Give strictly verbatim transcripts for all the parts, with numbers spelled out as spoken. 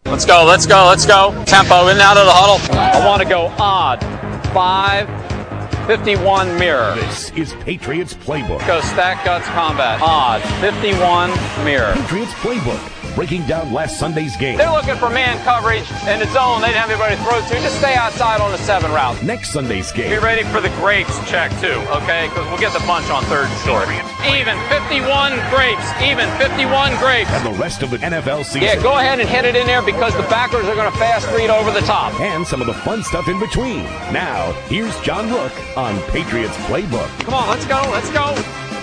Let's go, let's go, let's go. Tempo, in and out of the huddle. I want to go odd. Five, fifty-one mirror. This is Patriots Playbook. Go stack guts combat. Odd, fifty-one mirror. Patriots Playbook. Breaking down last Sunday's game. They're looking for man coverage in the zone. They didn't have anybody to throw to. Just stay outside on the seven route. Next Sunday's game. Be ready for the grapes check, too, okay? Because we'll get the bunch on third and short. Even fifty-one grapes. Even fifty-one grapes. And the rest of the N F L season. Yeah, go ahead and hit it in there because the backers are going to fast read over the top. And some of the fun stuff in between. Now, here's John Rook on Patriots Playbook. Come on, let's go, let's go.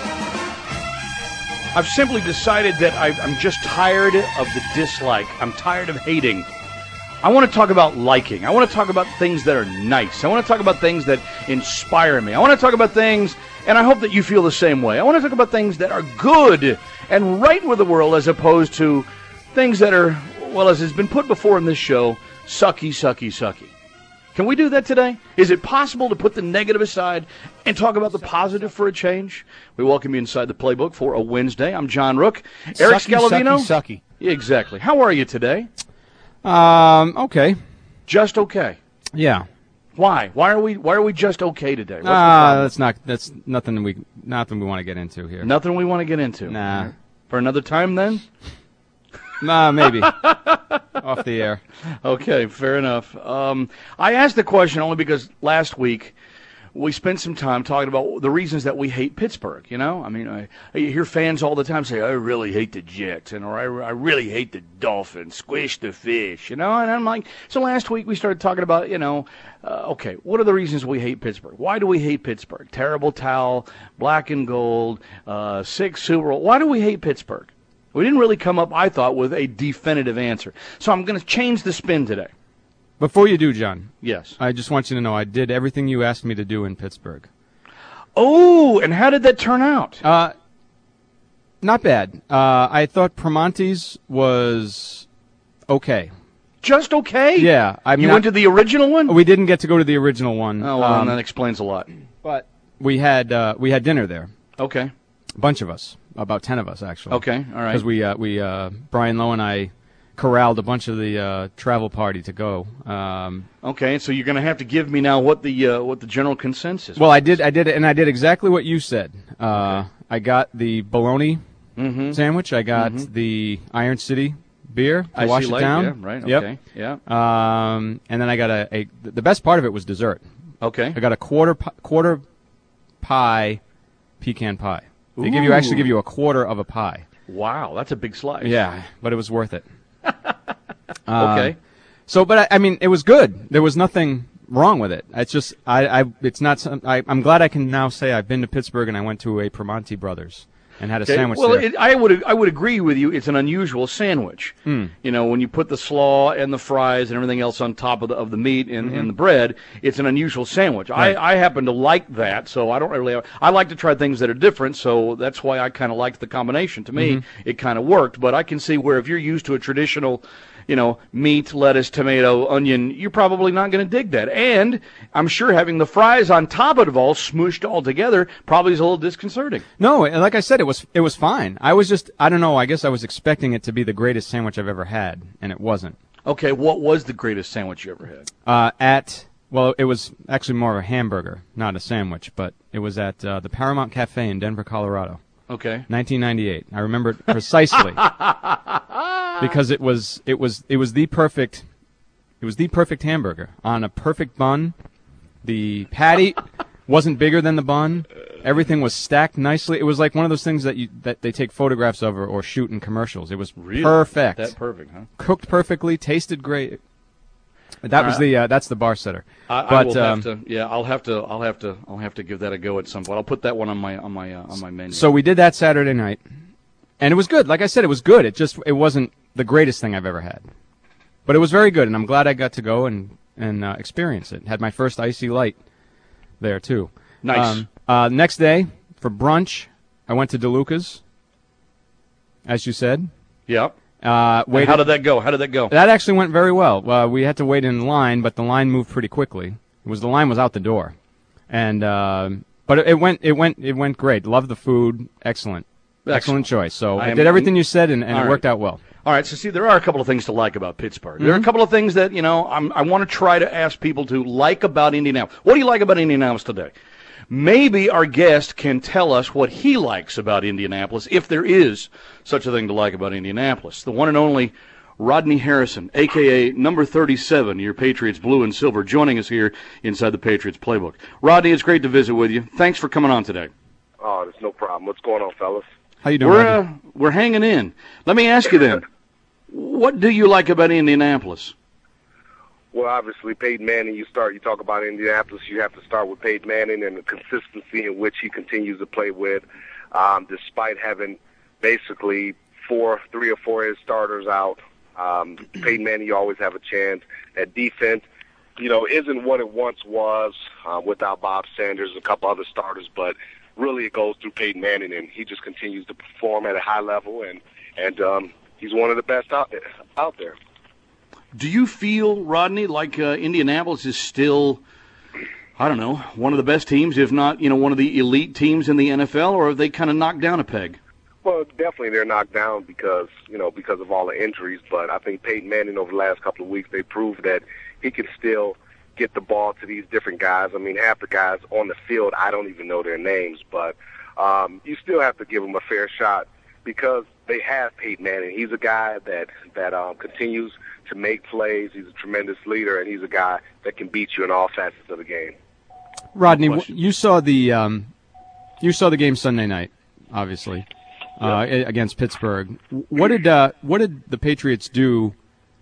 I've simply decided that I, I'm just tired of the dislike. I'm tired of hating. I want to talk about liking. I want to talk about things that are nice. I want to talk about things that inspire me. I want to talk about things, and I hope that you feel the same way. I want to talk about things that are good and right with the world as opposed to things that are, well, as has been put before in this show, sucky, sucky, sucky. Can we do that today? Is it possible to put the negative aside and talk about the positive for a change? We welcome you inside the playbook for a Wednesday. I'm John Rook. Eric sucky, Scalavino. Sucky, sucky. Yeah, exactly. How are you today? Um, okay. Just okay. Yeah. Why? Why are we Why are we just okay today? What's the Uh, problem? that's not that's nothing we nothing we want to get into here. Nothing we want to get into. Nah. For another time then? Nah, maybe. Off the air. Okay, fair enough. Um, I asked the question only because last week we spent some time talking about the reasons that we hate Pittsburgh, you know? I mean, I, I hear fans all the time say, I really hate the Jets, and or I, I really hate the Dolphins, squish the fish, you know? And I'm like, so last week we started talking about, you know, uh, okay, what are the reasons we hate Pittsburgh? Why do we hate Pittsburgh? Terrible towel, black and gold, uh, six Super Bowl. Why do we hate Pittsburgh? We didn't really come up, I thought, with a definitive answer. So I'm going to change the spin today. Before you do, John. Yes. I just want you to know I did everything you asked me to do in Pittsburgh. Oh, and how did that turn out? Uh, not bad. Uh, I thought Primanti's was okay. Just okay? Yeah. I mean, you went to the original one? We didn't get to go to the original one. Oh, well, um, that explains a lot. But we had uh, we had dinner there. Okay. A bunch of us. About ten of us, actually. Okay, all right. Because we, uh, we uh, Brian Lowe and I corralled a bunch of the uh, travel party to go. Um, okay, so you're going to have to give me now what the uh, what the general consensus well, was. I did, I did, and I did exactly what you said. Uh, okay. I got the bologna mm-hmm. sandwich. I got mm-hmm. the Iron City beer to I wash see it light. down. Yeah, right. Yep. Okay. Yeah. Um, and then I got a, a. The best part of it was dessert. Okay. I got a quarter quarter pie pecan pie. They give you actually give you a quarter of a pie. Wow, that's a big slice. Yeah, but it was worth it. Okay. Uh, so, but I, I mean, it was good. There was nothing wrong with it. It's just I, I it's not. Some, I, I'm glad I can now say I've been to Pittsburgh and I went to a Primanti Brothers and had a okay. sandwich well, there. It, I would I would agree with you. It's an unusual sandwich. Mm. You know, when you put the slaw and the fries and everything else on top of the of the meat and, mm-hmm. and the bread, it's an unusual sandwich. Right. I, I happen to like that, so I don't really. I like to try things that are different, so that's why I kind of liked the combination. To me, mm-hmm. it kind of worked. But I can see where if you're used to a traditional, you know, meat, lettuce, tomato, onion, you're probably not going to dig that. And I'm sure having the fries on top of it all, smooshed all together, probably is a little disconcerting. No, like I said, it was it was fine. I was just, I don't know, I guess I was expecting it to be the greatest sandwich I've ever had, and it wasn't. Okay, what was the greatest sandwich you ever had? Uh, at, well, it was actually more of a hamburger, not a sandwich, but it was at uh, the Paramount Cafe in Denver, Colorado. Okay. nineteen ninety-eight. I remember it precisely because it was it was it was the perfect it was the perfect hamburger on a perfect bun. The patty wasn't bigger than the bun. Everything was stacked nicely. It was like one of those things that you that they take photographs of or, or shoot in commercials. It was really? perfect. That perfect, huh? Cooked perfectly, tasted great. That All was right. the uh, that's the bar setter. I, but, I will um, have to. Yeah, I'll have to. I'll have to. I'll have to give that a go at some point. I'll put that one on my on my uh, on my menu. So we did that Saturday night, and it was good. Like I said, it was good. It just it wasn't the greatest thing I've ever had, but it was very good, and I'm glad I got to go and and uh, experience it. Had my first icy light there too. Nice. Um, uh, next day for brunch, I went to DeLuca's, as you said. Yep. Uh, waited, how did that go? How did that go? That actually went very well. Uh, we had to wait in line, but the line moved pretty quickly. It was the line was out the door, and uh, but it, it went it went it went great. Loved the food. Excellent, excellent, excellent choice. So I, I did everything you said, and, and it right. worked out well. All right, so see, there are a couple of things to like about Pittsburgh. Mm-hmm. There are a couple of things that, you know, I'm, I want to try to ask people to like about Indianapolis. What do you like about Indianapolis today? Maybe our guest can tell us what he likes about Indianapolis, if there is such a thing to like about Indianapolis. The one and only Rodney Harrison, a k a number thirty-seven, your Patriots blue and silver, joining us here inside the Patriots Playbook. Rodney, it's great to visit with you. Thanks for coming on today. Oh, there's no problem. What's going on, fellas? How you doing? We're, uh, we're hanging in. Let me ask you then, what do you like about Indianapolis? Well, obviously, Peyton Manning, you start, you talk about Indianapolis, you have to start with Peyton Manning and the consistency in which he continues to play with, um, despite having basically four, three or four of his starters out. Um, Peyton Manning, you always have a chance. That defense, you know, isn't what it once was uh, without Bob Sanders and a couple other starters, but really it goes through Peyton Manning, and he just continues to perform at a high level, and, and um, he's one of the best out, out there. Do you feel, Rodney, like uh, Indianapolis is still, I don't know, one of the best teams, if not, you know, one of the elite teams in the N F L, or have they kind of knocked down a peg? Well, definitely they're knocked down because, you know, because of all the injuries, but I think Peyton Manning over the last couple of weeks, they proved that he can still get the ball to these different guys. I mean, half the guys on the field, I don't even know their names, but um, you still have to give them a fair shot because they have Peyton Manning. He's a guy that, that um, continues to make plays. He's a tremendous leader, and he's a guy that can beat you in all facets of the game. Rodney, you saw the um, you saw the game Sunday night, obviously, uh, Yeah. against Pittsburgh. What did uh, what did the Patriots do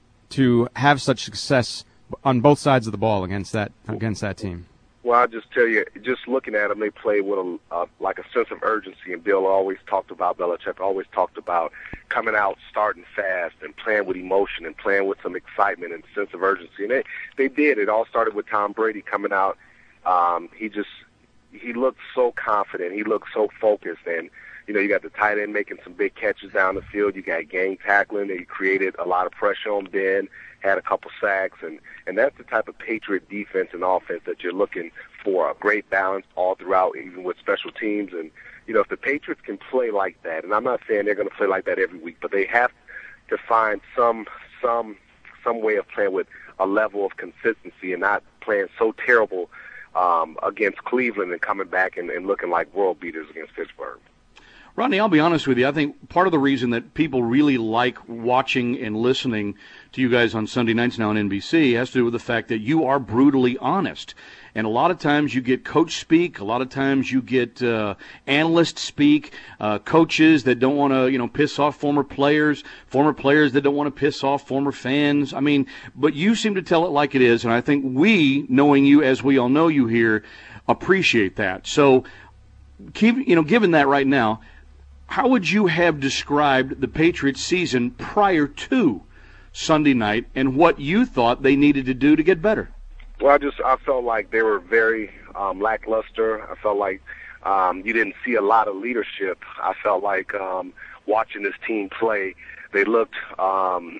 to have such success on both sides of the ball against that against that team? Well, I'll just tell you, just looking at them, they play with a, uh, like a sense of urgency. And Bill always talked about, Belichick always talked about coming out, starting fast, and playing with emotion and playing with some excitement and sense of urgency. And they, they did. It all started with Tom Brady coming out. Um, he just he looked so confident. He looked so focused. And, you know, you got the tight end making some big catches down the field. You got gang tackling. He created a lot of pressure on Ben, had a couple sacks, and, and that's the type of Patriot defense and offense that you're looking for, a great balance all throughout, even with special teams. And, you know, if the Patriots can play like that, and I'm not saying they're going to play like that every week, but they have to find some some some way of playing with a level of consistency and not playing so terrible um, against Cleveland and coming back and, and looking like world beaters against Pittsburgh. Rodney, I'll be honest with you. I think part of the reason that people really like watching and listening to you guys on Sunday nights now on N B C has to do with the fact that you are brutally honest. And a lot of times you get coach speak. A lot of times you get uh, analysts speak, uh, coaches that don't want to, you know, piss off former players, former players that don't want to piss off former fans. I mean, but you seem to tell it like it is. And I think we, knowing you as we all know you here, appreciate that. So, keep, you know, given that right now, how would you have described the Patriots season prior to Sunday night and what you thought they needed to do to get better? Well, I just I felt like they were very um, lackluster. I felt like um, you didn't see a lot of leadership. I felt like um, watching this team play, they looked um,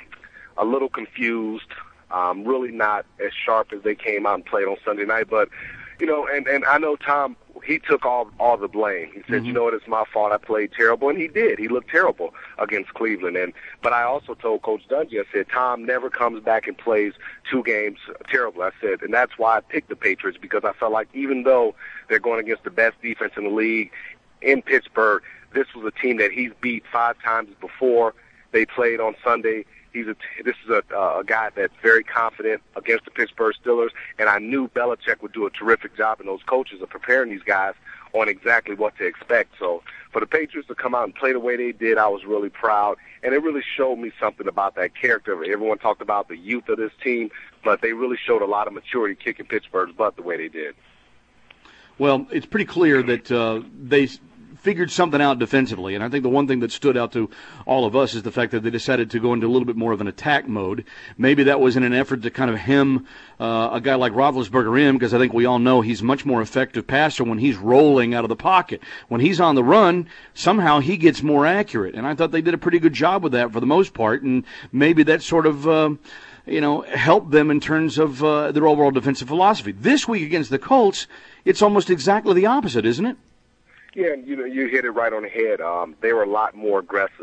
a little confused, um, really not as sharp as they came out and played on Sunday night. But, you know, and, and I know Tom, he took all all the blame. He said, mm-hmm. you know what, it's my fault. I played terrible. And he did. He looked terrible against Cleveland. And But I also told Coach Dungy, I said, Tom never comes back and plays two games terrible. I said, and that's why I picked the Patriots, because I felt like even though they're going against the best defense in the league in Pittsburgh, this was a team that he's beat five times before they played on Sunday. He's a, this is a, uh, a guy that's very confident against the Pittsburgh Steelers, and I knew Belichick would do a terrific job, and those coaches of preparing these guys on exactly what to expect. So for the Patriots to come out and play the way they did, I was really proud, and it really showed me something about that character. Everyone talked about the youth of this team, but they really showed a lot of maturity kicking Pittsburgh's butt the way they did. Well, it's pretty clear that uh, they figured something out defensively, and I think the one thing that stood out to all of us is the fact that they decided to go into a little bit more of an attack mode. Maybe that was in an effort to kind of hem uh, a guy like Roethlisberger in, because I think we all know he's much more effective passer when he's rolling out of the pocket. When he's on the run, somehow he gets more accurate, and I thought they did a pretty good job with that for the most part, and maybe that sort of uh, you know, helped them in terms of uh, their overall defensive philosophy. This week against the Colts, it's almost exactly the opposite, isn't it? Yeah, and you know, you hit it right on the head. Um, they were a lot more aggressive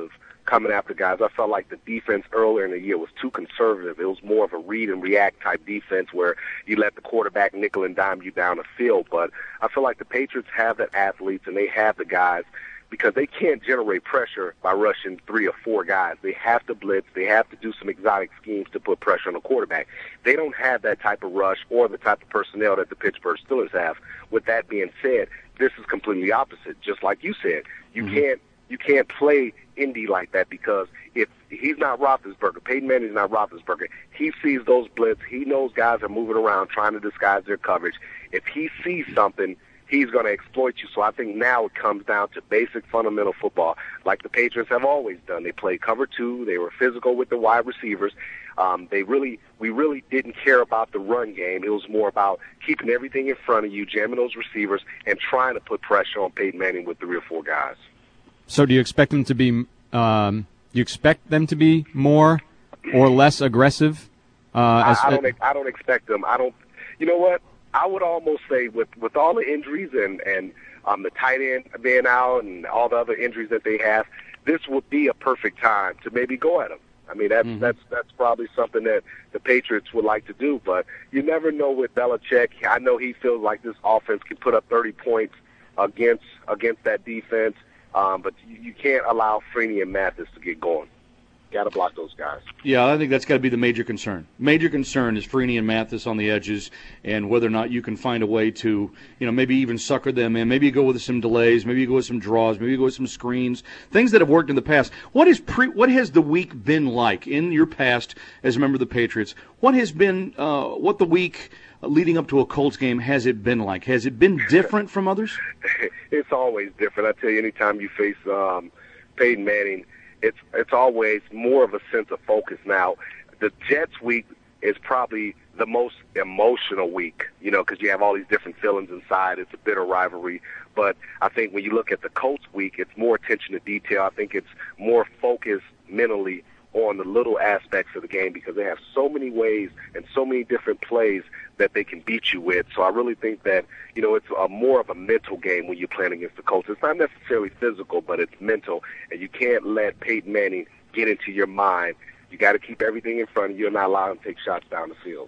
coming after guys. I felt like the defense earlier in the year was too conservative. It was more of a read and react type defense where you let the quarterback nickel and dime you down the field. But I feel like the Patriots have the athletes and they have the guys, because they can't generate pressure by rushing three or four guys. They have to blitz. They have to do some exotic schemes to put pressure on the quarterback. They don't have that type of rush or the type of personnel that the Pittsburgh Steelers have. With that being said, this is completely opposite. Just like you said, you mm-hmm. can't you can't play Indy like that, because if he's not Roethlisberger, Peyton Manning's not Roethlisberger, he sees those blitz. He knows guys are moving around trying to disguise their coverage. If he sees something, he's going to exploit you. So I think now it comes down to basic fundamental football, like the Patriots have always done. They played cover two. They were physical with the wide receivers. Um, they really, we really didn't care about the run game. It was more about keeping everything in front of you, jamming those receivers, and trying to put pressure on Peyton Manning with three or four guys. So do you expect them to be? Um, you expect them to be more or less aggressive? Uh, as, I, I don't. I don't expect them. I don't. You know what? I would almost say with, with all the injuries and, and um, the tight end being out and all the other injuries that they have, this would be a perfect time to maybe go at them. I mean, that's, mm-hmm. that's, that's probably something that the Patriots would like to do, but you never know with Belichick. I know he feels like this offense can put up thirty points against, against that defense, um, but you, you can't allow Freeney and Mathis to get going. Got to block those guys. Yeah, I think that's got to be the major concern. Major concern is Freeney and Mathis on the edges, and whether or not you can find a way to, you know, maybe even sucker them in. Maybe you go with some delays. Maybe you go with some draws. Maybe you go with some screens. Things that have worked in the past. What is pre? What has the week been like in your past as a member of the Patriots? What has been? Uh, what the week leading up to a Colts game has it been like? Has it been different from others? It's always different. I tell you, anytime you face um, Peyton Manning, It's it's always more of a sense of focus now. The Jets week is probably the most emotional week, you know, because you have all these different feelings inside. It's a bitter rivalry. But I think when you look at the Colts week, it's more attention to detail. I think it's more focused mentally on the little aspects of the game, because they have so many ways and so many different plays that they can beat you with. So I really think that, you know, it's a more of a mental game when you're playing against the Colts. It's not necessarily physical, but it's mental, and you can't let Peyton Manning get into your mind. You got to keep everything in front of you and not allow him to take shots down the field.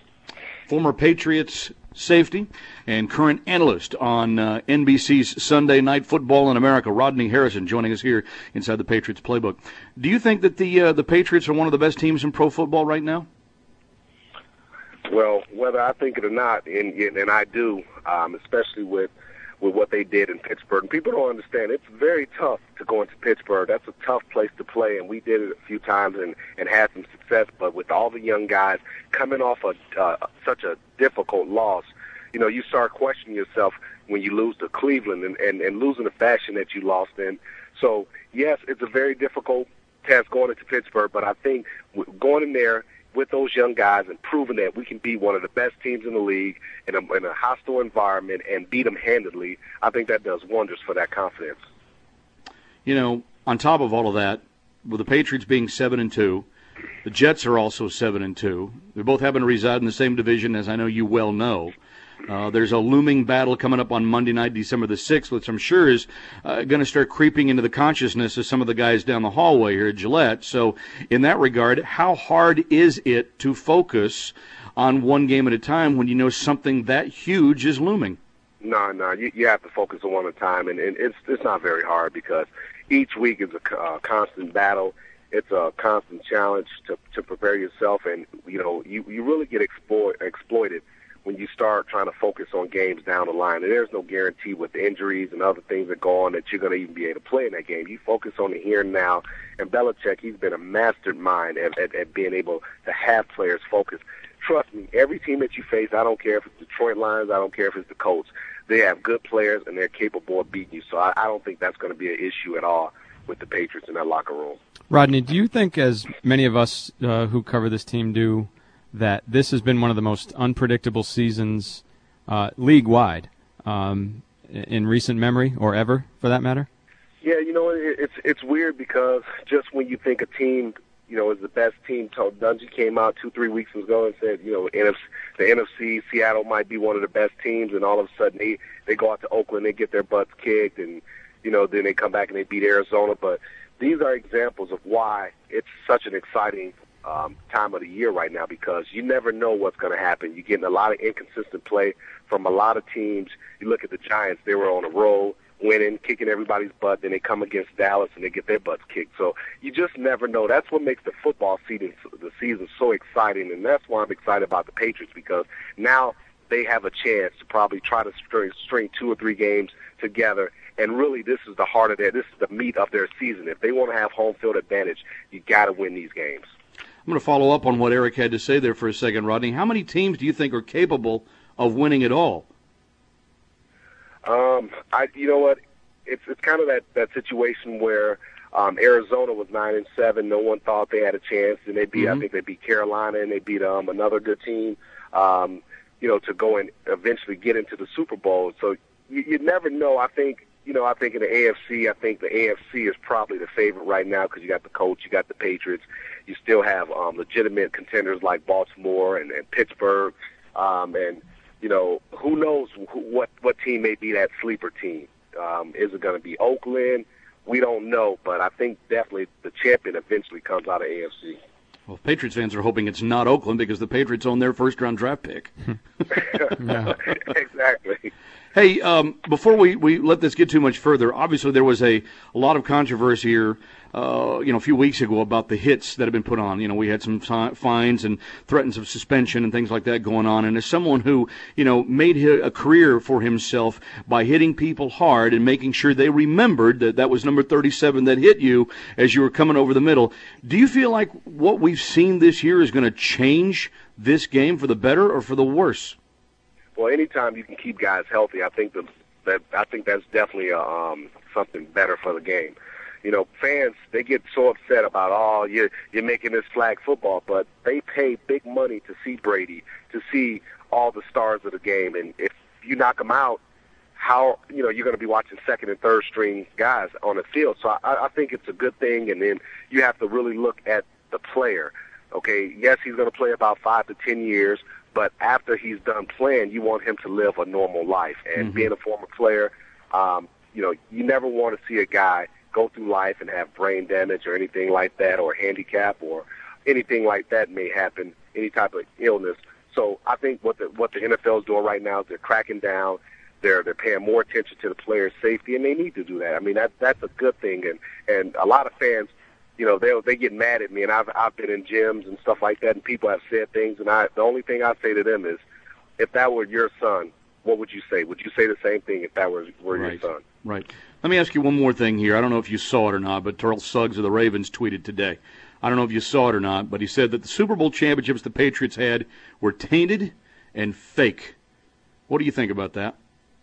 Former Patriots safety and current analyst on uh, N B C's Sunday Night Football in America, Rodney Harrison, joining us here inside the Patriots Playbook. Do you think that the uh, the Patriots are one of the best teams in pro football right now? Well, whether I think it or not, and, and I do, um, especially with with what they did in Pittsburgh. And people don't understand, it's very tough to go into Pittsburgh. That's a tough place to play, and we did it a few times and, and had some success. But with all the young guys coming off a, uh, such a difficult loss, you know, you start questioning yourself when you lose to Cleveland and, and, and losing the fashion that you lost in. So, yes, it's a very difficult task going into Pittsburgh, but I think going in there with those young guys and proving that we can be one of the best teams in the league in a, in a hostile environment and beat them handedly, I think that does wonders for that confidence. You know, on top of all of that, with the Patriots being seven and two, the Jets are also seven and two. They both happen to reside in the same division, as I know you well know. Uh, there's a looming battle coming up on Monday night, December the sixth, which I'm sure is uh, going to start creeping into the consciousness of some of the guys down the hallway here at Gillette. So in that regard, how hard is it to focus on one game at a time when you know something that huge is looming? No, no, you, you have to focus on one at a time, and, and it's it's not very hard because each week is a uh, constant battle. It's a constant challenge to, to prepare yourself, and, you know, you, you really get exploit, exploited when you start trying to focus on games down the line. And there's no guarantee with the injuries and other things that go on that you're going to even be able to play in that game. You focus on the here and now. And Belichick, he's been a mastermind at, at, at being able to have players focus. Trust me, every team that you face, I don't care if it's Detroit Lions, I don't care if it's the Colts, they have good players and they're capable of beating you. So I, I don't think that's going to be an issue at all with the Patriots in that locker room. Rodney, do you think, as many of us uh, who cover this team do, that this has been one of the most unpredictable seasons uh, league-wide um, in recent memory, or ever, for that matter? Yeah, you know, it, it's it's weird because just when you think a team, you know, is the best team, Dungy came out two, three weeks ago and said, you know, N F C, the N F C, Seattle might be one of the best teams, and all of a sudden they, they go out to Oakland, they get their butts kicked, and, you know, then they come back and they beat Arizona. But these are examples of why it's such an exciting um, time of the year right now, because you never know what's going to happen. You're getting a lot of inconsistent play from a lot of teams. You look at the Giants, they were on a roll, winning, kicking everybody's butt, then they come against Dallas and they get their butts kicked. So you just never know. That's what makes the football season, the season so exciting, and that's why I'm excited about the Patriots, because now they have a chance to probably try to string, string two or three games together. And really, this is the heart of their, this is the meat of their season. If they want to have home field advantage, you got to win these games. I'm going to follow up on what Eric had to say there for a second, Rodney. How many teams do you think are capable of winning it all? Um, I, you know what? It's it's kind of that, that situation where um, Arizona was nine and seven. No one thought they had a chance, and they beat. Mm-hmm. I think they beat Carolina, and they beat um, another good team. Um, you know, to go and eventually get into the Super Bowl. So you, you never know. I think. You know, I think in the A F C, I think the A F C is probably the favorite right now because you got the coach, you got the Patriots. You still have um, legitimate contenders like Baltimore and, and Pittsburgh. Um, and, you know, who knows who, what, what team may be that sleeper team. Um, is it going to be Oakland? We don't know, but I think definitely the champion eventually comes out of A F C. Well, Patriots fans are hoping it's not Oakland because the Patriots own their first-round draft pick. Exactly. Hey, um, before we, we let this get too much further, obviously there was a, a lot of controversy here, uh, you know, a few weeks ago about the hits that have been put on. You know, we had some fines and threats of suspension and things like that going on. And as someone who, you know, made a career for himself by hitting people hard and making sure they remembered that that was number thirty-seven that hit you as you were coming over the middle, do you feel like what we've seen this year is going to change this game for the better or for the worse? Well, anytime you can keep guys healthy, I think that, that I think that's definitely a, um, something better for the game. You know, fans, they get so upset about, oh, you're, you're making this flag football, but they pay big money to see Brady, to see all the stars of the game. And if you knock them out, how, you know, you're going to be watching second and third string guys on the field. So I, I think it's a good thing. And then you have to really look at the player. Okay, yes, he's going to play about five to ten years, but after he's done playing, you want him to live a normal life. And mm-hmm. being a former player, um, you know, you never want to see a guy go through life and have brain damage or anything like that, or handicap or anything like that may happen, any type of illness. So I think what the what the N F L is doing right now is they're cracking down. They're they're paying more attention to the players' safety, and they need to do that. I mean, that that's a good thing. And and a lot of fans, you know, they they get mad at me, and I've I've been in gyms and stuff like that, and people have said things, and I the only thing I say to them is, if that were your son, what would you say? Would you say the same thing if that were were right. your son? Right. Let me ask you one more thing here. I don't know if you saw it or not, but Terrell Suggs of the Ravens tweeted today. I don't know if you saw it or not, but he said that the Super Bowl championships the Patriots had were tainted and fake. What do you think about that?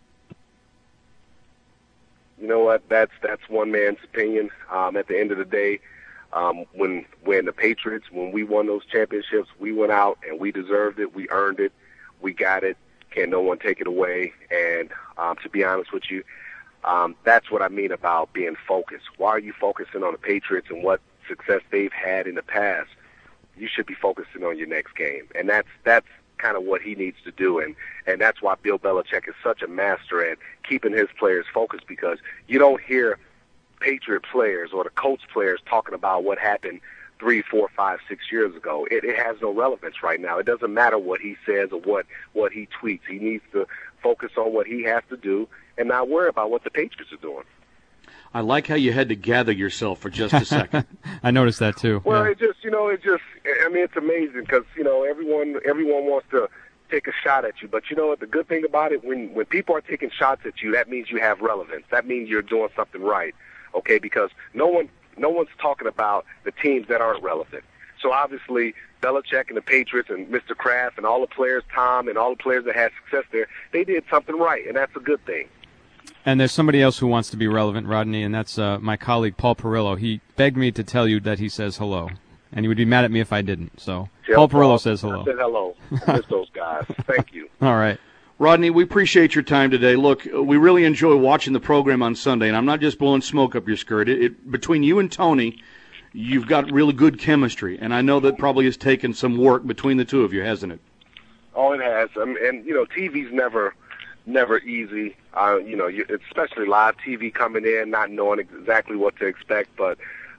You know what? That's that's one man's opinion. Um, at the end of the day, um, when when the Patriots, when we won those championships, we went out and we deserved it. We earned it. We got it. Can't no one take it away. And um, to be honest with you, um, that's what I mean about being focused. Why are you focusing on the Patriots and what success they've had in the past? You should be focusing on your next game. And that's that's kind of what he needs to do. And, and that's why Bill Belichick is such a master at keeping his players focused, because you don't hear Patriot players or the Colts players talking about what happened three, four, five, six years ago. It, it has no relevance right now. It doesn't matter what he says or what, what he tweets. He needs to focus on what he has to do and not worry about what the Patriots are doing. I like how you had to gather yourself for just a second. I noticed that too. Well, yeah. it just, you know, it just, I mean, it's amazing because, you know, everyone everyone wants to take a shot at you. But you know what, the good thing about it, when, when people are taking shots at you, that means you have relevance. That means you're doing something right, okay? Because no one, no one's talking about the teams that aren't relevant. So obviously, Belichick and the Patriots and Mister Kraft and all the players, Tom, and all the players that had success there, they did something right, and that's a good thing. And there's somebody else who wants to be relevant, Rodney, and that's uh, my colleague Paul Perillo. He begged me to tell you that he says hello, and he would be mad at me if I didn't. So Tell Paul Perillo Paul, says hello. I said hello. I miss those guys. Thank you. All right. Rodney, we appreciate your time today. Look, we really enjoy watching the program on Sunday, and I'm not just blowing smoke up your skirt. It, it, between you and Tony, you've got really good chemistry, and I know that probably has taken some work between the two of you, hasn't it? Oh, it has. I mean, and, you know, T V's never never easy. Uh, you know, you, especially live T V coming in, not knowing exactly what to expect. But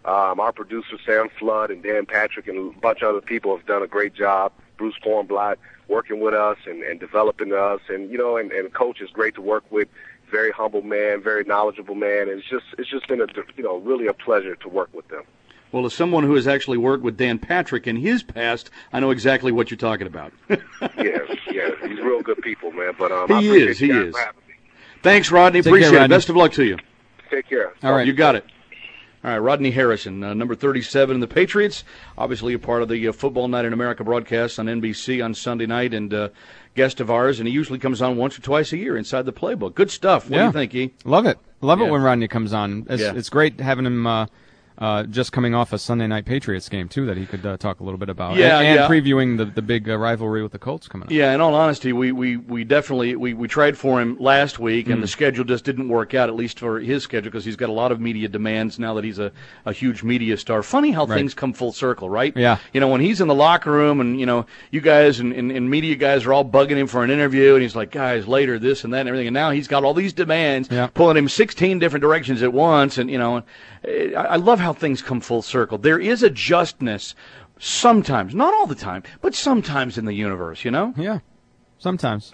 Um, our producer, Sam Flood, and Dan Patrick, and a bunch of other people have done a great job. Bruce Kornblatt working with us and, and developing us. And, you know, and, and Coach is great to work with. Very humble man, very knowledgeable man. And it's just it's just been, a, you know, really a pleasure to work with them. Well, as someone who has actually worked with Dan Patrick in his past, I know exactly what you're talking about. yes, yes. He's real good people, man. But um, he I is, he is. Thanks, Rodney. Take appreciate care, it. Rodney. Best of luck to you. Take care. All right. You got it. All right, Rodney Harrison, uh, number thirty-seven in the Patriots, obviously a part of the uh, Football Night in America broadcast on N B C on Sunday night, and uh, guest of ours, and he usually comes on once or twice a year inside the playbook. Good stuff. What yeah. do you think, E? Love it. Love Yeah. it when Rodney comes on. It's, Yeah. it's great having him uh, uh, just coming off a Sunday night Patriots game, too, that he could uh, talk a little bit about. Yeah, and, and yeah. previewing the, the big uh, rivalry with the Colts coming up. Yeah, in all honesty, we, we, we definitely we, we tried for him last week, and Mm. the schedule just didn't work out, at least for his schedule, because he's got a lot of media demands now that he's a, a huge media star. Funny how Right. things come full circle, right? Yeah. You know, when he's in the locker room, and, you know, you guys and, and, and media guys are all bugging him for an interview, and he's like, guys, later, this and that and everything, and now he's got all these demands, Yeah. pulling him sixteen different directions at once, and, you know, I, I love how things come full circle. There is a justness sometimes, not all the time, but sometimes in the universe, you know? Yeah, sometimes.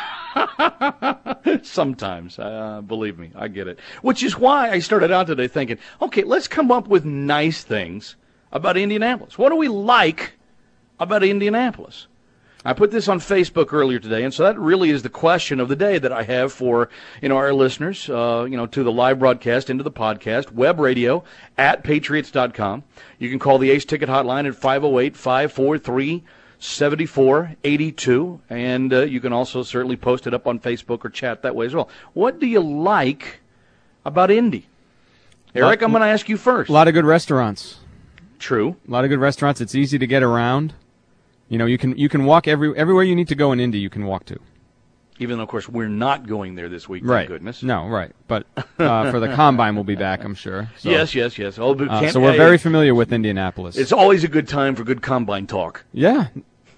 Sometimes, uh, believe me, I get it. Which is why I started out today thinking, okay, let's come up with nice things about Indianapolis. What do we like about Indianapolis? I put this on Facebook earlier today, and so that really is the question of the day that I have for, you know, our listeners, uh, you know, to the live broadcast, into the podcast, web radio at patriots dot com. You can call the Ace Ticket Hotline at five oh eight, five four three, seven four eight two, and uh, you can also certainly post it up on Facebook or chat that way as well. What do you like about Indy? Eric, I'm going to ask you first. A lot of good restaurants. True. A lot of good restaurants. It's easy to get around. You know, you can you can walk every everywhere you need to go in Indy. You can walk to. Even though, of course, we're not going there this week, thank Right. goodness. No, right. But uh, for the Combine, we'll be back, I'm sure. So, Yes, yes, yes. Oh, but uh, can't- so we're hey, very familiar with Indianapolis. It's always a good time for good combine talk. Yeah.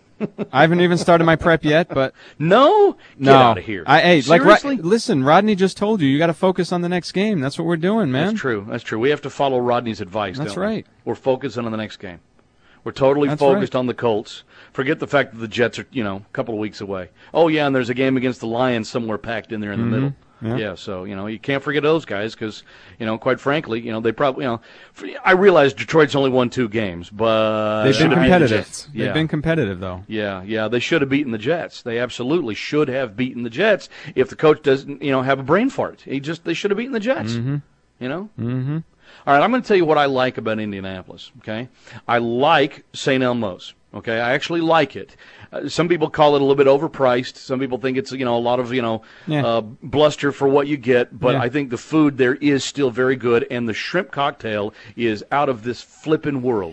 I haven't even started my prep yet, but No? Get no. out of here. I, hey, like, Seriously? Ro- listen, Rodney just told you, you got to focus on the next game. That's what we're doing, man. That's true. That's true. We have to follow Rodney's advice, That's don't we? right. We're focusing on the next game. We're totally That's focused right. on the Colts. Forget the fact that the Jets are, you know, a couple of weeks away. Oh, yeah, and there's a game against the Lions somewhere packed in there in the middle. Yeah. Yeah, so, you know, you can't forget those guys because, you know, quite frankly, you know, they probably, you know, f- I realize Detroit's only won two games, but They've should been have beaten the competitive. Jets. They've Yeah. been competitive, though. Yeah, yeah, they should have beaten the Jets. They absolutely should have beaten the Jets if the coach doesn't, you know, have a brain fart. He just, they should have beaten the Jets. Mm-hmm. You know? Mm-hmm. All right, I'm going to tell you what I like about Indianapolis, okay? I like Saint Elmo's, okay? I actually like it. Uh, some people call it a little bit overpriced. Some people think it's, you know, a lot of, you know, Yeah. uh, bluster for what you get. But Yeah. I think the food there is still very good, and the shrimp cocktail is out of this flippin' world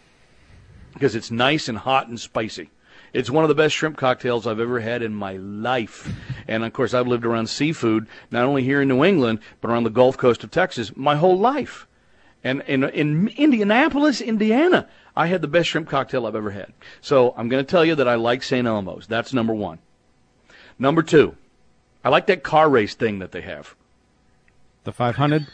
because it's nice and hot and spicy. It's one of the best shrimp cocktails I've ever had in my life. And, of course, I've lived around seafood, not only here in New England, but around the Gulf Coast of Texas my whole life. And in, in Indianapolis, Indiana, I had the best shrimp cocktail I've ever had. So I'm going to tell you that I like Saint Elmo's. That's number one. Number two, I like that car race thing that they have. The five hundred?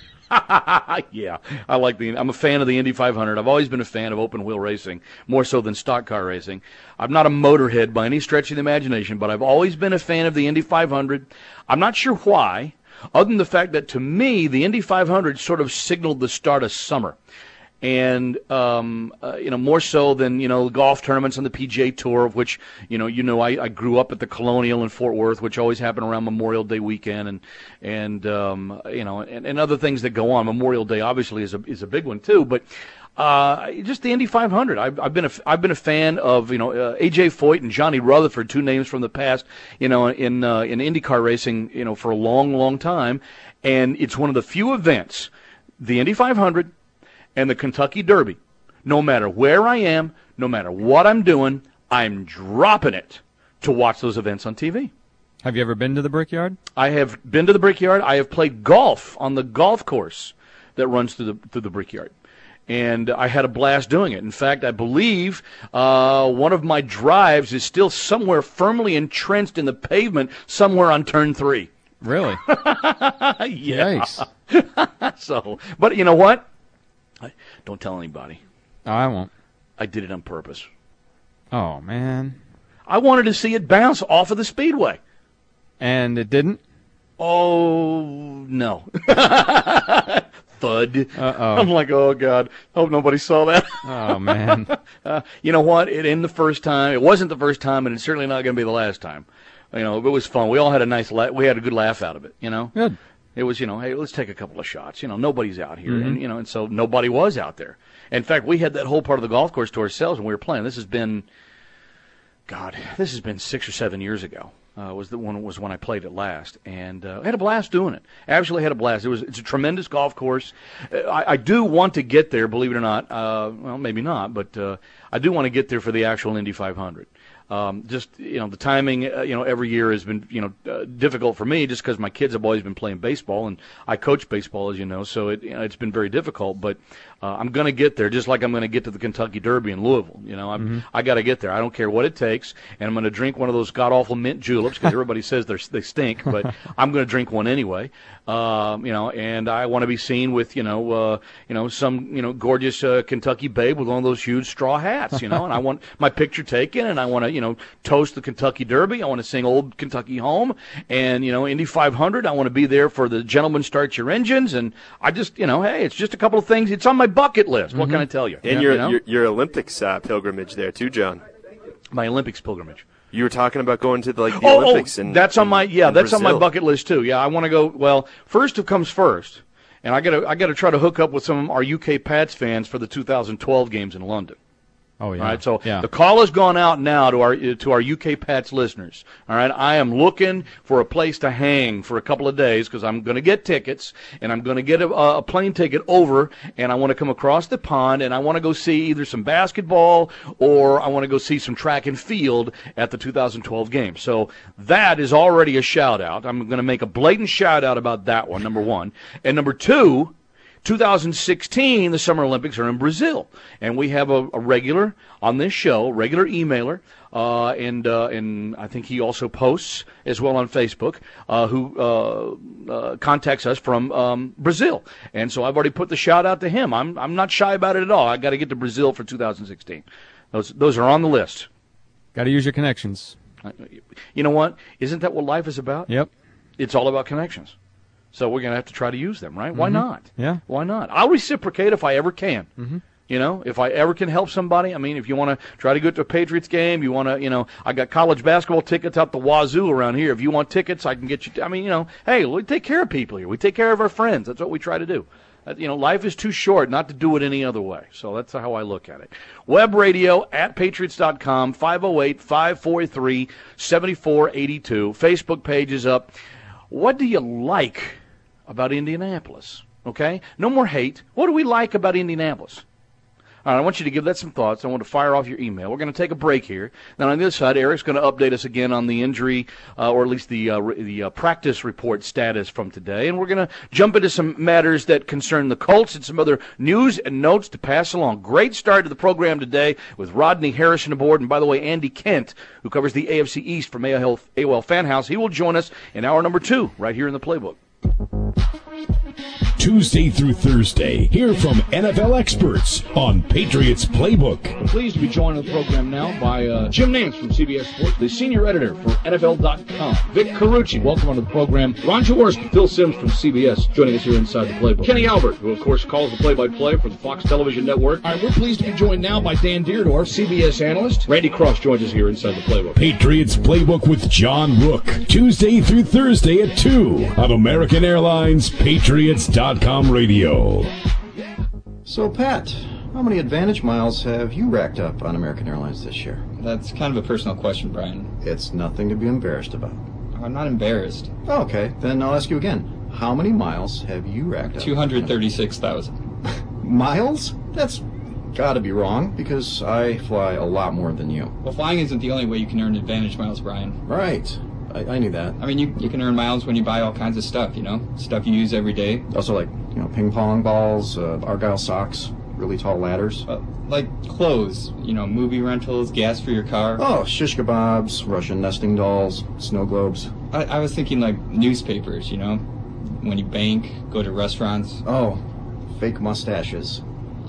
Yeah, I like the. I'm a fan of the Indy five hundred. I've always been a fan of open wheel racing, more so than stock car racing. I'm not a motorhead by any stretch of the imagination, but I've always been a fan of the Indy five hundred. I'm not sure why, other than the fact that to me, the Indy five hundred sort of signaled the start of summer. And, um, uh, you know, more so than, you know, golf tournaments on the P G A Tour, of which, you know, you know, I, I grew up at the Colonial in Fort Worth, which always happened around Memorial Day weekend, and, and um, you know, and, and other things that go on. Memorial Day, obviously, is a, is a big one, too. But uh, just the Indy five hundred. I've, I've, been a, I've been a fan of, you know, uh, A J Foyt and Johnny Rutherford, two names from the past, you know, in, uh, in IndyCar racing, you know, for a long, long time. And it's one of the few events, the Indy five hundred, and the Kentucky Derby, no matter where I am, no matter what I'm doing, I'm dropping it to watch those events on T V. Have you ever been to the Brickyard? I have been to the Brickyard. I have played golf on the golf course that runs through the through the Brickyard, and I had a blast doing it. In fact, I believe uh, one of my drives is still somewhere firmly entrenched in the pavement, somewhere on turn three. Really? Yeah. Yikes. So, but you know what? I, don't tell anybody. Oh, I won't. I did it on purpose. Oh, man. I wanted to see it bounce off of the speedway. And it didn't? Oh, no. Thud. Uh-oh. I'm like, oh, God. Hope nobody saw that. Oh, man. uh, you know what? It in the first time. It wasn't the first time, and it's certainly not going to be the last time. You know, it was fun. We all had a nice la- we had a good laugh out of it, you know? Good. It was, you know, hey, let's take a couple of shots. You know, nobody's out here. Mm-hmm. And, you know, and so nobody was out there. In fact, we had that whole part of the golf course to ourselves when we were playing. This has been, God, this has been six or seven years ago. Uh, was the one was when I played it last, and uh, I had a blast doing it. Absolutely had a blast. It was it's a tremendous golf course. I, I do want to get there, believe it or not. Uh, well, maybe not, but uh, I do want to get there for the actual Indy five hundred. Um, just, you know, the timing, uh, you know, every year has been, you know, uh, difficult for me just because my kids have always been playing baseball, and I coach baseball, as you know, so it, you know, it's been very difficult. But uh, I'm going to get there, just like I'm going to get to the Kentucky Derby in Louisville. You know, I'm, mm-hmm. I got to get there. I don't care what it takes, and I'm going to drink one of those god-awful mint juleps because everybody says they're, they stink, but I'm going to drink one anyway. Um, you know, and I want to be seen with, you know, uh, you know, some, you know, gorgeous uh, Kentucky babe with one of those huge straw hats, you know, and I want my picture taken, and I want to, you know, toast the Kentucky Derby. I want to sing Old Kentucky Home, and, you know, Indy five hundred. I want to be there for the Gentlemen Start Your Engines, and I just, you know, hey, it's just a couple of things. It's on my bucket list. What mm-hmm. can I tell you? And you your, know? your your Olympics uh, pilgrimage there too, John. My Olympics pilgrimage. You were talking about going to the, like the oh, Olympics, oh, and that's on my yeah, that's Brazil. on my bucket list too. Yeah, I want to go. Well, first it comes first, and I got to I got to try to hook up with some of our U K Pats fans for the two thousand twelve games in London. Oh yeah. All right, so yeah. the call has gone out now to our to our U K Pats listeners. All right, I am looking for a place to hang for a couple of days because I'm going to get tickets, and I'm going to get a, a plane ticket over, and I want to come across the pond, and I want to go see either some basketball or I want to go see some track and field at the two thousand twelve game. So that is already a shout out. I'm going to make a blatant shout out about that one. Number one, and number two. two thousand sixteen, the Summer Olympics are in Brazil, and we have a, a regular on this show, regular emailer, uh, and uh, and I think he also posts as well on Facebook, uh, who uh, uh, contacts us from um, Brazil, and so I've already put the shout out to him. I'm I'm not shy about it at all. I got to get to Brazil for two thousand sixteen. Those those are on the list. Got to use your connections. You know what? Isn't that what life is about? Yep. It's all about connections. So we're going to have to try to use them, right? Mm-hmm. Why not? Yeah. Why not? I'll reciprocate if I ever can. Mm-hmm. You know, if I ever can help somebody. I mean, if you want to try to go to a Patriots game, you want to, you know, I got college basketball tickets out the wazoo around here. If you want tickets, I can get you. T- I mean, you know, hey, we take care of people here. We take care of our friends. That's what we try to do. Uh, you know, life is too short not to do it any other way. So that's how I look at it. Web radio at patriots dot com, five oh eight, five four three, seven four eight two. Facebook page is up. What do you like about Indianapolis? Okay? No more hate. What do we like about Indianapolis? All right, I want you to give that some thoughts. I want to fire off your email. We're going to take a break here. Then on the other side, Eric's going to update us again on the injury, uh, or at least the uh, re- the uh, practice report status from today. And we're going to jump into some matters that concern the Colts and some other news and notes to pass along. Great start to the program today with Rodney Harrison aboard. And by the way, Andy Kent, who covers the A F C East from A O L Fan House, he will join us in hour number two right here in the Playbook. Tuesday through Thursday, hear from N F L experts on Patriots Playbook. I'm pleased to be joined on the program now by uh, Jim Nance from C B S Sports, the senior editor for N F L dot com. Vic Carucci, welcome onto the program. Ron Jaworski, Phil Simms from C B S, joining us here inside the Playbook. Kenny Albert, who of course calls the play-by-play for the Fox Television Network. All right, we're pleased to be joined now by Dan Dierdorf, C B S analyst. Randy Cross joins us here inside the Playbook. Patriots Playbook with John Rook, Tuesday through Thursday at two on American Airlines Patriots dot com radio. So, Pat, how many Advantage miles have you racked up on American Airlines this year? That's kind of a personal question, Brian. It's nothing to be embarrassed about. I'm not embarrassed. Okay, then I'll ask you again. How many miles have you racked up? two hundred thirty-six thousand. Miles? That's gotta be wrong, because I fly a lot more than you. Well, flying isn't the only way you can earn Advantage miles, Brian. Right. I, I knew that. I mean, you you can earn miles when you buy all kinds of stuff, you know? Stuff you use every day. Also, like, you know, ping pong balls, uh, Argyle socks, really tall ladders. Uh, like clothes, you know, movie rentals, gas for your car. Oh, shish kebabs, Russian nesting dolls, snow globes. I, I was thinking, like, newspapers, you know? When you bank, go to restaurants. Oh, fake mustaches.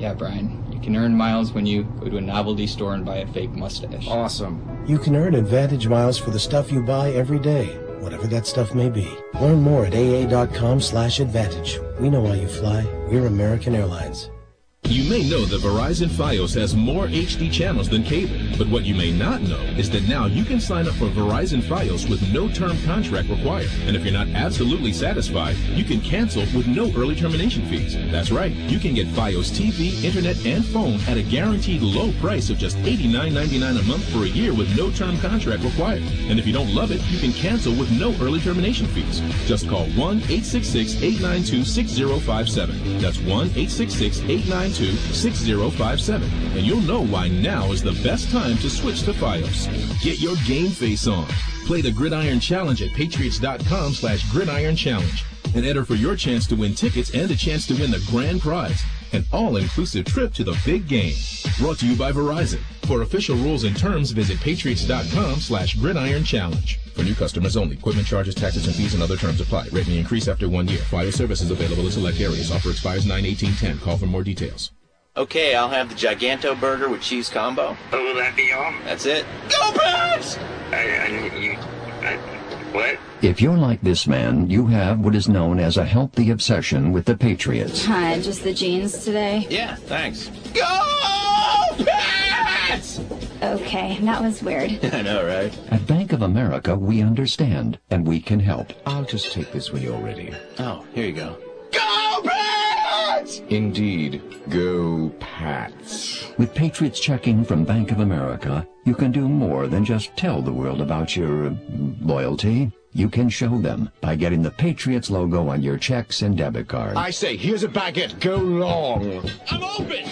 Yeah, Brian. You can earn miles when you go to a novelty store and buy a fake mustache. Awesome. You can earn Advantage miles for the stuff you buy every day, whatever that stuff may be. Learn more at A A dot com slash advantage. We know why you fly. We're American Airlines. You may know that Verizon Fios has more H D channels than cable, but what you may not know is that now you can sign up for Verizon Fios with no term contract required. And if you're not absolutely satisfied, you can cancel with no early termination fees. That's right, you can get Fios T V, internet, and phone at a guaranteed low price of just eighty-nine ninety-nine a month for a year with no term contract required. And if you don't love it, you can cancel with no early termination fees. Just call one eight six six, eight nine two, six zero five seven. That's one eight six six, eight nine two, six zero five seven, and you'll know why now is the best time to switch to Fios. Get your game face on. Play the Gridiron Challenge at patriots dot com slash gridiron challenge and enter for your chance to win tickets and a chance to win the grand prize, an all-inclusive trip to the big game. Brought to you by Verizon. For official rules and terms, visit patriots dot com slash gridiron challenge. For new customers only. Equipment charges, taxes, and fees and other terms apply. Rate may increase after one year. Fios service is available in select areas. Offer expires nine eighteen ten. Call for more details. Okay, I'll have the Giganto burger with cheese combo. Oh, will that be all? That's it. Go Pats! I, I, you, I, what? If you're like this man, you have what is known as a healthy obsession with the Patriots. Hi, just the jeans today? Yeah, thanks. Go Pats! Okay, that was weird. I know, right? At Bank of America, we understand, and we can help. I'll just take this when you're ready. Oh, here you go. Go Pats! Indeed, go Pats. With Patriots checking from Bank of America, you can do more than just tell the world about your uh, loyalty. You can show them by getting the Patriots logo on your checks and debit cards. I say, here's a baguette. Go long. I'm open!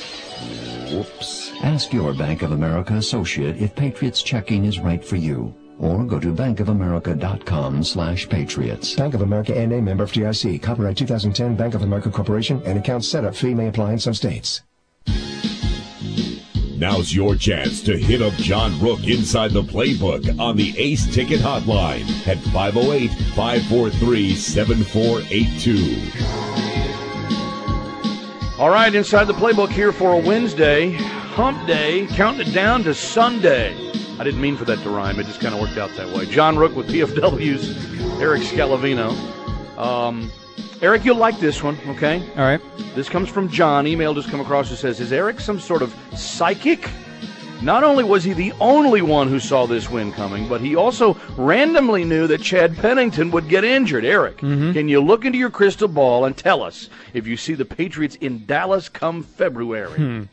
Whoops. Ask your Bank of America associate if Patriots checking is right for you. Or go to bankofamerica.com slash patriots. Bank of America N A member F D I C. Copyright two thousand ten Bank of America Corporation. And account setup fee may apply in some states. Now's your chance to hit up John Rook inside the playbook on the Ace Ticket Hotline at five oh eight, five four three, seven four eight two. All right, inside the playbook here for a Wednesday, hump day, counting it down to Sunday. I didn't mean for that to rhyme. It just kind of worked out that way. John Rook with P F W's, Eric Scalavino. Um, Eric, you'll like this one, okay? All right. This comes from John. Email just come across that says, is Eric some sort of psychic? Not only was he the only one who saw this win coming, but he also randomly knew that Chad Pennington would get injured. Eric, mm-hmm. Can you look into your crystal ball and tell us if you see the Patriots in Dallas come February? Hmm.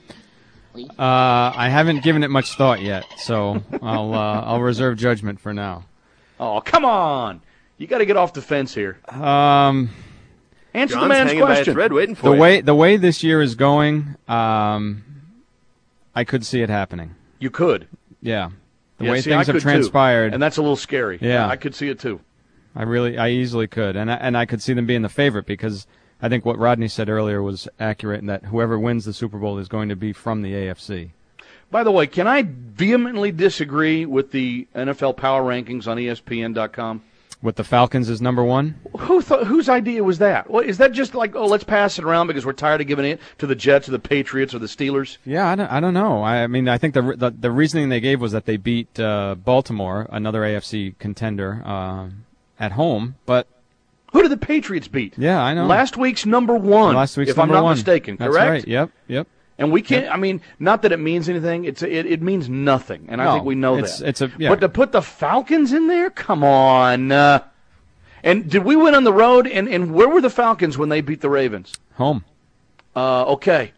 Uh, I haven't given it much thought yet, so I'll uh, I'll reserve judgment for now. Oh, come on! You got to get off the fence here. Um, Answer John's the man's hanging question. by a thread waiting for the you. way the way this year is going, um, I could see it happening. You could. Yeah, the Yeah, way see, things I have could transpired, too. And that's a little scary. Yeah, I could see it too. I really, I easily could, and I, and I could see them being the favorite because I think what Rodney said earlier was accurate, in that whoever wins the Super Bowl is going to be from the A F C. By the way, can I vehemently disagree with the N F L power rankings on E S P N dot com? With the Falcons as number one? Who th- whose idea was that? Well, is that just like, oh, let's pass it around because we're tired of giving it to the Jets or the Patriots or the Steelers? Yeah, I don't, I don't know. I, I mean, I think the, the the reasoning they gave was that they beat uh, Baltimore, another A F C contender, uh, at home. But who did the Patriots beat? Yeah, I know. Last week's number one. Last week's if number I'm not one. mistaken, That's correct? right. Yep, yep. And we can't. Yep. I mean, not that it means anything. It's a, it, it means nothing, and I No, think we know it's, that. It's a, yeah. But to put the Falcons in there, come on. Uh, and did we win on the road? And, and where were the Falcons when they beat the Ravens? Home. Uh, okay.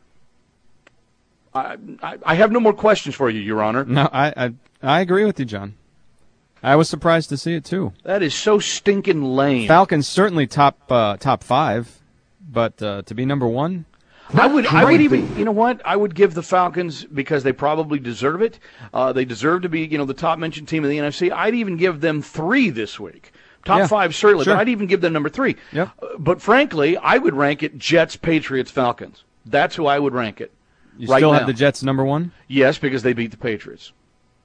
I, I I have no more questions for you, Your Honor. No, I I, I agree with you, John. I was surprised to see it too. That is so stinking lame. Falcons certainly top uh, top five, but uh, to be number one. I would, I would even, you know what? I would give the Falcons, because they probably deserve it. Uh, they deserve to be, you know, the top mentioned team in the N F C. I'd even give them three this week. Top Yeah, five, certainly, sure. but I'd even give them number three. Yep. Uh, but frankly, I would rank it Jets, Patriots, Falcons. That's who I would rank it. You right still now. have the Jets number one? Yes, because they beat the Patriots.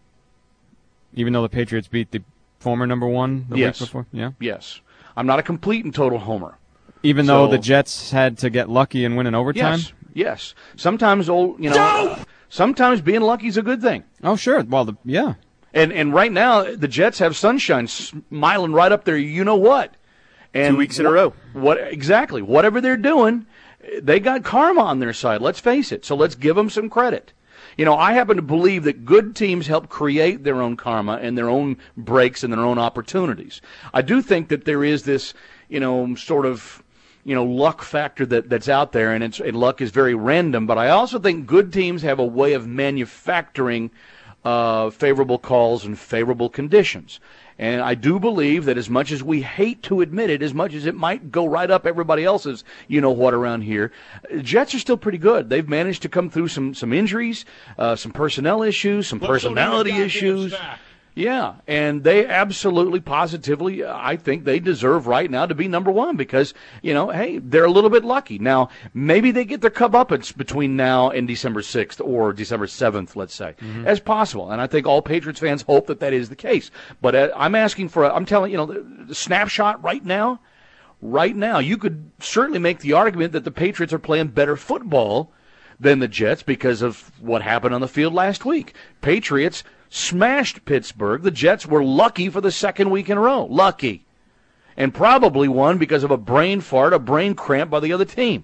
Even though the Patriots beat the former number one the Yes. week before? Yeah. Yes. I'm not a complete and total homer. Even though So- the Jets had to get lucky and win in overtime? Yes. Yes. Sometimes, old, you know, uh, sometimes being lucky is a good thing. Oh, sure. Well, the, yeah. And and right now, the Jets have sunshine smiling right up there. You know what? And Two weeks in a row. What exactly? Whatever they're doing, they got karma on their side. Let's face it. So let's give them some credit. You know, I happen to believe that good teams help create their own karma and their own breaks and their own opportunities. I do think that there is this, you know, sort of, you know, luck factor that, that's out there, and, it's, and luck is very random. But I also think good teams have a way of manufacturing uh, favorable calls and favorable conditions. And I do believe that as much as we hate to admit it, as much as it might go right up everybody else's, you know what, around here, Jets are still pretty good. They've managed to come through some, some injuries, uh, some personnel issues, some personality issues. Yeah, and they absolutely, positively, I think they deserve right now to be number one because, you know, hey, they're a little bit lucky. Now, maybe they get their comeuppance between now and December sixth or December seventh, let's say, mm-hmm. as possible. And I think all Patriots fans hope that that is the case. But uh, I'm asking for, a, I'm telling you, know, the, the snapshot right now, right now, you could certainly make the argument that the Patriots are playing better football than the Jets because of what happened on the field last week. Patriots smashed Pittsburgh. The Jets were lucky for the second week in a row. Lucky. And probably won because of a brain fart, a brain cramp by the other team.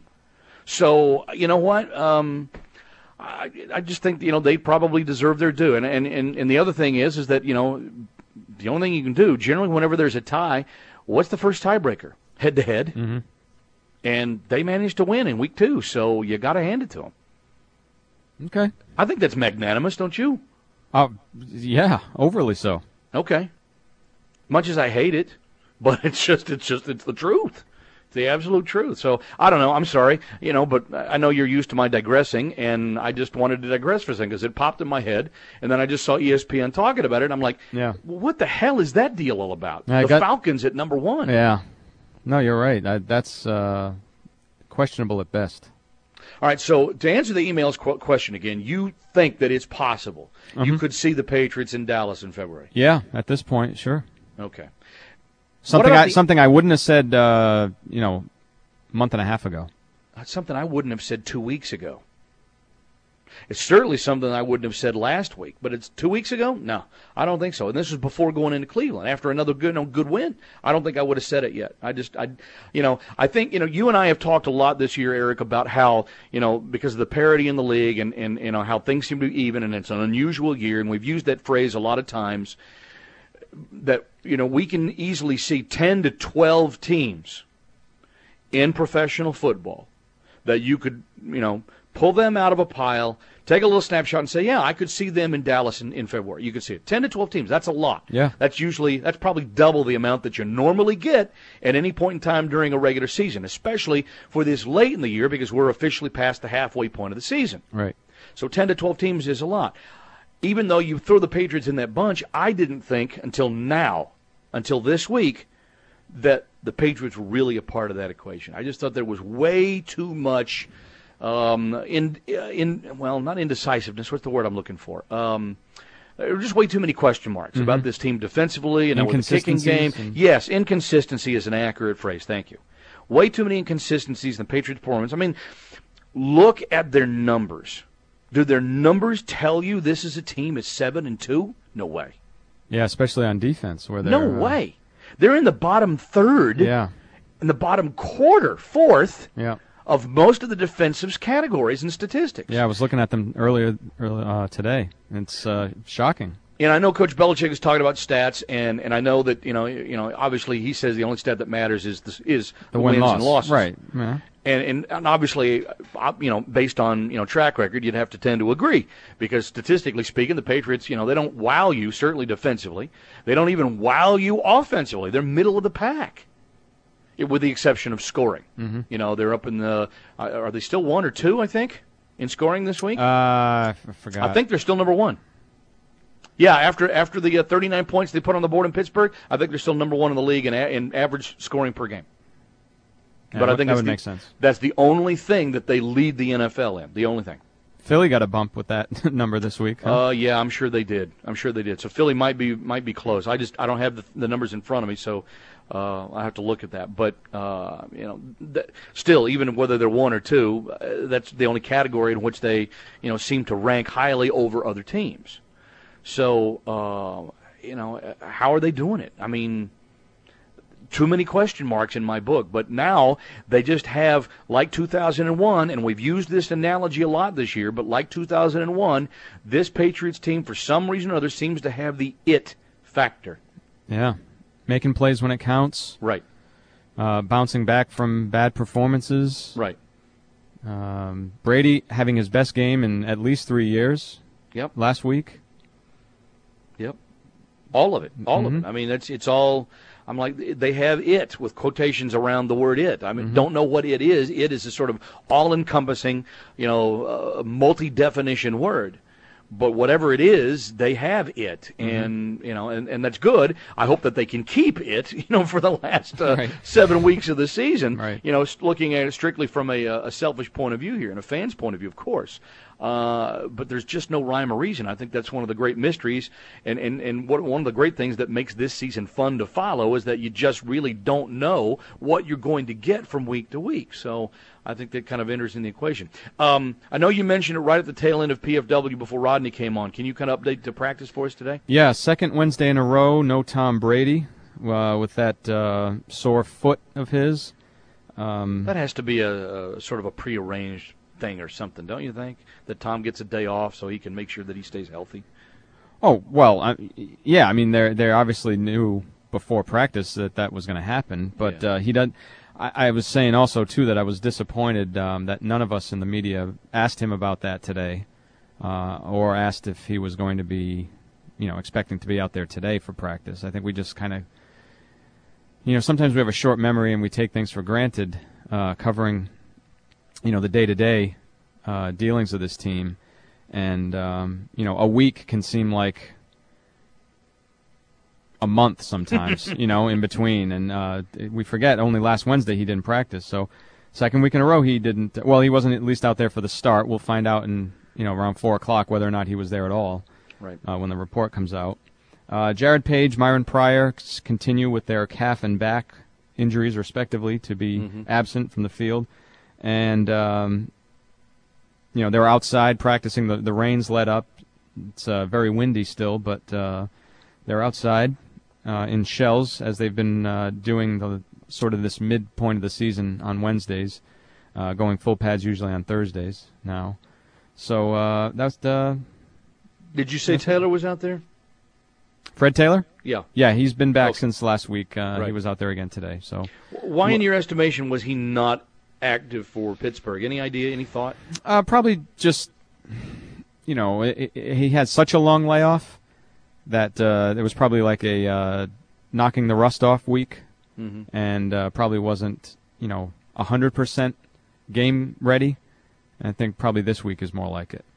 So, you know what? Um, I, I just think, you know, they probably deserve their due. And, and, and, and the other thing is, is that, you know, the only thing you can do, generally whenever there's a tie, what's the first tiebreaker? Head-to-head. Mm-hmm. And they managed to win in week two, so you got to hand it to them. Okay. I think that's magnanimous, don't you? Uh, yeah, overly so. Okay. Much as I hate it, but it's just, it's just, it's the truth. It's the absolute truth. So, I don't know, I'm sorry, you know, but I know you're used to my digressing, and I just wanted to digress for a second because it popped in my head, and then I just saw E S P N talking about it, and I'm like, yeah. Well, what the hell is that deal all about? I the got, Falcons at number one. Yeah. No, you're right. I, that's uh, questionable at best. All right, so to answer the email's qu- question again, you think that it's possible mm-hmm. you could see the Patriots in Dallas in February? Yeah, at this point, sure. Okay. Something I the, something I wouldn't have said, uh, you know, a month and a half ago. That's something I wouldn't have said two weeks ago. It's certainly something I wouldn't have said last week, but it's two weeks ago? No, I don't think so. And this was before going into Cleveland. After another good, no, good win, I don't think I would have said it yet. I just, I, you know, I think, you know, you and I have talked a lot this year, Eric, about how, you know, because of the parity in the league and, and you know, how things seem to be even, and it's an unusual year, and we've used that phrase a lot of times, that, you know, we can easily see ten to twelve teams in professional football that you could, you know, pull them out of a pile, take a little snapshot and say, yeah, I could see them in Dallas in, in February. You could see it. ten to twelve teams, that's a lot. Yeah. That's usually, that's probably double the amount that you normally get at any point in time during a regular season, especially for this late in the year because we're officially past the halfway point of the season. Right. So ten to twelve teams is a lot. Even though you throw the Patriots in that bunch, I didn't think until now, until this week, that the Patriots were really a part of that equation. I just thought there was way too much Um, in, in, well, not indecisiveness. What's the word I'm looking for? Um, there were just way too many question marks mm-hmm. about this team defensively and with the kicking game. And... Yes, inconsistency is an accurate phrase. Thank you. Way too many inconsistencies in the Patriots' performance. I mean, look at their numbers. Do their numbers tell you this is a team at seven and two? No way. Yeah, especially on defense, where they're no way. Uh, they're in the bottom third. Yeah. In the bottom quarter, fourth. Yeah. Of most of the defensive categories and statistics. Yeah, I was looking at them earlier, earlier uh, today. It's uh, shocking. And I know Coach Belichick is talking about stats, and, and I know that you know you know obviously he says the only stat that matters is the, is the, the win wins loss. and losses. Right. Yeah. And, and and obviously, you know, based on you know track record, you'd have to tend to agree because statistically speaking, the Patriots, you know, they don't wow you certainly defensively. They don't even wow you offensively. They're middle of the pack. It, with the exception of scoring. Mm-hmm. You know, they're up in the, uh, are they still one or two, I think, in scoring this week? Uh, I f- forgot. I think they're still number one. Yeah, after after the uh, thirty-nine points they put on the board in Pittsburgh, I think they're still number one in the league in, a- in average scoring per game. Yeah, but I think that that's would the, make sense. That's the only thing that they lead the N F L in, the only thing. Philly got a bump with that number this week. Huh? Uh, yeah, I'm sure they did. I'm sure they did. So Philly might be might be close. I just I don't have the, the numbers in front of me, so uh, I have to look at that. But uh, you know, th- still, even whether they're one or two, uh, that's the only category in which they you know seem to rank highly over other teams. So uh, you know, how are they doing it? I mean, too many question marks in my book, but now they just have, like two thousand one, and we've used this analogy a lot this year, but like two thousand one, this Patriots team, for some reason or other, seems to have the it factor. Yeah. Making plays when it counts. Right. Uh, bouncing back from bad performances. Right. Um, Brady having his best game in at least three years. Yep. Last week. Yep. All of it. All Mm-hmm. of it. I mean, it's it's all... I'm like, they have it with quotations around the word it. I mean, Mm-hmm. don't know what it is. It is a sort of all-encompassing, you know, uh, multi-definition word. But whatever it is, they have it, and Mm-hmm. you know, and, and that's good. I hope that they can keep it, you know, for the last uh, Right. seven weeks of the season. Right. You know, s- looking at it strictly from a, a selfish point of view here, and a fan's point of view, of course. Uh, but there's just no rhyme or reason. I think that's one of the great mysteries, and and and what, one of the great things that makes this season fun to follow is that you just really don't know what you're going to get from week to week. So I think that kind of enters in the equation. Um, I know you mentioned it right at the tail end of P F W before Rodney came on. Can you kind of update the practice for us today? Yeah, second Wednesday in a row, no Tom Brady uh, with that uh, sore foot of his. Um, That has to be a, a sort of a prearranged thing or something, don't you think? That Tom gets a day off so he can make sure that he stays healthy. Oh well, I, yeah. I mean, they they obviously knew before practice that that was going to happen, but Yeah. uh, he doesn't. I, I was saying also too that I was disappointed um, that none of us in the media asked him about that today, uh, or asked if he was going to be, you know, expecting to be out there today for practice. I think we just kind of, you know, sometimes we have a short memory and we take things for granted, uh, covering, you know, the day-to-day uh, dealings of this team. And, um, you know, a week can seem like a month sometimes, you know, in between. And uh, we forget only last Wednesday he didn't practice. So second week in a row he didn't. Well, he wasn't at least out there for the start. We'll find out in, you know, around four o'clock whether or not he was there at all. Right. Uh, when the report comes out. Uh, Jared Page, Myron Pryor continue with their calf and back injuries, respectively, to be Mhm. absent from the field. And, um, you know, they were outside practicing. The, the rain's let up. It's uh, very windy still, but uh, they're outside uh, in shells as they've been uh, doing the sort of this midpoint of the season on Wednesdays, uh, going full pads usually on Thursdays now. So uh, that's the... Did you say Taylor was out there? Fred Taylor? Yeah. Yeah, he's been back Okay. since last week. Uh, Right. He was out there again today. So, Why, in your estimation, was he not active for Pittsburgh? Any idea? Any thought? uh, probably just, you know, it, it, he had such a long layoff that uh, it was probably like a uh, knocking the rust off week, Mhm. and uh, probably wasn't, you know, one hundred percent game ready. And I think probably this week is more like it.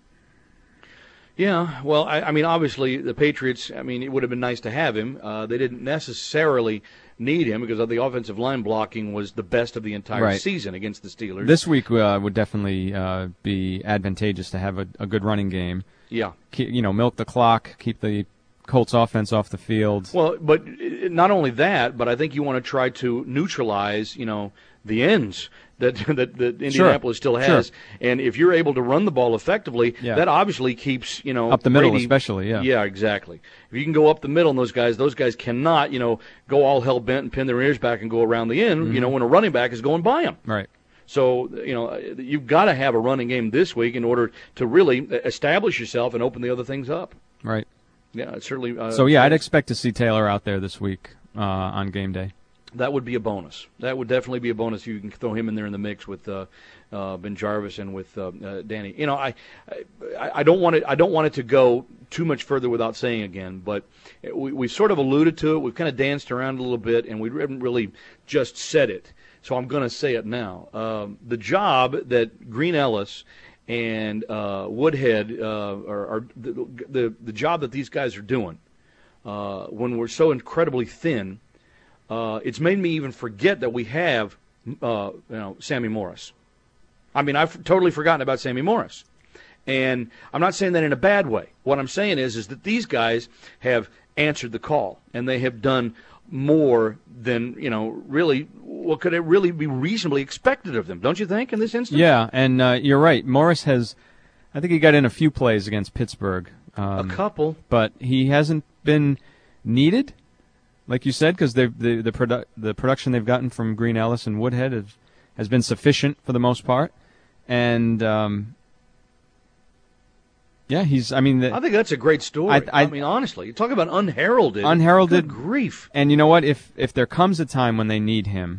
Yeah, well, I, I mean, obviously, the Patriots, I mean, it would have been nice to have him. Uh, they didn't necessarily need him because of the offensive line blocking was the best of the entire Right. season against the Steelers. This week uh, would definitely uh, be advantageous to have a, a good running game. Yeah. Keep, you know, milk the clock, keep the Colts offense off the field. Well, but uh, not only that, but I think you want to try to neutralize, you know, the ends that that, that Indianapolis still has. Sure. And if you're able to run the ball effectively, Yeah. that obviously keeps, you know, Up the middle Brady- especially, yeah. Yeah, exactly. If you can go up the middle, and those guys, those guys cannot, you know, go all hell bent and pin their ears back and go around the end. You know, Mhm. when a running back is going by them. Right. So, you know, you've got to have a running game this week in order to really establish yourself and open the other things up. Right. Yeah, it's certainly. Uh, So, yeah, I'd expect to see Taylor out there this week uh, on game day. That would be a bonus. That would definitely be a bonus if you can throw him in there in the mix with uh, uh, Ben Jarvis and with uh, uh, Danny. You know, I, I I don't want it. I don't want it to go too much further without saying again. But we we sort of alluded to it. We've kind of danced around a little bit, and we haven't really just said it. So I'm going to say it now. Um, the job that Green Ellis and uh, Woodhead uh, are, are the, the the job that these guys are doing uh, when we're so incredibly thin. Uh, it's made me even forget that we have, uh, you know, Sammy Morris. I mean, I've totally forgotten about Sammy Morris. And I'm not saying that in a bad way. What I'm saying is, is that these guys have answered the call, and they have done more than, you know, really, what could it really be reasonably expected of them, don't you think, in this instance? Yeah, and uh, you're right. Morris has, I think he got in a few plays against Pittsburgh. Um, a couple. But he hasn't been needed, like you said, because the the produ- the production they've gotten from Green Ellis and Woodhead has, has been sufficient for the most part. And, um, yeah, he's, I mean... The, I think that's a great story. I, I, I mean, honestly, you talk about unheralded. Unheralded. Good grief. And you know what? If if there comes a time when they need him,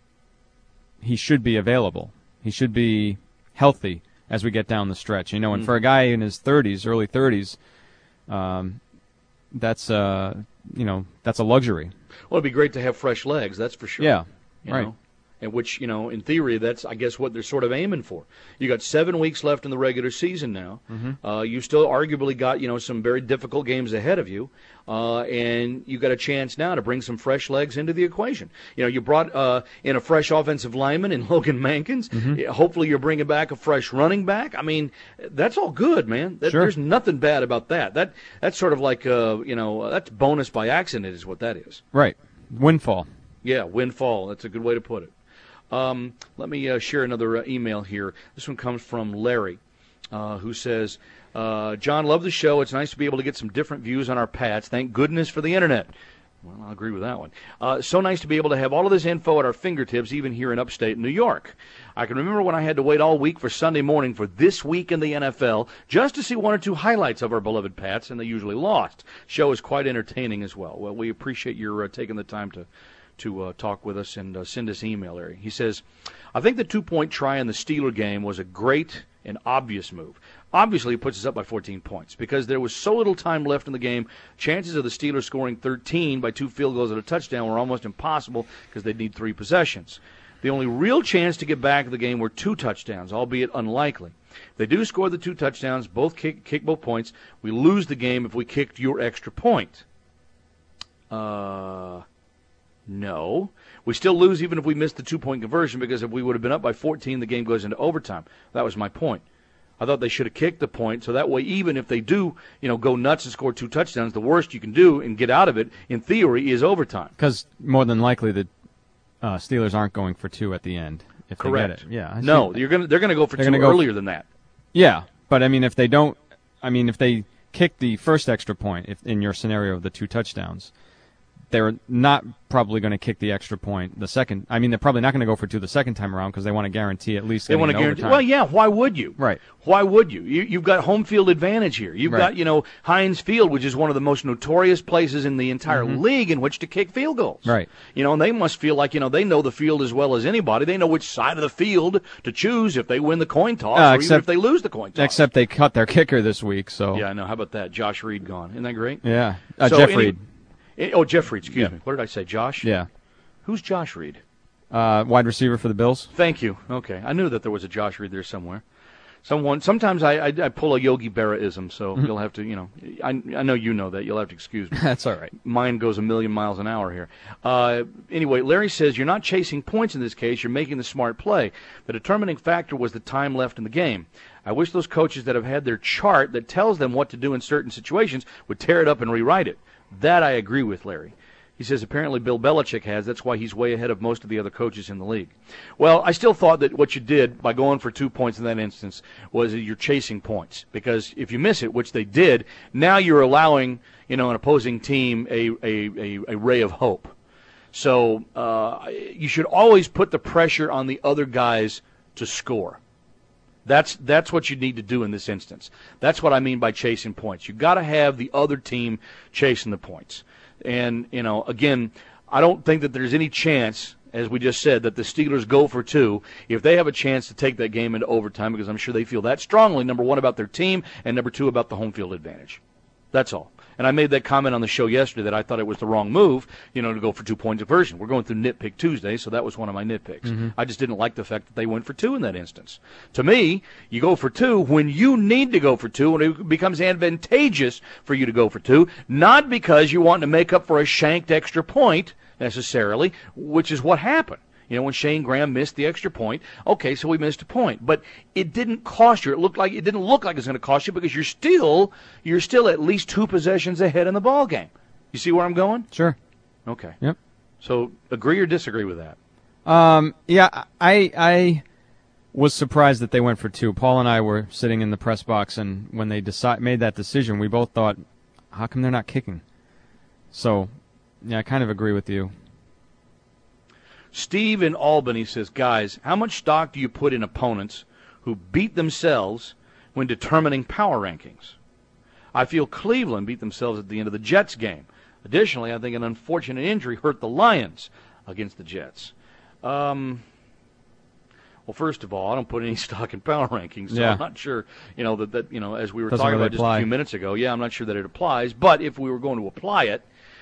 he should be available. He should be healthy as we get down the stretch. You know, and mm. for a guy in his thirties, early thirties, um, that's, uh, you know, that's a luxury. Well, it'd be great to have fresh legs, that's for sure. Yeah, you right. know? And which, you know, in theory, that's, I guess, what they're sort of aiming for. You got seven weeks left in the regular season now. Mm-hmm. Uh, you still arguably got, you know, some very difficult games ahead of you. Uh, and you got a chance now to bring some fresh legs into the equation. You know, you brought uh, in a fresh offensive lineman in Logan Mankins. Mm-hmm. Hopefully you're bringing back a fresh running back. I mean, that's all good, man. That, sure. There's nothing bad about that. That That's sort of like, uh, you know, that's bonus by accident is what that is. Right. Windfall. Yeah, windfall. That's a good way to put it. Um, let me uh, share another uh, email here. This one comes from Larry, uh, who says, uh, John, love the show. It's nice to be able to get some different views on our Pats. Thank goodness for the Internet. Well, I'll agree with that one. Uh, so nice to be able to have all of this info at our fingertips, even here in upstate New York. I can remember when I had to wait all week for Sunday morning for This Week in the N F L just to see one or two highlights of our beloved Pats, and they usually lost. Show is quite entertaining as well. Well, we appreciate your uh, taking the time to to uh, talk with us and uh, send us email, Larry. He says, I think the two-point try in the Steeler game was a great and obvious move. Obviously, it puts us up by fourteen points because there was so little time left in the game. Chances of the Steelers scoring thirteen by two field goals and a touchdown were almost impossible because they'd need three possessions. The only real chance to get back in the game were two touchdowns, albeit unlikely. If they do score the two touchdowns, both kick, kick both points, we lose the game if we kicked your extra point. Uh... No. We still lose even if we missed the two-point conversion because if we would have been up by fourteen, the game goes into overtime. That was my point. I thought they should have kicked the point, so that way even if they do, you know, go nuts and score two touchdowns, the worst you can do and get out of it, in theory, is overtime. Because more than likely the uh, Steelers aren't going for two at the end. If Correct. They get it. Yeah. No, you're gonna, they're going to go for two go earlier f- than that. Yeah, but, I mean, if they don't, I mean, if they kick the first extra point, if in your scenario of the two touchdowns, they're not probably going to kick the extra point the second. I mean, they're probably not going to go for two the second time around because they want to guarantee at least. They want to guarantee. Well, yeah. Why would you? Right. Why would you? you you've got home field advantage here. You've right. got, you know, Heinz Field, which is one of the most notorious places in the entire mm-hmm. league in which to kick field goals. Right. You know, and they must feel like, you know, they know the field as well as anybody. They know which side of the field to choose if they win the coin toss uh, or except, even if they lose the coin toss. Except they cut their kicker this week. So. Yeah, I know. How about that? Josh Reed gone. Isn't that great? Yeah. Uh, so Jeff any, Reed. Oh, Jeff Reed, excuse yeah. me. What did I say, Josh? Yeah. Who's Josh Reed? Uh, wide receiver for the Bills. Thank you. Okay. I knew that there was a Josh Reed there somewhere. Someone. Sometimes I, I, I pull a Yogi Berra-ism, so mm-hmm. you'll have to, you know, I, I know you know that. You'll have to excuse me. That's all right. Mine goes a million miles an hour here. Uh, anyway, Larry says, you're not chasing points in this case. You're making the smart play. The determining factor was the time left in the game. I wish those coaches that have had their chart that tells them what to do in certain situations would tear it up and rewrite it. That I agree with, Larry. He says apparently Bill Belichick has. That's why he's way ahead of most of the other coaches in the league. Well, I still thought that what you did by going for two points in that instance was that you're chasing points. Because if you miss it, which they did, now you're allowing, you know, an opposing team a, a, a, a ray of hope. So uh, you should always put the pressure on the other guys to score. That's that's what you need to do in this instance. That's what I mean by chasing points. You've got to have the other team chasing the points. And, you know, again, I don't think that there's any chance, as we just said, that the Steelers go for two if they have a chance to take that game into overtime, because I'm sure they feel that strongly, number one, about their team, and number two, about the home field advantage. That's all. And I made that comment on the show yesterday that I thought it was the wrong move, you know, to go for two-point conversion. We're going through Nitpick Tuesday, so that was one of my nitpicks. Mm-hmm. I just didn't like the fact that they went for two in that instance. To me, you go for two when you need to go for two, when it becomes advantageous for you to go for two, not because you want to make up for a shanked extra point, necessarily, which is what happened. You know, when Shane Graham missed the extra point, okay, so we missed a point, but it didn't cost you. It looked like it didn't look like it's going to cost you because you're still you're still at least two possessions ahead in the ball game. You see where I'm going? Sure. Okay. Yep. So agree or disagree with that? Um, yeah, I I was surprised that they went for two. Paul and I were sitting in the press box, and when they decide, made that decision, we both thought, how come they're not kicking? So, yeah, I kind of agree with you. Steve in Albany says, guys, how much stock do you put in opponents who beat themselves when determining power rankings? I feel Cleveland beat themselves at the end of the Jets game. Additionally, I think an unfortunate injury hurt the Lions against the Jets. Um, well, first of all, I don't put any stock in power rankings, so yeah. I'm not sure, you know, that, that you know, as we were Doesn't talking really about just apply. a few minutes ago, yeah, I'm not sure that it applies. But if we were going to apply it,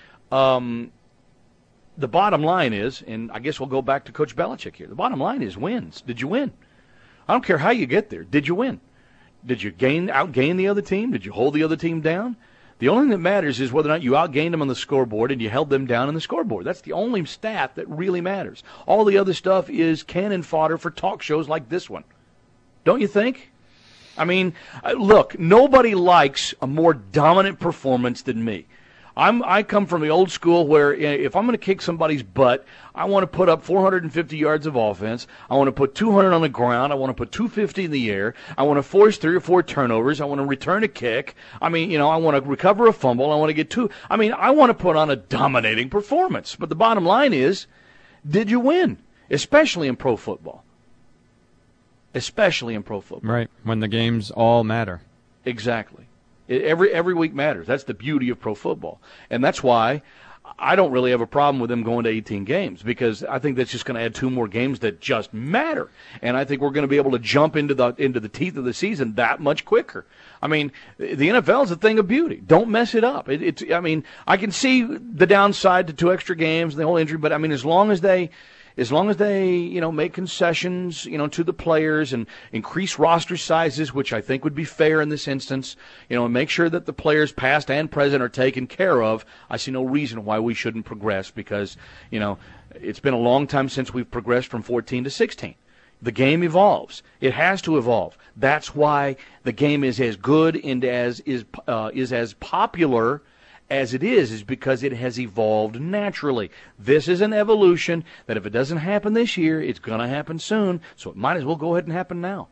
um, the bottom line is, and I guess we'll go back to Coach Belichick here, the bottom line is wins. Did you win? I don't care how you get there. Did you win? Did you gain outgain the other team? Did you hold the other team down? The only thing that matters is whether or not you outgained them on the scoreboard and you held them down on the scoreboard. That's the only stat that really matters. All the other stuff is cannon fodder for talk shows like this one. Don't you think? I mean, look, nobody likes a more dominant performance than me. I'm, I come from the old school where if I'm going to kick somebody's butt, I want to put up four hundred fifty yards of offense. I want to put two hundred on the ground. I want to put two hundred fifty in the air. I want to force three or four turnovers. I want to return a kick. I mean, you know, I want to recover a fumble. I want to get two. I mean, I want to put on a dominating performance. But the bottom line is, did you win? Especially in pro football. Especially in pro football. Right, when the games all matter. Exactly. Every every week matters. That's the beauty of pro football. And that's why I don't really have a problem with them going to eighteen games, because I think that's just going to add two more games that just matter. And I think we're going to be able to jump into the into the teeth of the season that much quicker. I mean, the N F L is a thing of beauty. Don't mess it up. It, it's I mean, I can see the downside to two extra games and the whole injury, but I mean, as long as they As long as they, you know, make concessions, you know, to the players and increase roster sizes, which I think would be fair in this instance, you know, and make sure that the players past and present are taken care of, I see no reason why we shouldn't progress, because, you know, it's been a long time since we've progressed from fourteen to sixteen. The game evolves. It has to evolve. That's why the game is as good and as is uh, is as popular as it is, is because it has evolved naturally. This is an evolution that if it doesn't happen this year, it's going to happen soon, so it might as well go ahead and happen now.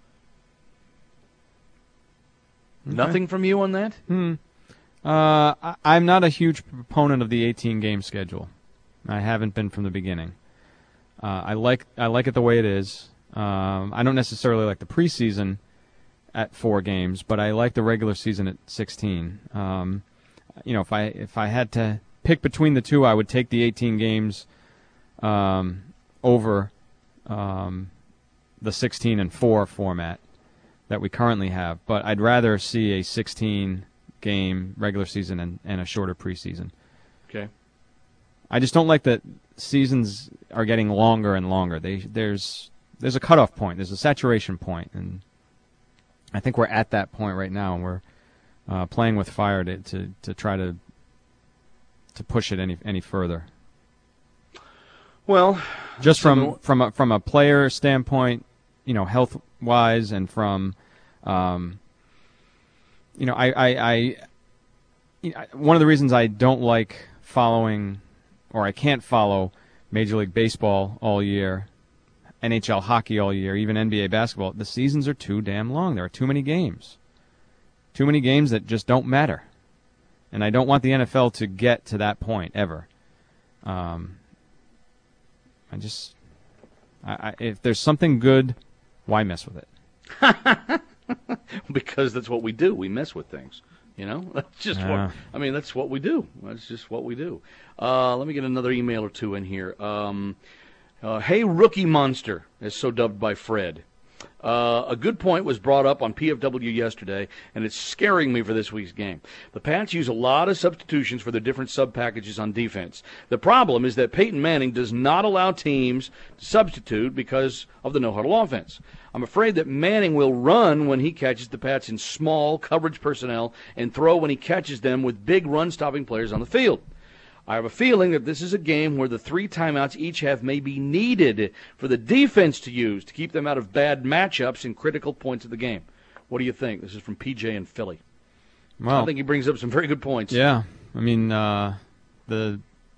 Okay. Nothing from you on that? Hmm. Uh, I, I'm not a huge proponent of the eighteen-game schedule. I haven't been from the beginning. Uh, I like I like it the way it is. Um, I don't necessarily like the preseason at four games, but I like the regular season at sixteen. Um, You know, if I if I had to pick between the two, I would take the eighteen games um, over um, the sixteen and four format that we currently have. But I'd rather see a sixteen-game regular season and, and a shorter preseason. Okay. I just don't like that seasons are getting longer and longer. They there's there's a cutoff point, there's a saturation point, and I think we're at that point right now, and we're Uh, playing with fire to, to, to try to to push it any any further. Well, just from from a, from a player standpoint, you know, health wise, and from, um, you know, I I, I you know, one of the reasons I don't like following, or I can't follow Major League Baseball all year, N H L hockey all year, even N B A basketball. The seasons are too damn long. There are too many games. Too many games that just don't matter. And I don't want the N F L to get to that point, ever. Um, I just... I, I, if there's something good, why mess with it? Because that's what we do. We mess with things. You know? That's just uh, what... I mean, that's what we do. That's just what we do. Uh, let me get another email or two in here. Um, uh, hey, Rookie Monster, as so dubbed by Fred. Uh, a good point was brought up on P F W yesterday, and it's scaring me for this week's game. The Pats use a lot of substitutions for their different sub-packages on defense. The problem is that Peyton Manning does not allow teams to substitute because of the no-huddle offense. I'm afraid that Manning will run when he catches the Pats in small coverage personnel and throw when he catches them with big run-stopping players on the field. I have a feeling that this is a game where the three timeouts each have may be needed for the defense to use to keep them out of bad matchups in critical points of the game. What do you think? This is from P J in Philly. Well, I think he brings up some very good points. Yeah, I mean, uh, the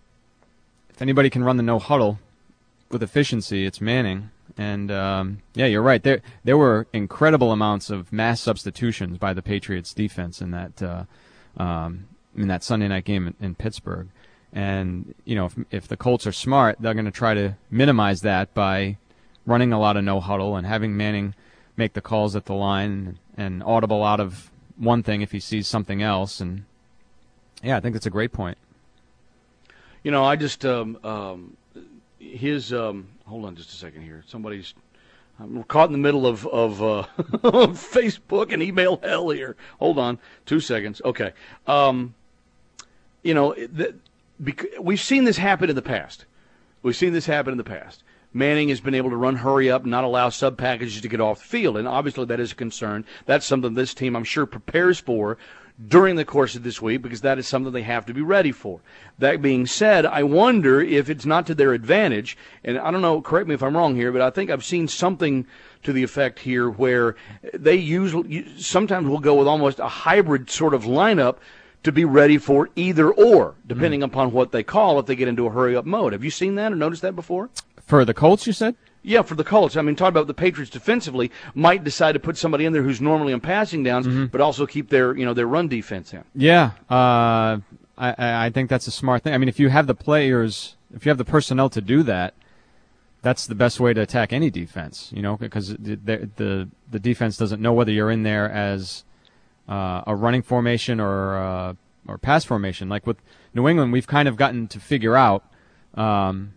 if anybody can run the no huddle with efficiency, it's Manning. And um, yeah, you're right. There there were incredible amounts of mass substitutions by the Patriots defense in that uh, um, in that Sunday night game in, in Pittsburgh. And you know, if if the Colts are smart, they're going to try to minimize that by running a lot of no huddle and having Manning make the calls at the line and audible out of one thing if he sees something else. And yeah, I think that's a great point. You know, I just um, um, his um, hold on just a second here. Somebody's I'm caught in the middle of of uh, Facebook and email hell here. Hold on, two seconds. Okay, um, you know, the, bec- we've seen this happen in the past. We've seen this happen in the past. Manning has been able to run hurry up, not allow sub packages to get off the field, and obviously that is a concern. That's something this team, I'm sure, prepares for during the course of this week because that is something they have to be ready for. That being said, I wonder if it's not to their advantage, and I don't know, correct me if I'm wrong here, but I think I've seen something to the effect here where they usually sometimes will go with almost a hybrid sort of lineup to be ready for either or, depending mm-hmm. upon what they call if they get into a hurry-up mode. Have you seen that or noticed that before? For the Colts, you said? Yeah, for the Colts. I mean, talking about the Patriots defensively, might decide to put somebody in there who's normally on passing downs, mm-hmm. but also keep their, you know, their run defense in. Yeah, uh, I, I think that's a smart thing. I mean, if you have the players, if you have the personnel to do that, that's the best way to attack any defense, you know, because the the, the defense doesn't know whether you're in there as uh, a running formation or uh, or pass formation. Like with New England, we've kind of gotten to figure out um,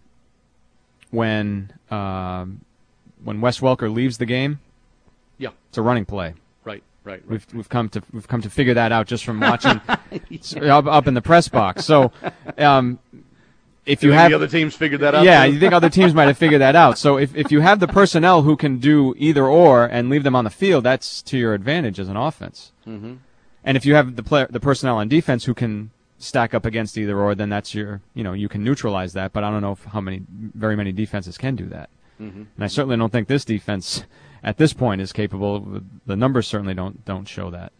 when um, when Wes Welker leaves the game, yeah, it's a running play. Right, right. right. We've we've come to we've come to figure that out just from watching yeah. up, up in the press box. So, um, if you, you have the other teams figured that out, yeah, too? You think other teams might have figured that out. So if if you have the personnel who can do either or and leave them on the field, that's to your advantage as an offense. Mm-hmm. And if you have the player, the personnel on defense who can stack up against either or, then that's your, you know, you can neutralize that. But I don't know if how many, very many defenses can do that. Mm-hmm. And I certainly don't think this defense at this point is capable. The numbers certainly don't don't show that.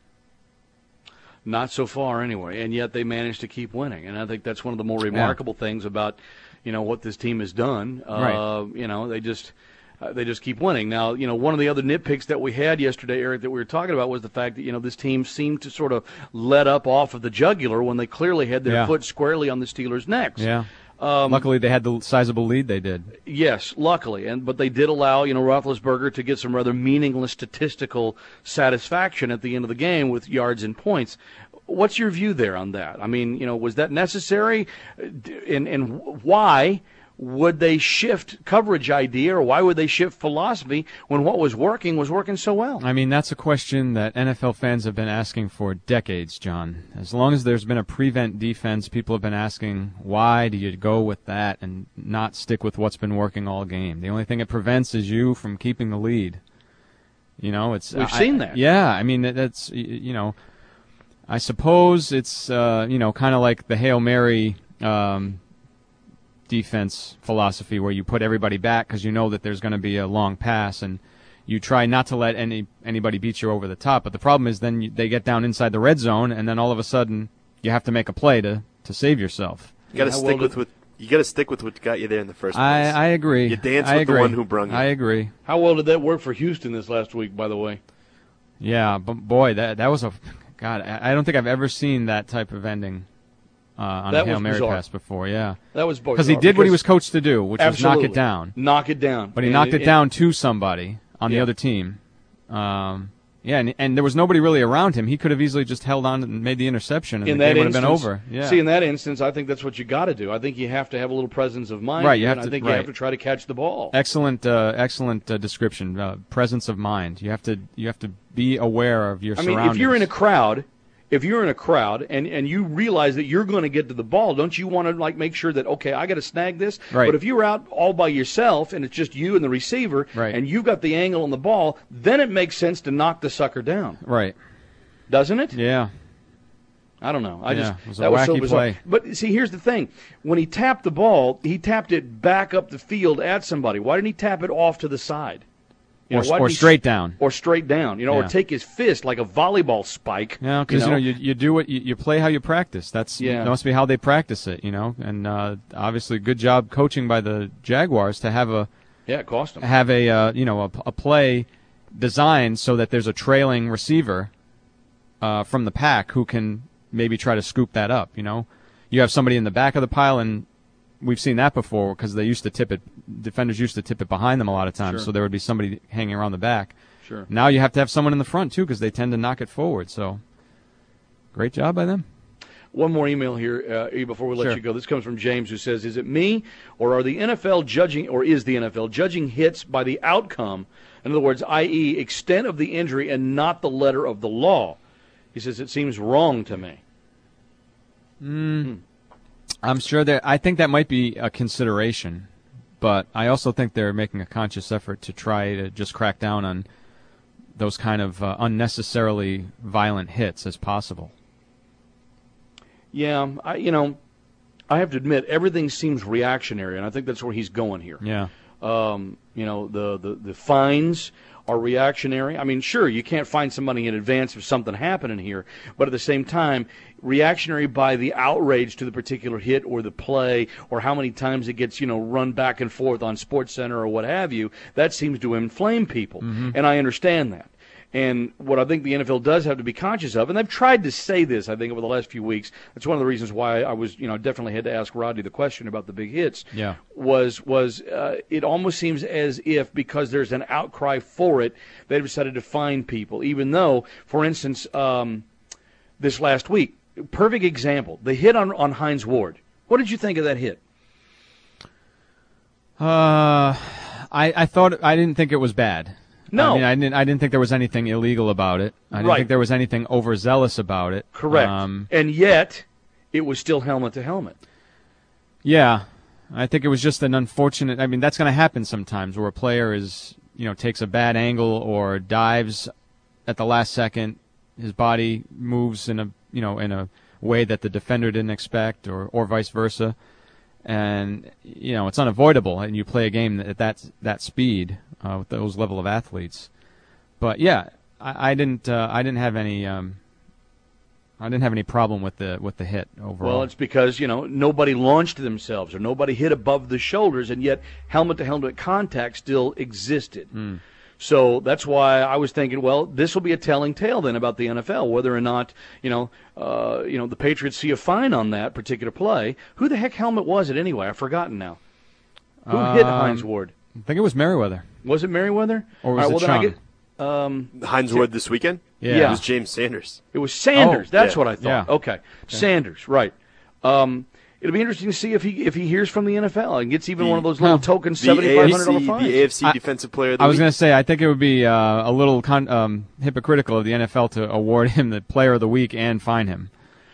Not so far, anyway, and yet they managed to keep winning, and I think that's one of the more remarkable yeah. things about, you know, what this team has done. Right. Uh, you know, they just uh, they just keep winning. Now, you know, one of the other nitpicks that we had yesterday, Eric, that we were talking about was the fact that, you know, this team seemed to sort of let up off of the jugular when they clearly had their yeah. foot squarely on the Steelers' necks. Yeah. Um, luckily, they had the sizable lead they did. Yes, luckily, and but they did allow, you know, Roethlisberger to get some rather meaningless statistical satisfaction at the end of the game with yards and points. What's your view there on that? I mean, you know, was that necessary, and and why would they shift coverage idea, or why would they shift philosophy when what was working was working so well? I mean, that's a question that N F L fans have been asking for decades, John. As long as there's been a prevent defense, people have been asking, why do you go with that and not stick with what's been working all game? The only thing it prevents is you from keeping the lead. You know, it's we've I, seen that. Yeah, I mean, that's, you know, I suppose it's, uh, you know, kind of like the Hail Mary um, defense philosophy where you put everybody back because you know that there's going to be a long pass, and you try not to let any anybody beat you over the top. But the problem is then you, they get down inside the red zone, and then all of a sudden you have to make a play to, to save yourself. You got to stick with what you got to stick with what got you there in the first place. I, I agree. You dance I with agree. the one who brung you. I agree. How well did that work for Houston this last week, by the way? Yeah, but boy, that that was a God. I don't think I've ever seen that type of ending uh, on that a Hail Mary bizarre. pass before. Yeah, that was bizarre. Because he did what he was coached to do, which absolutely. was knock it down. Knock it down. But he and knocked it, it down to somebody on yeah. the other team. Um, yeah, and, and there was nobody really around him. He could have easily just held on and made the interception, and in the that game would have instance, been over. Yeah. See, in that instance, I think that's what you got to do. I think you have to have a little presence of mind. Right. You have and to. I think right. you have to try to catch the ball. Excellent, uh, excellent uh, description. Uh, presence of mind. You have to. You have to be aware of your I surroundings. mean, if you're in a crowd. If you're in a crowd and, and you realize that you're going to get to the ball, don't you want to like make sure that, okay, I got to snag this? Right. But if you're out all by yourself and it's just you and the receiver right. and you've got the angle on the ball, then it makes sense to knock the sucker down. Right. Doesn't it? Yeah. I don't know. I Yeah, just it was a that was so wacky bizarre. play. But see, here's the thing: when he tapped the ball, he tapped it back up the field at somebody. Why didn't he tap it off to the side? You Or- know, why or didn't he- straight down. Or straight down. You know, Yeah. or take his fist like a volleyball spike. Yeah, because you know, you, you do what you, you play how you practice. That's Yeah. that must be how they practice it. You know, and uh, obviously, good job coaching by the Jaguars to have a Yeah, it cost him. have a uh, you know a, a play designed so that there's a trailing receiver uh, from the pack who can maybe try to scoop that up. You know, you have somebody in the back of the pile, and we've seen that before because they used to tip it. Defenders used to tip it behind them a lot of times, Sure. so there would be somebody hanging around the back. Sure. Now you have to have someone in the front too because they tend to knock it forward. So, great job by them. One more email here uh, before we let Sure. you go. This comes from James, who says, "Is it me, or are the N F L judging, or is the N F L judging hits by the outcome? In other words, that is, extent of the injury, and not the letter of the law?" He says, "It seems wrong to me." Mm. I'm sure that I think that might be a consideration, but I also think they're making a conscious effort to try to just crack down on those kind of uh, unnecessarily violent hits as possible. Yeah, I, you know, I have to admit, everything seems reactionary, and I think that's where he's going here. Yeah. Um, you know, the, the, the fines are reactionary. I mean, sure, you can't find somebody in advance of something happening here, but at the same time, reactionary by the outrage to the particular hit or the play or how many times it gets, you know, run back and forth on SportsCenter or what have you, that seems to inflame people, Mm-hmm. and I understand that. And what I think the N F L does have to be conscious of, and they've tried to say this, I think, over the last few weeks. That's one of the reasons why I was, you know, definitely had to ask Rodney the question about the big hits. Yeah. Was was uh, it almost seems as if because there's an outcry for it, they've decided to fine people, even though, for instance, um, this last week, perfect example, the hit on on Hines Ward. What did you think of that hit? Uh, I I thought I didn't think it was bad. No. I mean, I didn't. I didn't think there was anything illegal about it. I didn't Right. think there was anything overzealous about it. Correct. Um, And yet, it was still helmet to helmet. Yeah, I think it was just an unfortunate. I mean, that's going to happen sometimes where a player is, you know, takes a bad angle or dives at the last second. His body moves in a, you know, in a way that the defender didn't expect, or or vice versa, and you know, it's unavoidable. And you play a game at that that speed uh, with those level of athletes. But yeah, I, I didn't. Uh, I didn't have any. Um, I didn't have any problem with the with the hit overall. Well, it's because, you know, nobody launched themselves or nobody hit above the shoulders, and yet helmet-to-helmet contact still existed. Mm. So that's why I was thinking, well, this will be a telling tale then about the N F L, whether or not, you know, uh, you know, the Patriots see a fine on that particular play. Who the heck helmet was it anyway? I've forgotten now. Who hit Um, Hines Ward? I think it was Merriweather. Was it Merriweather? Or was All right, it well, then I Chung? get, um, Hines Ward this weekend? Yeah. Yeah. It was James Sanders. It was Sanders. Oh, That's yeah. what I thought. Yeah. Okay. Sanders, right. Um, it'll be interesting to see if he if he hears from the N F L and gets even The- one of those little token The seventy-five hundred dollars A F C, fines. the A F C I- Defensive Player of the I was Week. going to say, I think it would be uh, a little con- um, hypocritical of the N F L to award him the Player of the Week and fine him.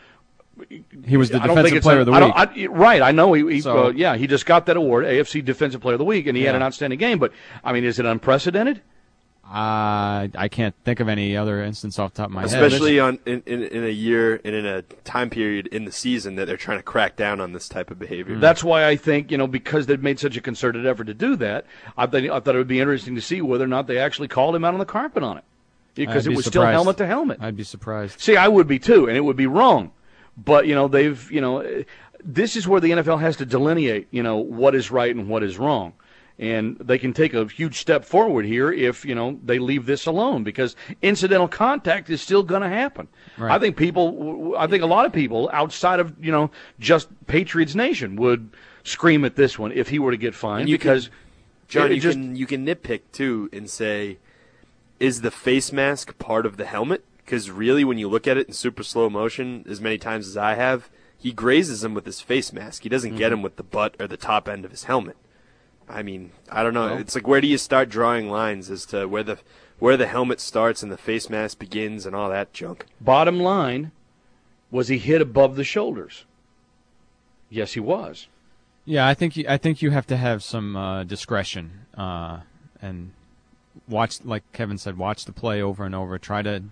He was the I don't think Defensive it's Player a- of the I Week. don't- I- right, I know. He, he So- uh, yeah, he just got that award, A F C Defensive Player of the Week, and he had Yeah. an outstanding game. But I mean, is it unprecedented? Uh, I can't think of any other instance off the top of my head. Especially on in, in, in a year and in a time period in the season that they're trying to crack down on this type of behavior. That's why I think, you know, because they've made such a concerted effort to do that, I, think, I thought it would be interesting to see whether or not they actually called him out on the carpet on it, because I'd it be was still surprised. helmet to helmet. I'd be surprised. See, I would be too, and it would be wrong. But, you know, they've, you know, eh, this is where the N F L has to delineate, you know, what is right and what is wrong. And they can take a huge step forward here if, you know, they leave this alone, because incidental contact is still going to happen. Right. I think people, I think a lot of people outside of, you know, just Patriots Nation would scream at this one if he were to get fined, And you because can, John, it you just, can you can nitpick too and say, is the face mask part of the helmet? Because really, when you look at it in super slow motion, as many times as I have, he grazes him with his face mask. He doesn't get Mhm. him with the butt or the top end of his helmet. I mean, I don't know. Well- It's like, where do you start drawing lines as to where the where the helmet starts and the face mask begins and all that junk? bottom line, was he hit above the shoulders? Yes, he was. Yeah, I think you, I think you have to have some uh, discretion uh, and watch, like Kevin said, watch the play over and over. Try to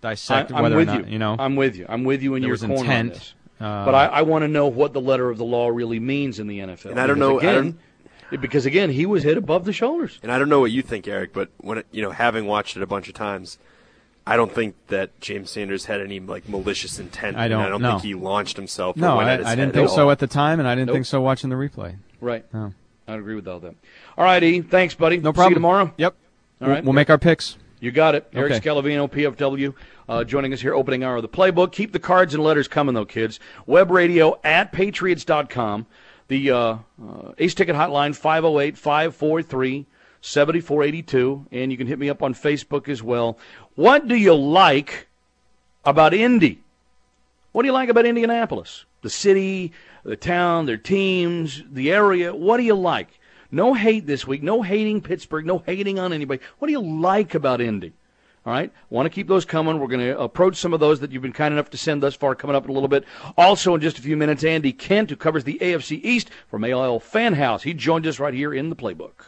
dissect I, I'm whether with or not, you. you know. I'm with you. I'm with you in there your was corner intent. on this. Uh, but I, I want to know what the letter of the law really means in the N F L. And I don't Because know- I Again, because again, he was hit above the shoulders. And I don't know what you think, Eric, but when it, you know, having watched it a bunch of times, I don't think that James Sanders had any like malicious intent. I don't. And I don't no. think he launched himself. No, or went I, at his I didn't head think at so all. at the time, and I didn't Nope. think so watching the replay. Right. No. I'd agree with all that. All right, E. Thanks, buddy. No See problem. you tomorrow. Yep. All We'll, right. we'll make our picks. You got it. Eric Okay. Scalavino, P F W, uh, joining us here, opening hour of the Playbook. Keep the cards and letters coming, though, kids. Web radio at patriots dot com. The uh, uh, Ace Ticket Hotline, five oh eight, five four three, seven four eight two. And you can hit me up on Facebook as well. What do you like about Indy? What do you like about Indianapolis? The city, the town, their teams, the area. What do you like? No hate this week. No hating Pittsburgh. No hating on anybody. What do you like about Indy? All right? Want to keep those coming. We're going to approach some of those that you've been kind enough to send thus far coming up in a little bit. Also, in just a few minutes, Andy Kent, who covers the A F C East from A L L Fan House. He joined us right here in the Playbook.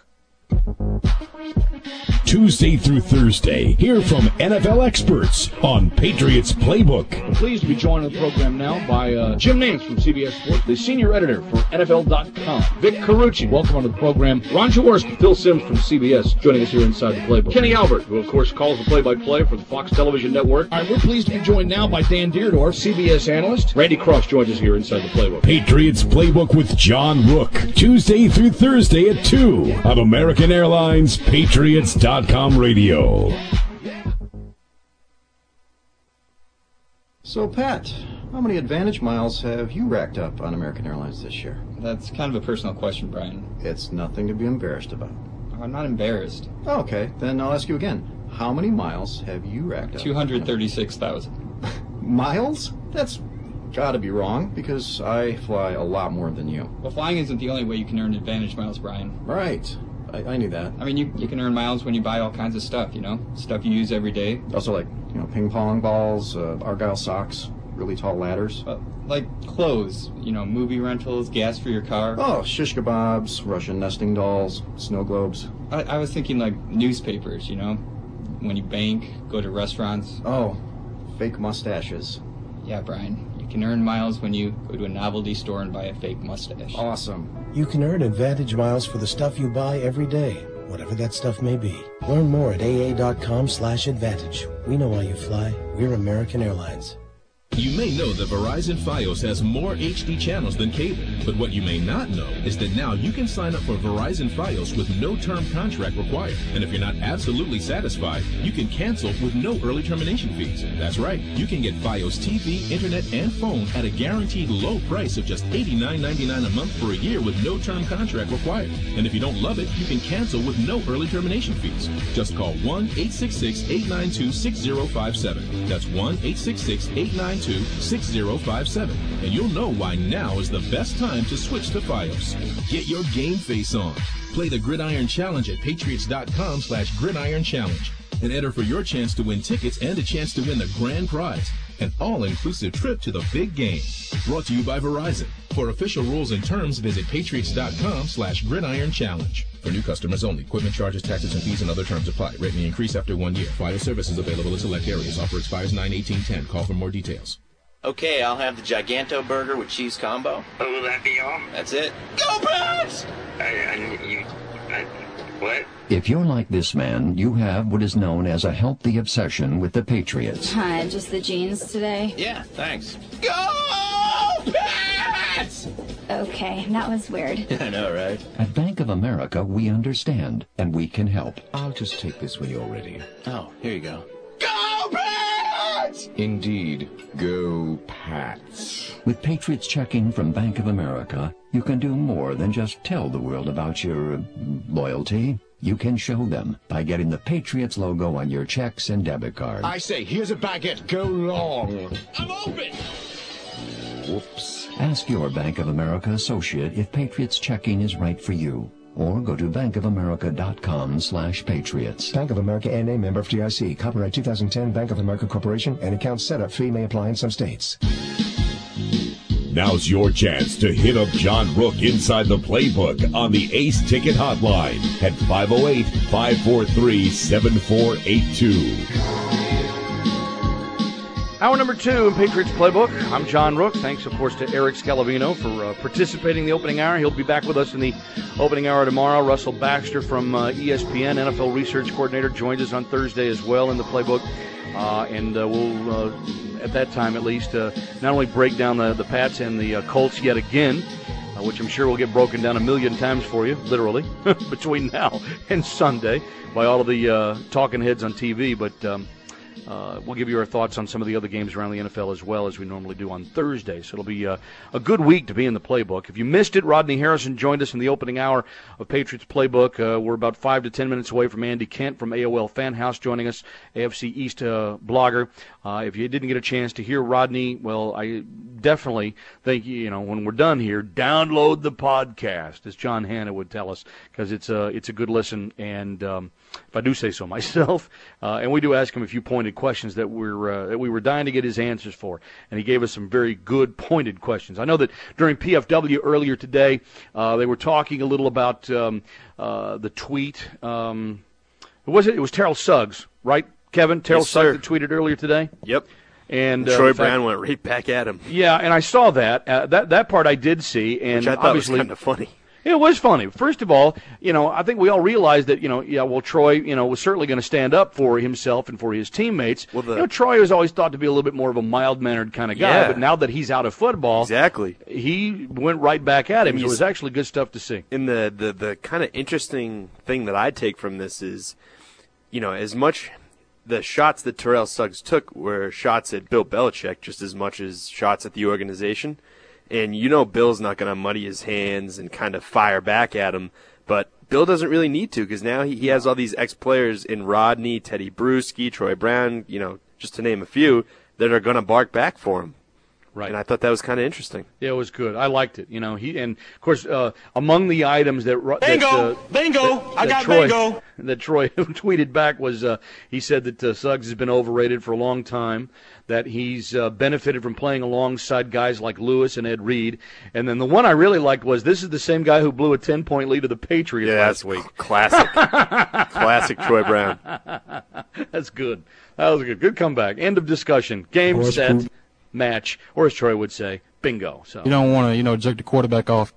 Tuesday through Thursday, hear from N F L experts on Patriots Playbook. I'm pleased to be joined on the program now by uh, Jim Nance from C B S Sports, the senior editor for N F L dot com. Vic Carucci, welcome onto the program. Ron Jaworski, Phil Simms from C B S, joining us here inside the Playbook. Kenny Albert, who of course calls the play-by-play for the Fox Television Network. All right, we're pleased to be joined now by Dan Deerdorf, C B S analyst. Randy Cross joins us here inside the Playbook. Patriots Playbook with John Rook, Tuesday through Thursday at two on American Airlines Patriots dot com radio. So, Pat, how many Advantage miles have you racked up on American Airlines this year? That's kind of a personal question, Brian. It's nothing to be embarrassed about. I'm not embarrassed. Okay, then I'll ask you again. How many miles have you racked up? two hundred thirty-six thousand. Miles? That's gotta be wrong, because I fly a lot more than you. Well, flying isn't the only way you can earn Advantage miles, Brian. Right. I, I knew that. I mean, you, you can earn miles when you buy all kinds of stuff, you know? Stuff you use every day. Also, like, you know, ping pong balls, uh, Argyle socks, really tall ladders. Uh, like clothes, you know, movie rentals, gas for your car. Oh, shish kebabs, Russian nesting dolls, snow globes. I, I was thinking like newspapers, you know? When you bank, go to restaurants. Oh, fake mustaches. Yeah, Brian. You can earn miles when you go to a novelty store and buy a fake mustache. Awesome. You can earn Advantage miles for the stuff you buy every day, whatever that stuff may be. Learn more at A A dot com slash advantage. We know why you fly. We're American Airlines. You may know that Verizon Fios has more H D channels than cable, but what you may not know is that now you can sign up for Verizon Fios with no term contract required. And if you're not absolutely satisfied, you can cancel with no early termination fees. That's right, you can get Fios T V, internet, and phone at a guaranteed low price of just eighty-nine ninety-nine a month for a year with no term contract required. And if you don't love it, you can cancel with no early termination fees. Just call one eight six six, eight nine two, six zero five seven. That's one eight six six, eight nine two, six zero five seven, and you'll know why now is the best time to switch to Fios. Get your game face on. Play the Gridiron Challenge at patriots dot com slash gridiron challenge and enter for your chance to win tickets and a chance to win the grand prize, an all-inclusive trip to the big game. Brought to you by Verizon. For official rules and terms, visit patriots dot com slash gridiron challenge. For new customers only. Equipment charges, taxes, and fees and other terms apply. Rate may increase after one year. Fios service is available in select areas. Offer expires nine eighteen ten. Call for more details. Okay, I'll have the Giganto burger with cheese combo. Oh, will that be all? That's it. Go Pats! I, I, you, I, what? If you're like this man, you have what is known as a healthy obsession with the Patriots. Hi, just the jeans today? Yeah, thanks. Go Pats! Okay, that was weird. I know, right? At Bank of America, we understand, and we can help. I'll just take this when you're ready. Oh, here you go. Go Pats! Indeed. Go Pats. With Patriots checking from Bank of America, you can do more than just tell the world about your uh, loyalty. You can show them by getting the Patriots logo on your checks and debit cards. I say, here's a baguette. Go long. I'm open! Whoops. Ask your Bank of America associate if Patriots checking is right for you. Or go to bank of america dot com slash patriots. Bank of America N A, member F D I C. Copyright two thousand ten, Bank of America Corporation. And account setup fee may apply in some states. Now's your chance to hit up John Rook inside the playbook on the Ace Ticket Hotline at five oh eight, five four three, seven four eight two. Hour number two in Patriots Playbook. I'm John Rook. Thanks, of course, to Eric Scalavino for uh, participating in the opening hour. He'll be back with us in the opening hour tomorrow. Russell Baxter from uh, E S P N, N F L Research Coordinator, joins us on Thursday as well in the Playbook. Uh, and uh, we'll, uh, at that time at least, uh, not only break down the, the Pats and the uh, Colts yet again, uh, which I'm sure will get broken down a million times for you, literally, between now and Sunday by all of the uh, talking heads on T V, but um, uh, we'll give you our thoughts on some of the other games around the N F L as well as we normally do on Thursday. So it'll be uh, a good week to be in the Playbook. If you missed it, Rodney Harrison joined us in the opening hour of Patriots Playbook. Uh, we're about five to ten minutes away from Andy Kent from A O L Fan House joining us, A F C East uh, blogger. Uh, if you didn't get a chance to hear Rodney, well, I definitely think, you know, when we're done here, download the podcast, as John Hanna would tell us, because it's a, it's a good listen, and um, if I do say so myself, uh, and we do ask him a few pointed questions that we're uh, that we were dying to get his answers for, and he gave us some very good pointed questions. I know that during P F W earlier today, uh, they were talking a little about um, uh, the tweet. Um, was it? It was Terrell Suggs, right, Kevin? Terrell Yes, Suggs sir. that tweeted earlier today? Yep. And, And uh, Troy in fact- Brown went right back at him. Yeah, and I saw that. Uh, that that part I did see, and Which I thought was obviously kind of funny. It was funny. First of all, you know, I think we all realized that, you know, yeah, well, Troy, you know, was certainly going to stand up for himself and for his teammates. Well, the- you know, Troy was always thought to be a little bit more of a mild-mannered kind of guy, Yeah. but now that he's out of football, Exactly. he went right back at him. And So it he's- was actually good stuff to see. And the, the, the kind of interesting thing that I take from this is, you know, as much the shots that Terrell Suggs took were shots at Bill Belichick just as much as shots at the organization. And you know Bill's not going to muddy his hands and kind of fire back at him, but Bill doesn't really need to because now he, he has all these ex-players in Rodney, Teddy Bruschi, Troy Brown, you know, just to name a few, that are going to bark back for him. Right. And I thought that was kind of interesting. Yeah, it was good. I liked it. You know, he and of course uh, among the items that Ro- that, Bingo! uh, Bingo! that- I that got Troy, bingo! That Troy tweeted back was uh, he said that uh, Suggs has been overrated for a long time. That he's uh, benefited from playing alongside guys like Lewis and Ed Reed. And then the one I really liked was this is the same guy who blew a ten-point lead to the Patriots Yeah, last that's week. classic. Classic Troy Brown. That's good. That was a good. Good comeback. End of discussion. Game, Horse set, poop. match. Or as Troy would say, bingo. So You don't want to, you know, jerk the quarterback off.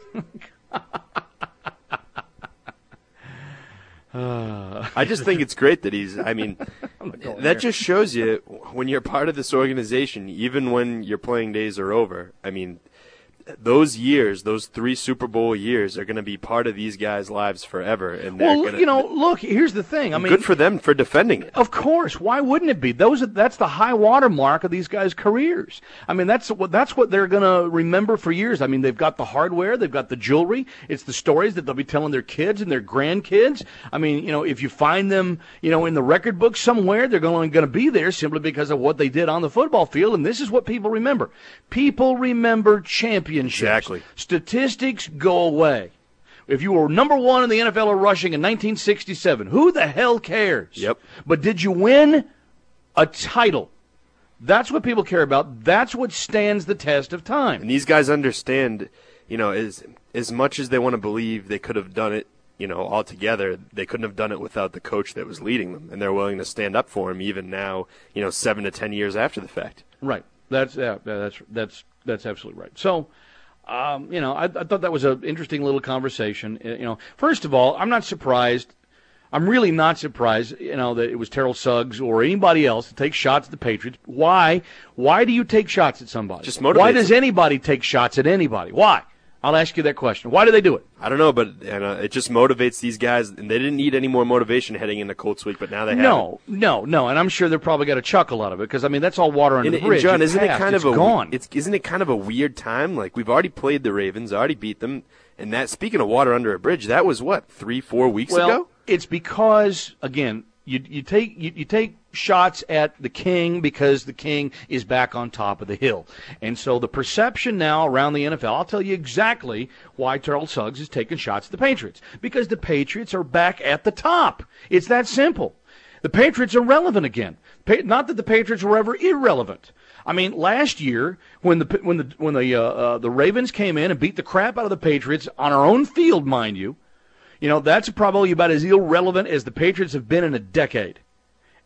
I just think it's great that he's, I mean, that just shows you when you're part of this organization, even when your playing days are over, I mean, those years, those three Super Bowl years are going to be part of these guys' lives forever. And they're Well, gonna, you know, look, here's the thing. I mean, good for them for defending it. Of course, why wouldn't it be? Those are, that's the high water mark of these guys' careers. I mean, that's what that's what they're going to remember for years. I mean, they've got the hardware, they've got the jewelry. It's the stories that they'll be telling their kids and their grandkids. I mean, you know, if you find them, you know, in the record book somewhere, they're only going to be there simply because of what they did on the football field. And this is what people remember. People remember championships. Exactly. Statistics go away. If you were number one in the N F L of rushing in nineteen sixty-seven, who the hell cares? Yep. But did you win a title? That's what people care about. That's what stands the test of time. And these guys understand, you know, as as much as they want to believe they could have done it, you know, all together, they couldn't have done it without the coach that was leading them, and they're willing to stand up for him even now, you know, seven to ten years after the fact. Right. That's yeah, that's that's that's absolutely right. So, um, you know, I, I thought that was an interesting little conversation. Uh, You know, first of all, I'm not surprised. I'm really not surprised, you know, that it was Terrell Suggs or anybody else to take shots at the Patriots. Why? Why do you take shots at somebody? Just motivates Why does them. anybody take shots at anybody? Why? I'll ask you that question. Why do they do it? I don't know, but and, uh, it just motivates these guys, and they didn't need any more motivation heading into Colts week, but now they have No, no, no, and I'm sure they're probably got a chuckle out of it because I mean that's all water under And, the and bridge. John, It's isn't it past. kind It's of a gone? It's isn't it kind of a weird time? Like we've already played the Ravens, already beat them, and that speaking of water under a bridge, that was what three, four weeks well, ago. It's because again, you you take you, you take shots at the king because the king is back on top of the hill, and so the perception now around the N F L. I'll tell you exactly why Terrell Suggs is taking shots at the Patriots because the Patriots are back at the top. It's that simple. The Patriots are relevant again. Pa- not that the Patriots were ever irrelevant. I mean, last year when the when the when the uh, uh, the Ravens came in and beat the crap out of the Patriots on our own field, mind you, you know that's probably about as irrelevant as the Patriots have been in a decade.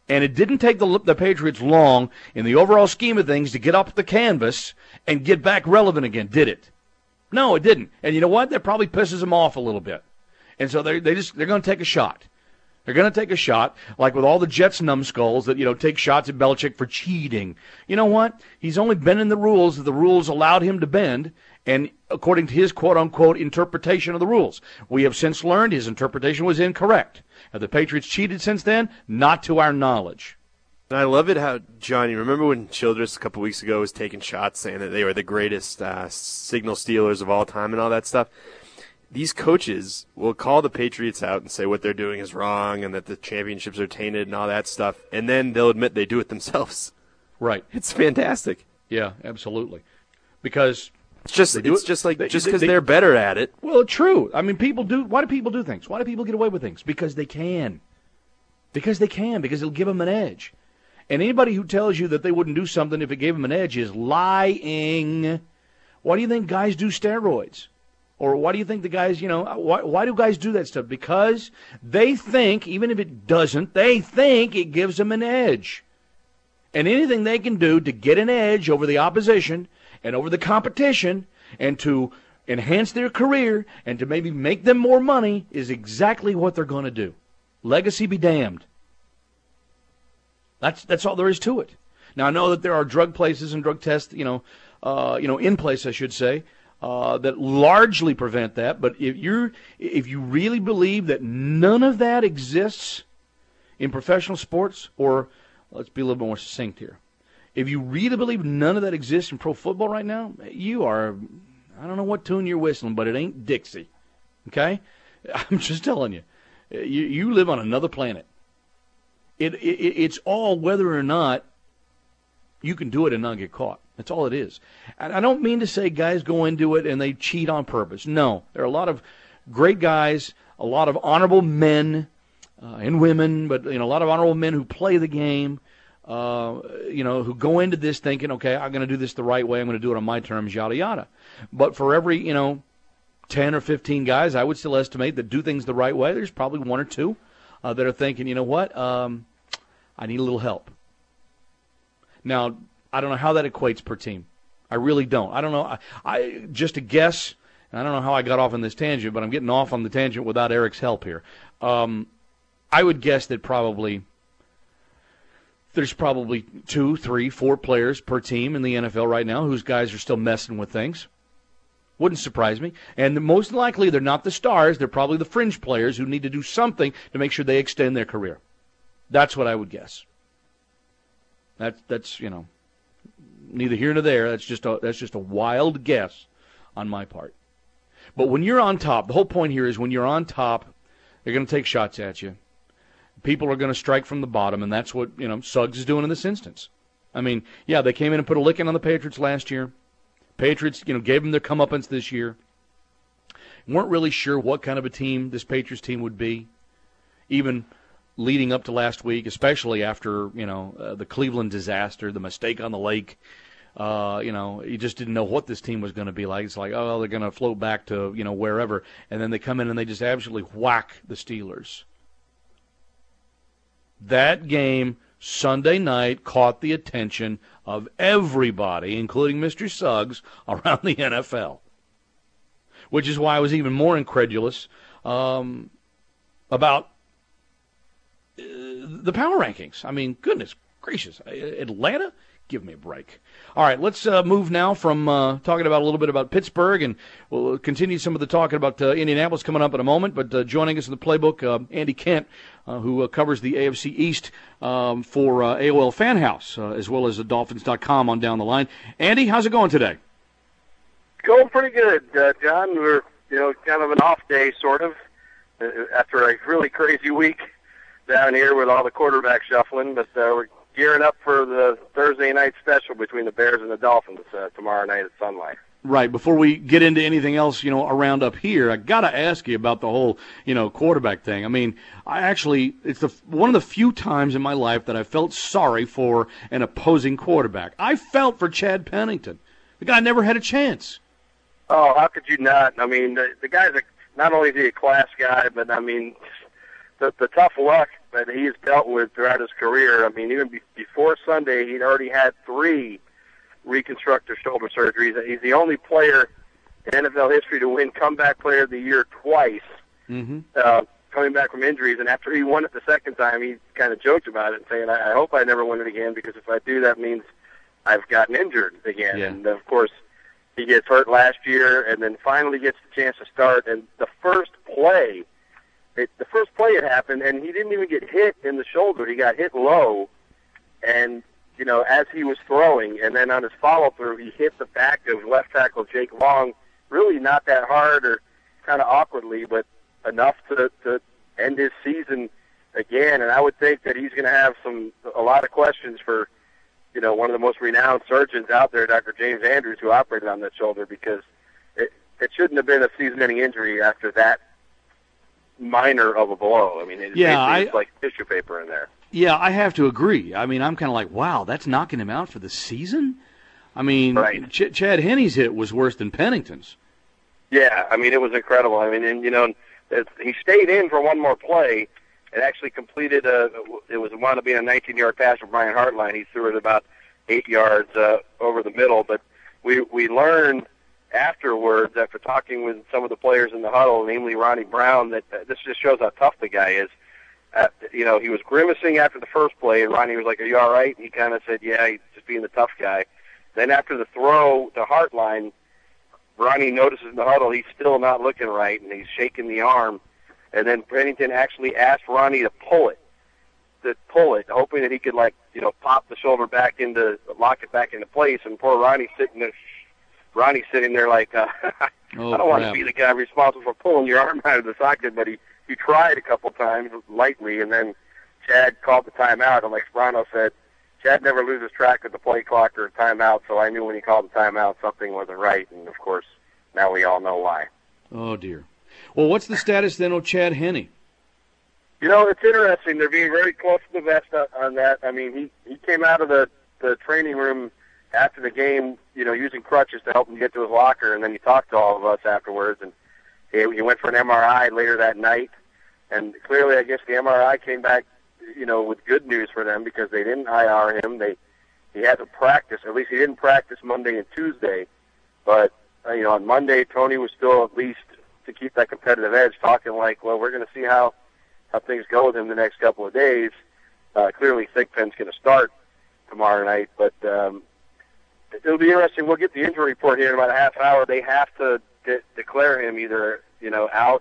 And it didn't take the, the Patriots long in the overall scheme of things to get up the canvas and get back relevant again, did it? No, it didn't. And you know what? That probably pisses them off a little bit. And so they they just they're going to take a shot. They're going to take a shot, like with all the Jets numbskulls that, you know, take shots at Belichick for cheating. You know what? He's only bending the rules that the rules allowed him to bend, and according to his quote-unquote interpretation of the rules. We have since learned his interpretation was incorrect. Have the Patriots cheated since then? Not to our knowledge. And I love it how, John, you remember when Childress a couple weeks ago was taking shots saying that they were the greatest uh, signal stealers of all time and all that stuff? These coaches will call the Patriots out and say what they're doing is wrong and that the championships are tainted and all that stuff, and then they'll admit they do it themselves. Right. It's fantastic. Yeah, absolutely. Because it's just it's it, just like they, just because they, they're better at it. Well, true. I mean, people do. Why do people do things? Why do people get away with things? Because they can. Because they can. Because it'll give them an edge. And anybody who tells you that they wouldn't do something if it gave them an edge is lying. Why do you think guys do steroids? Or why do you think the guys, you know, why, why do guys do that stuff? Because they think, even if it doesn't, they think it gives them an edge. And anything they can do to get an edge over the opposition and over the competition and to enhance their career and to maybe make them more money is exactly what they're going to do. Legacy be damned. That's that's all there is to it. Now, I know that there are drug places and drug tests, you know, uh, you know, in place, I should say, Uh, that largely prevent that. But if you if you really believe that none of that exists in professional sports, or let's be a little bit more succinct here, if you really believe none of that exists in pro football right now, you are, I don't know what tune you're whistling, but it ain't Dixie. Okay? I'm just telling you. You, you live on another planet. It, it It's all whether or not you can do it and not get caught. That's all it is. And I don't mean to say guys go into it and they cheat on purpose. No. There are a lot of great guys, a lot of honorable men uh, and women, but you know, a lot of honorable men who play the game, uh, you know, who go into this thinking, okay, I'm going to do this the right way. I'm going to do it on my terms, yada, yada. But for every, you know, ten or fifteen guys, I would still estimate that do things the right way, there's probably one or two uh, that are thinking, you know what, um, I need a little help. Now, I don't know how that equates per team. I really don't. I don't know. I, I just a guess. And I don't know how I got off on this tangent, but I'm getting off on the tangent without Eric's help here. Um, I would guess that probably there's probably two, three, four players per team in the N F L right now whose guys are still messing with things. Wouldn't surprise me. And most likely they're not the stars. They're probably the fringe players who need to do something to make sure they extend their career. That's what I would guess. That's that's you know. Neither here nor there. That's just a that's just a wild guess on my part. But when you're on top, the whole point here is when you're on top, they're going to take shots at you. People are going to strike from the bottom, and that's what you know Suggs is doing in this instance. I mean, yeah, they came in and put a licking on the Patriots last year. Patriots, you know, gave them their comeuppance this year. Weren't really sure what kind of a team this Patriots team would be, even leading up to last week, especially after, you know, uh, the Cleveland disaster, the mistake on the lake. Uh, you know, you just didn't know what this team was going to be like. It's like, oh, they're going to float back to, you know, wherever. And then they come in and they just absolutely whack the Steelers. That game Sunday night caught the attention of everybody, including Mister Suggs, around the N F L. Which is why I was even more incredulous um, about the power rankings. I mean, goodness gracious. Atlanta, give me a break. All right, let's uh, move now from uh, talking about a little bit about Pittsburgh, and we'll continue some of the talking about uh, Indianapolis coming up in a moment. But uh, joining us in the playbook, uh, Andy Kent, uh, who uh, covers the A F C East um, for uh, A O L Fan House, uh, as well as uh, Dolphins dot com on down the line. Andy, how's it going today? Going pretty good, uh, John. We're, you know, kind of an off day, sort of, uh, after a really crazy week down here with all the quarterback shuffling, but uh, we're gearing up for the Thursday night special between the Bears and the Dolphins uh, tomorrow night at Sun Life. Right. Before we get into anything else, you know, around up here, I got to ask you about the whole, you know, quarterback thing. I mean, I actually, it's the one of the few times in my life that I felt sorry for an opposing quarterback. I felt for Chad Pennington. The guy never had a chance. Oh, how could you not? I mean, the, the guy's a, not only is he a class guy, but I mean, the, the tough luck that he's dealt with throughout his career. I mean, even be, before Sunday, he'd already had three reconstructive shoulder surgeries. He's the only player in N F L history to win Comeback Player of the Year twice, Mm-hmm. uh, coming back from injuries. And after he won it the second time, he kind of joked about it, saying, I, I hope I never win it again, because if I do, that means I've gotten injured again. Yeah. And, of course, he gets hurt last year and then finally gets the chance to start. And the first play, it, the first play had happened, and he didn't even get hit in the shoulder. He got hit low, and, you know, as he was throwing, and then on his follow-through, he hit the back of left tackle Jake Long, really not that hard or kind of awkwardly, but enough to, to end his season again. And I would think that he's going to have some a lot of questions for, you know, one of the most renowned surgeons out there, Doctor James Andrews, who operated on that shoulder, because it, it shouldn't have been a season-ending injury after that minor of a blow. I mean, it's Yeah, basically I- like tissue paper in there. Yeah, I have to agree. I mean, I'm kind of like, wow, that's knocking him out for the season? I mean, Right. Ch- Chad Henney's hit was worse than Pennington's. Yeah, I mean, it was incredible. I mean, and, you know, it, he stayed in for one more play and actually completed a, it was wound up being a nineteen-yard pass from Brian Hartline. He threw it about eight yards uh, over the middle. But we, we learned afterwards, after talking with some of the players in the huddle, namely Ronnie Brown, that uh, this just shows how tough the guy is. Uh, you know, he was grimacing after the first play, and Ronnie was like, are you all right? And he kind of said, yeah, he's just being the tough guy. Then after the throw to Hartline, Ronnie notices in the huddle he's still not looking right, and he's shaking the arm. And then Pennington actually asked Ronnie to pull it, to pull it, hoping that he could, like, you know, pop the shoulder back into, lock it back into place. And poor Ronnie sitting there, Ronnie's sitting there like, uh, Oh, I don't want to crap. be the guy responsible for pulling your arm out of the socket, but he, he tried a couple times lightly, and then Chad called the timeout. And like Sbrano said, Chad never loses track of the play clock or timeout, so I knew when he called the timeout something wasn't right, and of course, now we all know why. Oh, dear. Well, what's the status then of Chad Henney? You know, it's interesting. They're being very close to the vest on- on that. I mean, he, he came out of the, the training room after the game, you know, using crutches to help him get to his locker, and then he talked to all of us afterwards, and he, he went for an M R I later that night, and clearly I guess the M R I came back, you know, with good news for them, because they didn't I R him. They He had to practice, or at least he didn't practice Monday and Tuesday, but, uh, you know, on Monday, Tony was still at least, to keep that competitive edge, talking like, well, we're going to see how, how things go with him the next couple of days. Uh, clearly, Thigpen's going to start tomorrow night, but um, it'll be interesting. We'll get the injury report here in about a half hour. They have to de- declare him either, you know, out,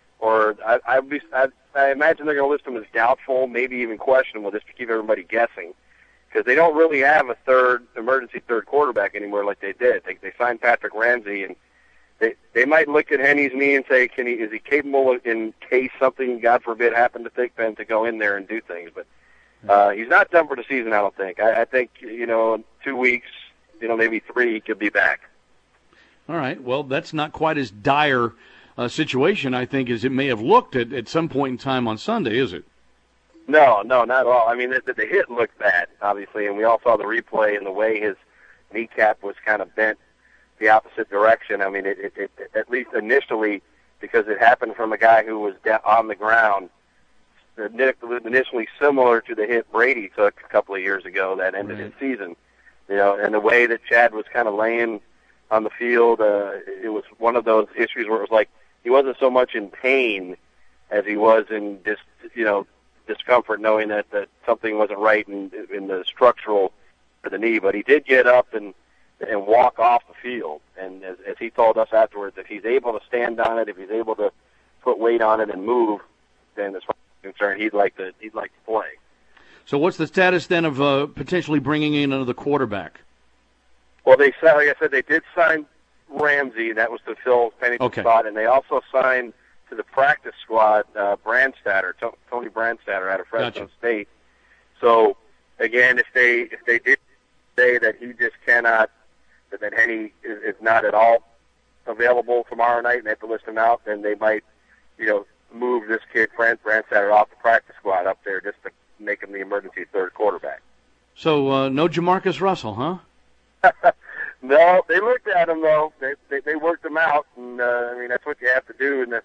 or I, I, be, I, I imagine they're going to list him as doubtful, maybe even questionable, just to keep everybody guessing, because they don't really have a third emergency third quarterback anymore like they did. They, they signed Patrick Ramsey, and They they might look at Henney's knee and say, "Can he? Is he capable of, in case something, God forbid, happened to Thigpen, to go in there and do things?" But uh, he's not done for the season, I don't think. I, I think you know, in two weeks, you know, maybe three, he could be back. All right. Well, that's not quite as dire a situation, I think, as it may have looked at, at some point in time on Sunday, is it? No, no, not at all. I mean, the, the hit looked bad, obviously, and we all saw the replay and the way his kneecap was kind of bent the opposite direction. I mean, it, it, it at least initially, because it happened from a guy who was da- on the ground, initially similar to the hit Brady took a couple of years ago that ended his season. You know, and the way that Chad was kind of laying on the field, uh, it was one of those issues where it was like he wasn't so much in pain as he was in dis, you know, discomfort, knowing that, that something wasn't right in, in the structural for the knee. But he did get up and and walk off the field. And as, as he told us afterwards, if he's able to stand on it, if he's able to put weight on it and move, then as far as I'm concerned, he'd like to he'd like to play. So what's the status then of uh, potentially bringing in another quarterback? Well, they said, like I said, they did sign Ramsey. That was to fill Pennington's Okay. spot, and they also signed to the practice squad uh, Brandstatter, to- Tony Brandstatter out of Fresno Gotcha. State. So again, if they if they did say that he just cannot, that that Henney is, is not at all available tomorrow night, and they have to list him out, then they might, you know, move this kid Brand Brandstatter off the practice squad up there just to make him the emergency third quarterback. So uh, no Jamarcus Russell, huh? No, they looked at him though. They they, they worked him out, and uh, I mean that's what you have to do in the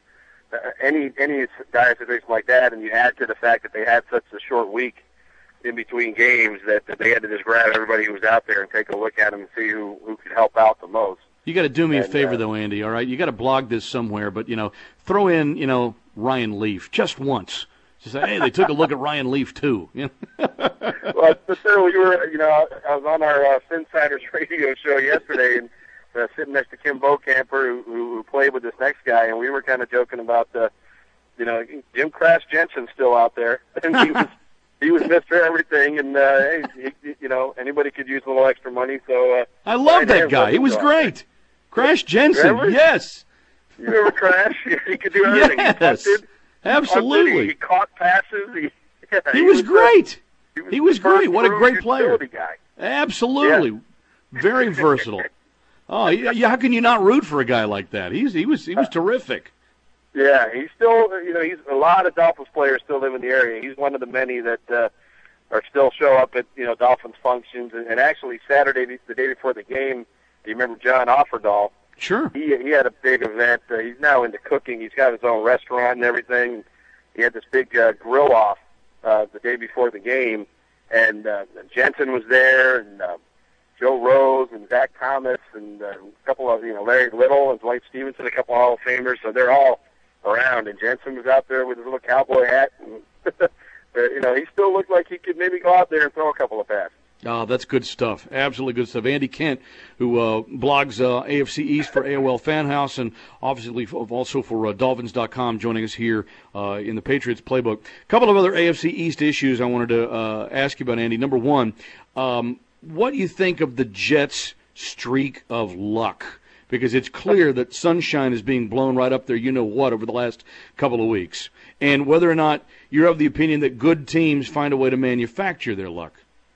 uh, any any dire situation like that, and you add to the fact that they had such a short week in between games that, that they had to just grab everybody who was out there and take a look at them and see who, who could help out the most. You got to do me and, a favor, uh, though, Andy. All right, you got to blog this somewhere, but you know, throw in, you know, Ryan Leaf just once. Just say, hey, they took a look at Ryan Leaf too. You know? Well, but sir, we were, you know, I was on our uh, Finsiders radio show yesterday, and uh, sitting next to Kim Bocamper, who, who played with this next guy, and we were kind of joking about the, you know, Jim Crash Jensen's still out there, and he was he was Mister Everything, and uh, hey, he, you know, anybody could use a little extra money, so uh, I love that guy. He was great. Crash Jensen, Remember? yes. You remember Crash? He could do everything. Yes, he punted, absolutely. He, punted, he caught passes. He, yeah, he, he was, was great. He was, he was great. What a great player. Guy. Absolutely. Yeah. Very versatile. Oh, yeah, how can you not root for a guy like that? He's he was he was terrific. Yeah, he's still, you know, he's a lot of Dolphins players still live in the area. He's one of the many that uh, are still show up at, you know, Dolphins functions. And, and actually, Saturday, the day before the game, do you remember John Offerdahl? Sure. He he had a big event. Uh, he's now into cooking. He's got his own restaurant and everything. He had this big uh, grill off uh, the day before the game, and uh, Jensen was there, and uh, Joe Rose and Zach Thomas, and uh, a couple of, you know, Larry Little and Dwight Stevenson, a couple of Hall of Famers. So they're all around, and Jensen was out there with his little cowboy hat, and uh, you know, he still looked like he could maybe go out there and throw a couple of passes. Oh, that's good stuff. Absolutely good stuff. Andy Kent, who uh, blogs uh, A F C East for A O L Fan House and obviously also for uh, Dolphins dot com, joining us here uh, in the Patriots Playbook. A couple of other A F C East issues I wanted to uh, ask you about, Andy. Number one, um, what do you think of the Jets' streak of luck? Because it's clear that sunshine is being blown right up there, you know what, over the last couple of weeks. And whether or not you're of the opinion that good teams find a way to manufacture their luck.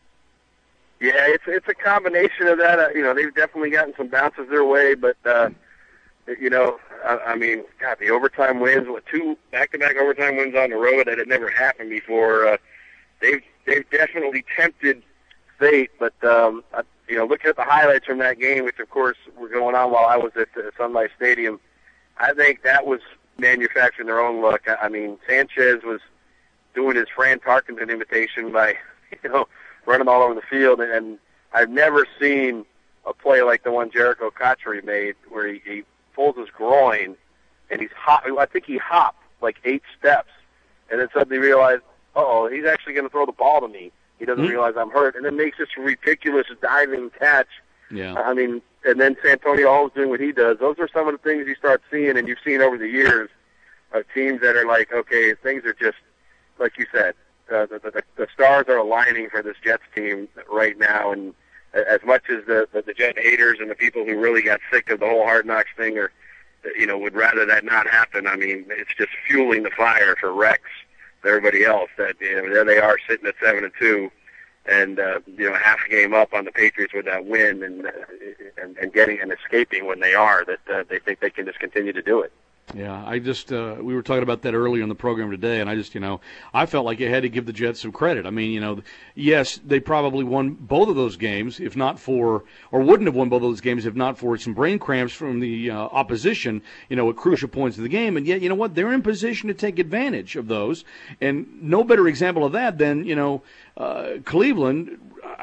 Yeah, it's it's a combination of that. Uh, you know, they've definitely gotten some bounces their way, but uh, you know, I, I mean, God, the overtime wins, what, two back-to-back overtime wins on the road that had never happened before. Uh, they've they've definitely tempted fate, but um, I, you know, looking at the highlights from that game, which of course were going on while I was at uh, Sun Life Stadium, I think that was manufacturing their own luck. I, I mean, Sanchez was doing his Fran Tarkenton imitation by, you know, running all over the field, and I've never seen a play like the one Jericho Cotchery made, where he, he pulls his groin, and he's hop. I think he hopped like eight steps, and then suddenly realized, oh, he's actually going to throw the ball to me. He doesn't mm-hmm. realize I'm hurt, and then makes this ridiculous diving catch. Yeah. I mean, and then Santonio always doing what he does. Those are some of the things you start seeing, and you've seen over the years of teams that are like, okay, things are just, like you said, Uh, the, the, the stars are aligning for this Jets team right now, and as much as the, the, the Jet haters and the people who really got sick of the whole Hard Knocks thing, or you know, would rather that not happen. I mean, it's just fueling the fire for Rex and everybody else. That, you know, there they are sitting at seven and two, and uh, you know, half a game up on the Patriots with that win, and uh, and, and getting and escaping when they are. That uh, they think they can just continue to do it. Yeah, I just, uh, we were talking about that earlier in the program today, and I just, you know, I felt like you had to give the Jets some credit. I mean, you know, yes, they probably won both of those games, if not for, or wouldn't have won both of those games if not for some brain cramps from the uh, opposition, you know, at crucial points of the game. And yet, you know what, they're in position to take advantage of those. And no better example of that than, you know, uh, Cleveland.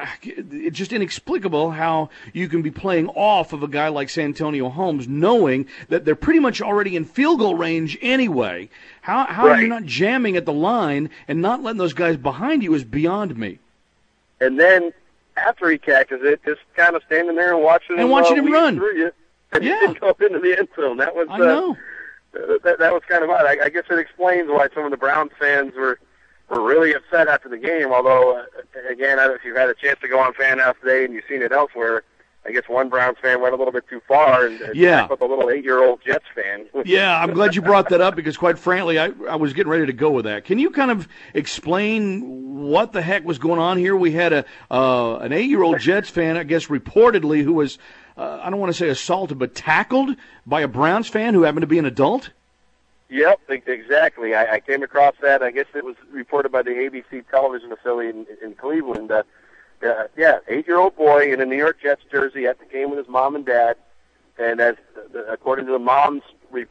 It's just inexplicable how you can be playing off of a guy like Santonio Holmes, knowing that they're pretty much already in field goal range anyway. How how right. are you not jamming at the line and not letting those guys behind you is beyond me. And then after he catches it, just kind of standing there and watching and him, watching uh, him run. Through you, and yeah, he didn't go into the end zone. That was I know. Uh, that that was kind of odd. I, I guess it explains why some of the Browns fans were. were really upset after the game, although, uh, again, I don't know if you've had a chance to go on Fan House today and you've seen it elsewhere. I guess one Browns fan went a little bit too far and, and yeah. with a little eight-year-old Jets fan. Yeah, I'm glad you brought that up because, quite frankly, I, I was getting ready to go with that. Can you kind of explain what the heck was going on here? We had a uh, an eight-year-old Jets fan, I guess, reportedly, who was, uh, I don't want to say assaulted, but tackled by a Browns fan who happened to be an adult? Yep, exactly. I, I came across that. I guess it was reported by the A B C television affiliate in, in Cleveland. Uh, uh, yeah, eight-year-old boy in a New York Jets jersey at the game with his mom and dad. And as the, according to the mom's report,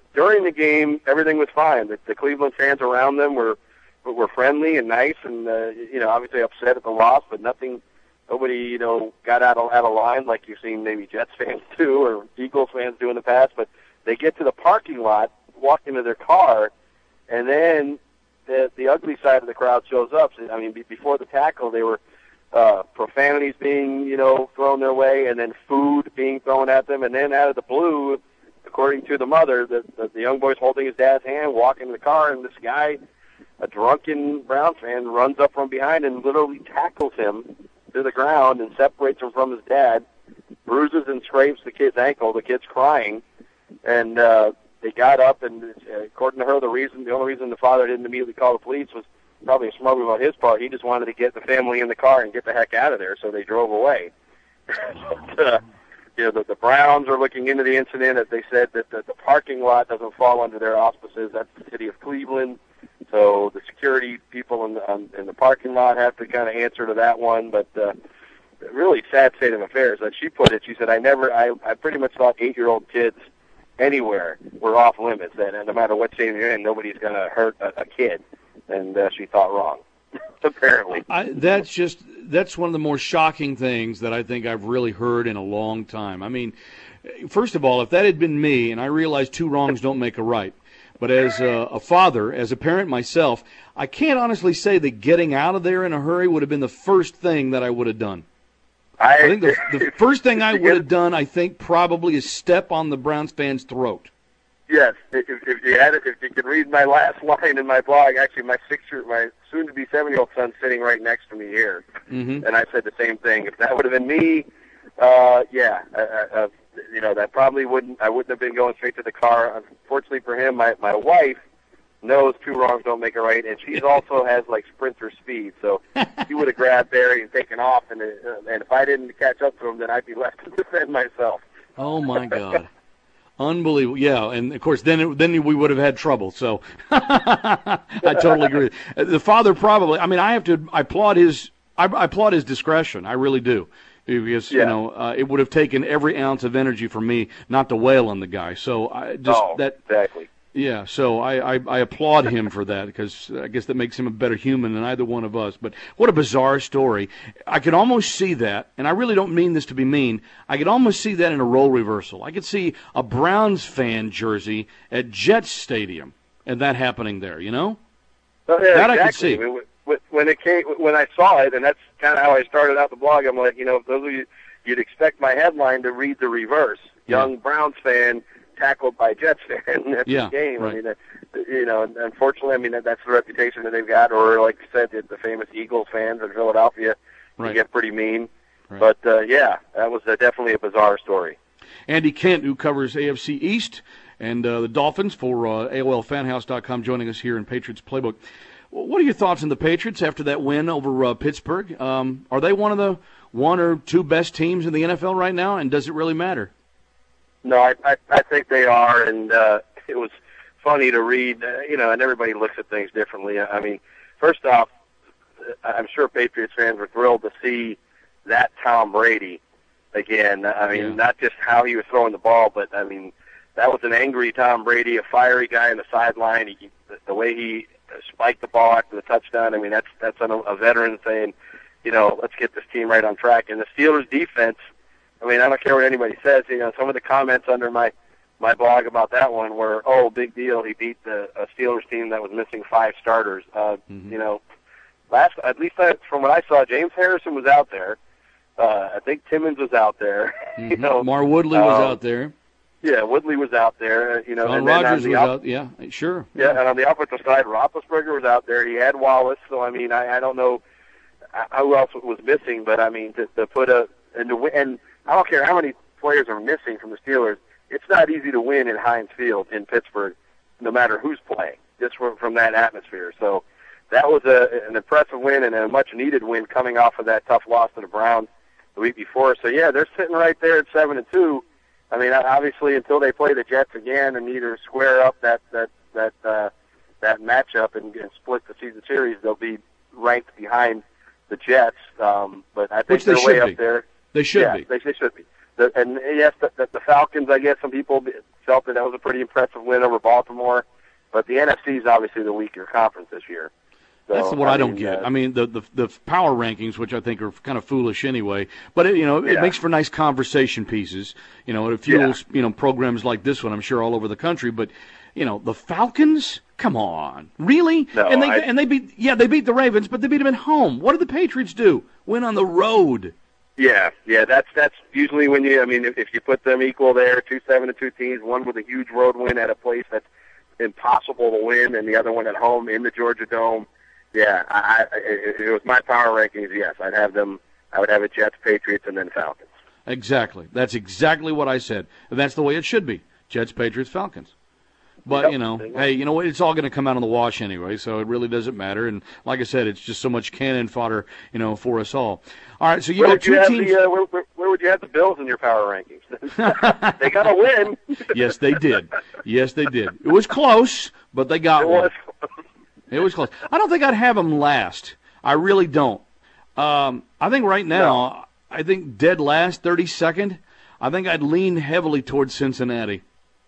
during the game, everything was fine. The, the Cleveland fans around them were were friendly and nice, and uh, you know, obviously upset at the loss, but nothing. Nobody, you know, got out of out of line like you've seen maybe Jets fans do or Eagles fans do in the past. But they get to the parking lot, walk into their car, and then the the ugly side of the crowd shows up. So, I mean, be, before the tackle, they were uh, profanities being, you know, thrown their way, and then food being thrown at them, and then out of the blue, according to the mother, the the, the young boy's holding his dad's hand, walking in the car, and this guy, a drunken Browns fan, runs up from behind and literally tackles him to the ground and separates him from his dad, bruises and scrapes the kid's ankle. The kid's crying, and uh, they got up, and uh, according to her, the reason, the only reason the father didn't immediately call the police was probably a smart move on his part. He just wanted to get the family in the car and get the heck out of there, so they drove away. but, uh, you know, the, the Browns are looking into the incident, as they said that the, the parking lot doesn't fall under their auspices. That's the city of Cleveland. So the security people in the, um, in the parking lot have to kind of answer to that one. But uh, really sad state of affairs. As she put it, she said, I never, I, I pretty much thought eight-year-old kids anywhere were off limits. And, and no matter what state you're in, nobody's going to hurt a, a kid. And uh, she thought wrong, apparently. I, that's just, that's one of the more shocking things that I think I've really heard in a long time. I mean, first of all, if that had been me, and I realize two wrongs don't make a right, but as a, a father, as a parent myself, I can't honestly say that getting out of there in a hurry would have been the first thing that I would have done. I, I think the, the first thing I would have done, I think, probably is step on the Browns fan's throat. Yes, if, if you had it, if you could read my last line in my blog, actually, my six-year, my soon-to-be seven-year-old son's sitting right next to me here, mm-hmm. and I said the same thing. If that would have been me, uh, yeah, uh, uh, you know, that probably wouldn't. I wouldn't have been going straight to the car. Unfortunately for him, my my wife knows two wrongs don't make a right, and she also has like sprinter speed, so she would have grabbed Barry and taken off, and uh, and if I didn't catch up to him, then I'd be left to defend myself. Oh my God. Unbelievable, yeah, and of course, then it, then we would have had trouble. So, I totally agree. The father probably. I mean, I have to. I applaud his. I, I applaud his discretion. I really do, because yeah. you know uh, it would have taken every ounce of energy for me not to wail on the guy. So I just oh, that exactly. Yeah, so I, I, I applaud him for that, because I guess that makes him a better human than either one of us. But what a bizarre story. I could almost see that, and I really don't mean this to be mean, I could almost see that in a role reversal. I could see a Browns fan jersey at Jets Stadium and that happening there, you know? Oh, yeah, that exactly. I could see. I mean, when, it came, when I saw it, and that's kind of how I started out the blog, I'm like, you know, those of you, you'd expect my headline to read the reverse. Young yeah. Browns fan tackled by Jets fan at yeah, the game. Right. I mean, uh, you know, unfortunately, I mean, that, that's the reputation that they've got. Or, like you said, the, the famous Eagles fans in Philadelphia right. can get pretty mean. Right. But, uh, yeah, that was uh, definitely a bizarre story. Andy Kent, who covers A F C East and uh, the Dolphins for uh, A O L fan house dot com, joining us here in Patriots Playbook. What are your thoughts on the Patriots after that win over uh, Pittsburgh? Um, are they one of the one or two best teams in the N F L right now, and does it really matter? No, I, I, I think they are, and uh, it was funny to read, uh, you know, and everybody looks at things differently. I mean, first off, I'm sure Patriots fans were thrilled to see that Tom Brady again. I mean, yeah. not just how he was throwing the ball, but, I mean, that was an angry Tom Brady, a fiery guy on the sideline. He, the way he spiked the ball after the touchdown, I mean, that's, that's a, a veteran saying, you know, let's get this team right on track. And the Steelers' defense, I mean, I don't care what anybody says. You know, some of the comments under my, my blog about that one were, oh, big deal. He beat the a Steelers team that was missing five starters. Uh, mm-hmm. You know, last at least I, from what I saw, James Harrison was out there. Uh, I think Timmons was out there. Mm-hmm. you know, Mar Woodley was um, out there. Yeah, Woodley was out there. You know, John and then Rodgers on the was op- out. Yeah, sure. Yeah, and on the offensive side, Roethlisberger was out there. He had Wallace. So I mean, I, I don't know who else was missing, but I mean, to, to put a and to win, and I don't care how many players are missing from the Steelers. It's not easy to win in Heinz Field in Pittsburgh, no matter who's playing, just from, from that atmosphere. So that was a, an impressive win and a much-needed win coming off of that tough loss to the Browns the week before. So, yeah, they're sitting right there at seven and two. I mean, obviously, until they play the Jets again and either square up that that that uh, that matchup and, and split the season series, they'll be ranked behind the Jets. Um, but I think Which they they're way should up be. there. They should yeah, be. They, they should be. the, and yes, the, the, the Falcons, I guess some people felt that that was a pretty impressive win over Baltimore, but the N F C is obviously the weaker conference this year. So, That's what I, I don't mean, get. Uh, I mean, the, the the power rankings, which I think are kind of foolish anyway, but it, you know, it Yeah. makes for nice conversation pieces. You know, it fuels Yeah. you know programs like this one, I'm sure, all over the country. But you know, the Falcons, come on, really? No, and they I- and they beat yeah they beat the Ravens, but they beat them at home. What did the Patriots do? Win on the road. Yeah, yeah, that's that's usually when you. I mean, if, if you put them equal there, two seven to two teams, one with a huge road win at a place that's impossible to win, and the other one at home in the Georgia Dome. Yeah, I, I, if it was my power rankings, yes, I'd have them. I would have it Jets, Patriots, and then Falcons. Exactly. That's exactly what I said. And that's the way it should be. Jets, Patriots, Falcons. But, Yep. you know, hey, you know what? It's all going to come out on the wash anyway, so it really doesn't matter. And like I said, it's just so much cannon fodder, you know, for us all. All right, so you where got would you two have teams. the, uh, where, where, where would you have the Bills in your power rankings? They got to win. Yes, they did. Yes, they did. It was close, but they got It one. was. It was close. I don't think I'd have them last. I really don't. Um, I think right now, I think dead last, thirty-second, I think I'd lean heavily towards Cincinnati.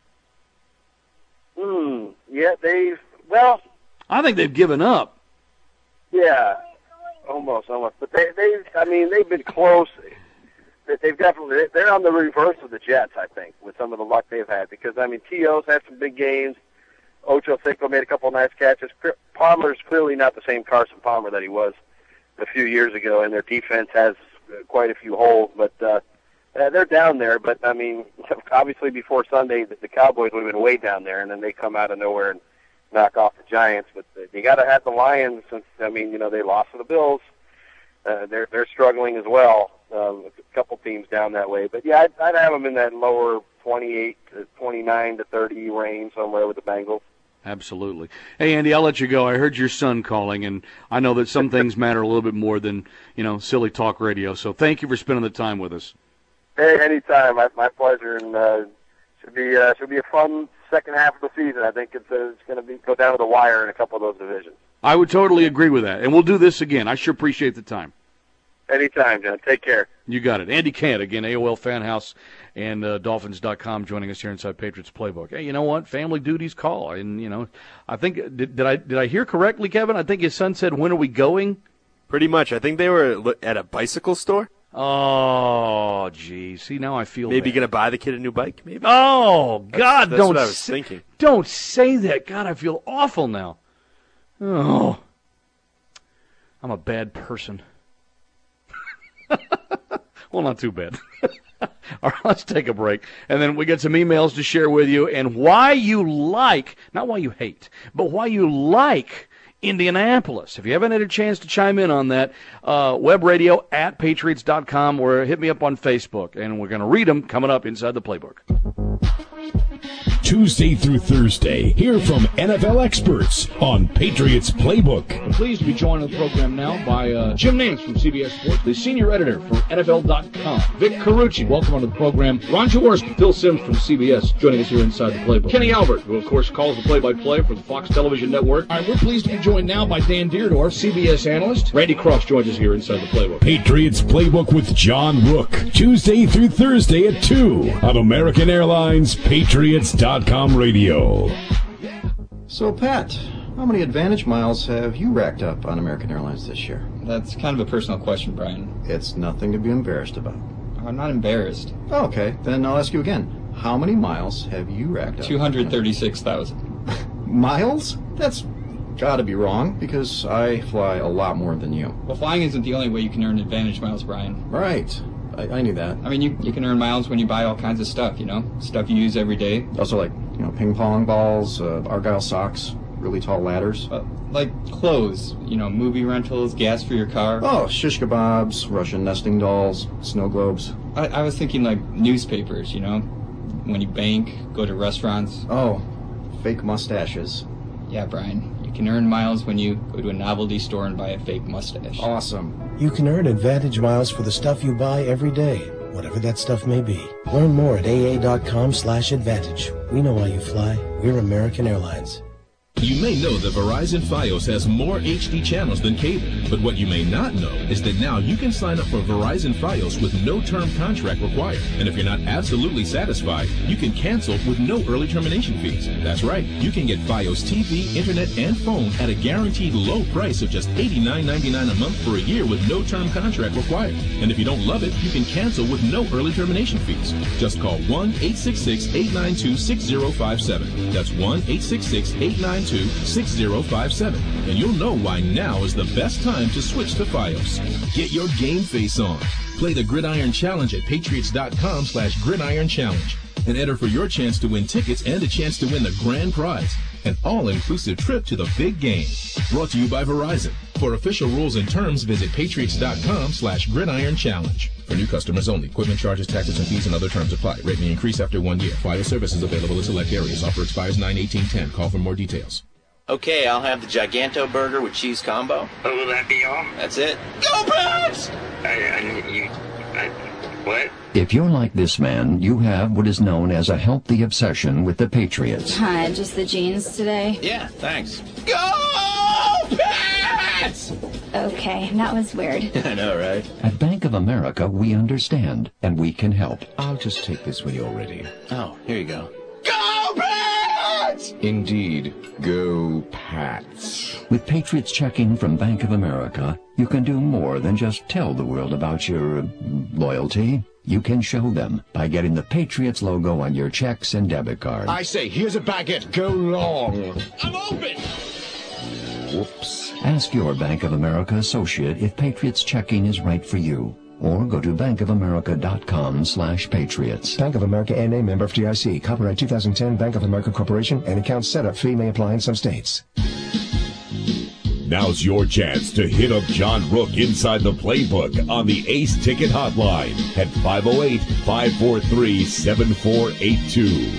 Hmm. Yeah, they've. Well, I think they've given up. yeah, almost, almost. But they, they. I mean, they've been close. They- They've definitely. They're on the reverse of the Jets, I think, with some of the luck they've had. Because I mean, T O's had some big games. Ocho Cinco made a couple of nice catches. Palmer's clearly not the same Carson Palmer that he was a few years ago, and their defense has quite a few holes. But uh, uh, they're down there. But I mean, obviously before Sunday, the, the Cowboys would have been way down there, and then they come out of nowhere and knock off the Giants. But uh, you got to have the Lions, since I mean, you know, they lost to the Bills. Uh, they're they're struggling as well. Um, a couple teams down that way, but yeah, I'd, I'd have them in that lower twenty-eight to twenty-nine to thirty range somewhere with the Bengals. Absolutely. Hey, Andy, I'll let you go. I heard your son calling, and I know that some things matter a little bit more than, you know, silly talk radio. So thank you for spending the time with us. Hey, anytime, my, my pleasure, and uh, should be uh, should be a fun second half of the season. I think it's uh, it's going to be go down to the wire in a couple of those divisions. I would totally agree with that, and we'll do this again. I sure appreciate the time. Anytime, John. Take care. You got it. Andy Cant, again, A O L Fan House and uh, Dolphins dot com, joining us here inside Patriots Playbook. Hey, you know what? Family duties call. And, you know, I think, did, did I did I hear correctly, Kevin? I think his son said, when are we going? Pretty much. I think they were at a bicycle store. Oh, gee. See, now I feel Maybe bad. going to buy the kid a new bike, maybe? Oh, God, that's don't what I was say, thinking. Don't say that. God, I feel awful now. Oh. I'm a bad person. Well, not too bad. All right, let's take a break. And then we get some emails to share with you and why you like, not why you hate, but why you like Indianapolis. If you haven't had a chance to chime in on that, uh, web radio at patriots dot com or hit me up on Facebook. And we're going to read them coming up inside the playbook. Tuesday through Thursday, hear from N F L experts on Patriots Playbook. I'm pleased to be joined on the program now by uh, Jim Nance from C B S Sports, the senior editor for N F L dot com. Vic Carucci, welcome onto the program. Ron Jaworski, Phil Simms from C B S, joining us here inside the Playbook. Kenny Albert, who of course calls the play-by-play for the Fox Television Network. All right, we're pleased to be joined now by Dan Deerdorf, C B S analyst. Randy Cross joins us here inside the Playbook. Patriots Playbook with John Rook, Tuesday through Thursday at two on American Airlines Patriots dot com radio. So, Pat, how many Advantage miles have you racked up on American Airlines this year? That's kind of a personal question, Brian. It's nothing to be embarrassed about. I'm not embarrassed. Okay, then I'll ask you again. How many miles have you racked up? two hundred thirty-six thousand. Miles? That's gotta be wrong, because I fly a lot more than you. Well, flying isn't the only way you can earn Advantage miles, Brian. Right. I, I knew that. I mean, you, you can earn miles when you buy all kinds of stuff, you know? Stuff you use every day. Also, like, you know, ping pong balls, uh, Argyle socks, really tall ladders. Uh, like clothes, you know, movie rentals, gas for your car. Oh, shish kebabs, Russian nesting dolls, snow globes. I, I was thinking like newspapers, you know? When you bank, go to restaurants. Oh, fake mustaches. Yeah, Brian. You can earn miles when you go to a novelty store and buy a fake mustache. Awesome. You can earn Advantage miles for the stuff you buy every day, whatever that stuff may be. Learn more at A A dot com slash advantage. We know why you fly. We're American Airlines. You may know that Verizon Fios has more H D channels than cable, but what you may not know is that now you can sign up for Verizon Fios with no term contract required. And if you're not absolutely satisfied, you can cancel with no early termination fees. That's right, you can get Fios T V, internet, and phone at a guaranteed low price of just eighty-nine ninety-nine a month for a year with no term contract required. And if you don't love it, you can cancel with no early termination fees. Just call one eight six six, eight nine two, six zero five seven. That's one eight six six, eight nine two, six zero five seven. And you'll know why now is the best time to switch to Fios. Get your game face on. Play the Gridiron Challenge at patriots.com slash gridiron challenge and enter for your chance to win tickets and a chance to win the grand prize, an all-inclusive trip to the big game. Brought to you by Verizon. For official rules and terms, visit patriots.com slash gridiron challenge. For new customers only. Equipment charges, taxes, and fees and other terms apply. Rate may increase after one year. Fios service is available in select areas. Offer expires nine eighteen ten. Call for more details. Okay, I'll have the Giganto burger with cheese combo. Oh, will that be all? That's it. Go Pats! I, I, you, I, what? If you're like this man, you have what is known as a healthy obsession with the Patriots. Hi, just the jeans today? Yeah, thanks. Go Pats! Okay, that was weird. I know, right? At Bank of America, we understand, and we can help. I'll just take this when you're ready. Oh, here you go. Go Pats! Indeed. Go Pats. With Patriots checking from Bank of America, you can do more than just tell the world about your uh, loyalty. You can show them by getting the Patriots logo on your checks and debit cards. I say, here's a baguette. Go long. I'm open! Whoops. Ask your Bank of America associate if Patriots checking is right for you. Or go to bankofamerica.com slash patriots. Bank of America N A, member F D I C. Copyright two thousand ten, Bank of America Corporation. And account setup fee may apply in some states. Now's your chance to hit up John Rook inside the playbook on the Ace Ticket Hotline at five oh eight, five four three, seven four eight two.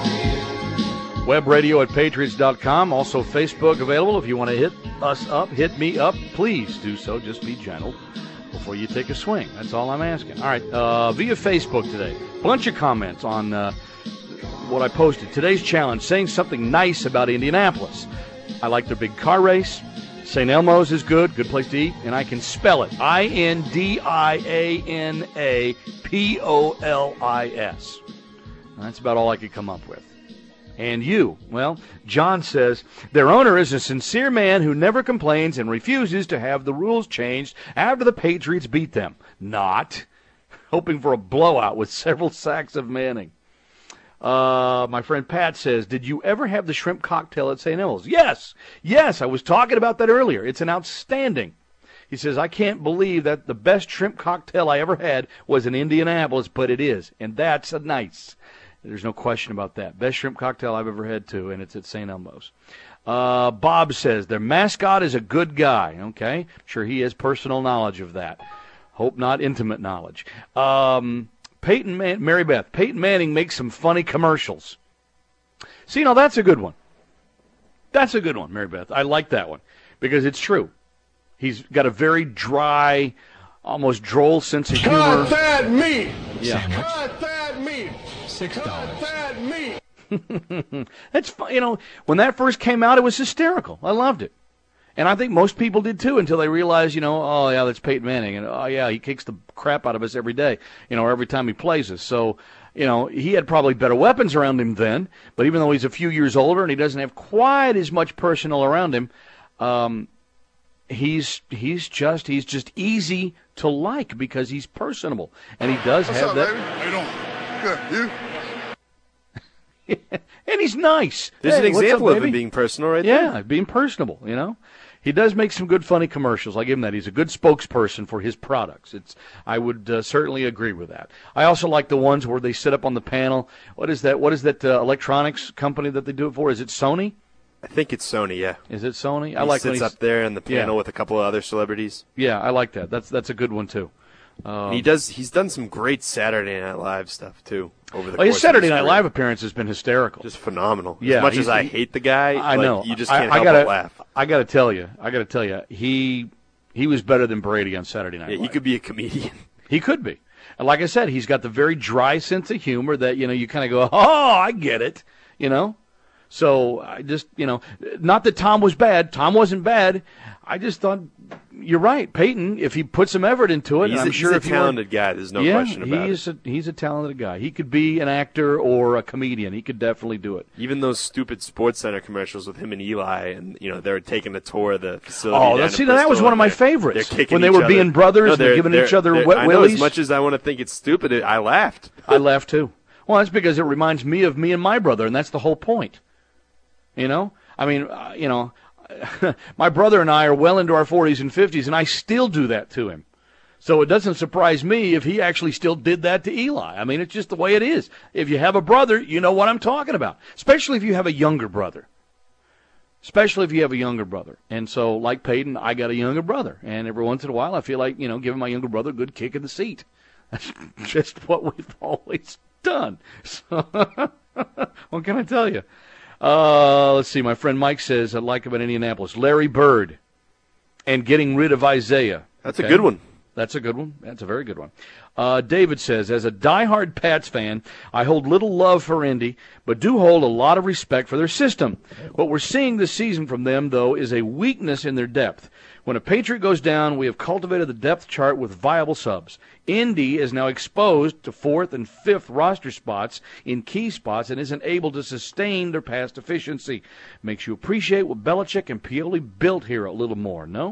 Web radio at patriots dot com. Also Facebook available. If you want to hit us up, hit me up, please do so. Just be gentle before you take a swing. That's all I'm asking. All right, uh, via Facebook today, bunch of comments on uh, what I posted. Today's challenge, saying something nice about Indianapolis. I like their big car race. Saint Elmo's is good, good place to eat, and I can spell it. I N D I A N A P O L I S. That's about all I could come up with. And you, well, John says, their owner is a sincere man who never complains and refuses to have the rules changed after the Patriots beat them. Not. Hoping for a blowout with several sacks of Manning. Uh, my friend Pat says, did you ever have the shrimp cocktail at Saint Elmo's? Yes. Yes, I was talking about that earlier. It's an outstanding. He says, I can't believe that the best shrimp cocktail I ever had was in Indianapolis, but it is. And that's a nice. There's no question about that. Best shrimp cocktail I've ever had, too, and it's at Saint Elmo's. Uh, Bob says, their mascot is a good guy. Okay. Sure, he has personal knowledge of that. Hope not intimate knowledge. Um, Peyton Man- Mary Beth, Peyton Manning makes some funny commercials. See, now that's a good one. That's a good one, Mary Beth. I like that one because it's true. He's got a very dry, almost droll sense of humor. Cut that meat! Yeah. Cut that meat! Six dollars. Cut that meat! That's fun. You know, when that first came out, it was hysterical. I loved it. And I think most people did too until they realized, you know, oh, yeah, that's Peyton Manning. And, oh, yeah, he kicks the crap out of us every day, you know, every time he plays us. So, you know, he had probably better weapons around him then. But even though he's a few years older and he doesn't have quite as much personnel around him, um, he's he's just he's just easy to like because he's personable. And he does What's have up, that. baby? How you doing? Good. You? And he's nice. There's Hey, an what's example up, of baby? him being personal right there. Yeah, being personable, you know. He does make some good, funny commercials. I give him that. He's a good spokesperson for his products. It's. I would uh, certainly agree with that. I also like the ones where they sit up on the panel. What is that? What is that uh, electronics company that they do it for? Is it Sony? I think it's Sony, yeah. Is it Sony? He I like when sits he's, up there in the panel Yeah. with a couple of other celebrities. Yeah, I like that. That's that's a good one too. Um, And he does. He's done some great Saturday Night Live stuff too over the. Oh, his course Saturday of his Night career. Live appearance has been hysterical. Just phenomenal. Yeah, as much he's- as I he- hate the guy, I like, know. you just I- can't I help gotta, but laugh. I got to tell you, I got to tell you, he he was better than Brady on Saturday Night Yeah, Live. he could be a comedian. He could be. And like I said, he's got the very dry sense of humor that, you know, you kind of go, oh, I get it, you know. So I just, you know, not that Tom was bad. Tom wasn't bad. I just thought, you're right, Peyton, if he put some effort into it, He's, and I'm a, sure he's if a he were- talented guy. There's no yeah, question about he's it. A, he's a talented guy. He could be an actor or a comedian. He could definitely do it. Even those stupid Sports Center commercials with him and Eli, and you know they're taking a tour of the facility. Oh, down that's, in see, that was Bristol, one of my and they're- favorites. they're kicking When they each were other. being brothers No, and they're giving each other they're- wet I know, willies. as much as I want to think it's stupid, it, I laughed. I laughed too. Well, that's because it reminds me of me and my brother, and that's the whole point. You know, I mean, uh, you know, my brother and I are well into our forties and fifties, and I still do that to him. So it doesn't surprise me if he actually still did that to Eli. I mean, it's just the way it is. If you have a brother, you know what I'm talking about, especially if you have a younger brother. Especially if you have a younger brother. And so, like Peyton, I got a younger brother. And every once in a while, I feel like, you know, giving my younger brother a good kick in the seat. That's just what we've always done. So, what can I tell you? Uh, let's see. My friend Mike says, I like about Indianapolis, Larry Bird and getting rid of Isaiah. That's a good one. That's a good one. That's a very good one. Uh, David says, as a diehard Pats fan, I hold little love for Indy, but do hold a lot of respect for their system. What we're seeing this season from them, though, is a weakness in their depth. When a Patriot goes down, we have cultivated the depth chart with viable subs. Indy is now exposed to fourth and fifth roster spots in key spots and isn't able to sustain their past efficiency. Makes you appreciate what Belichick and Pioli built here a little more, no?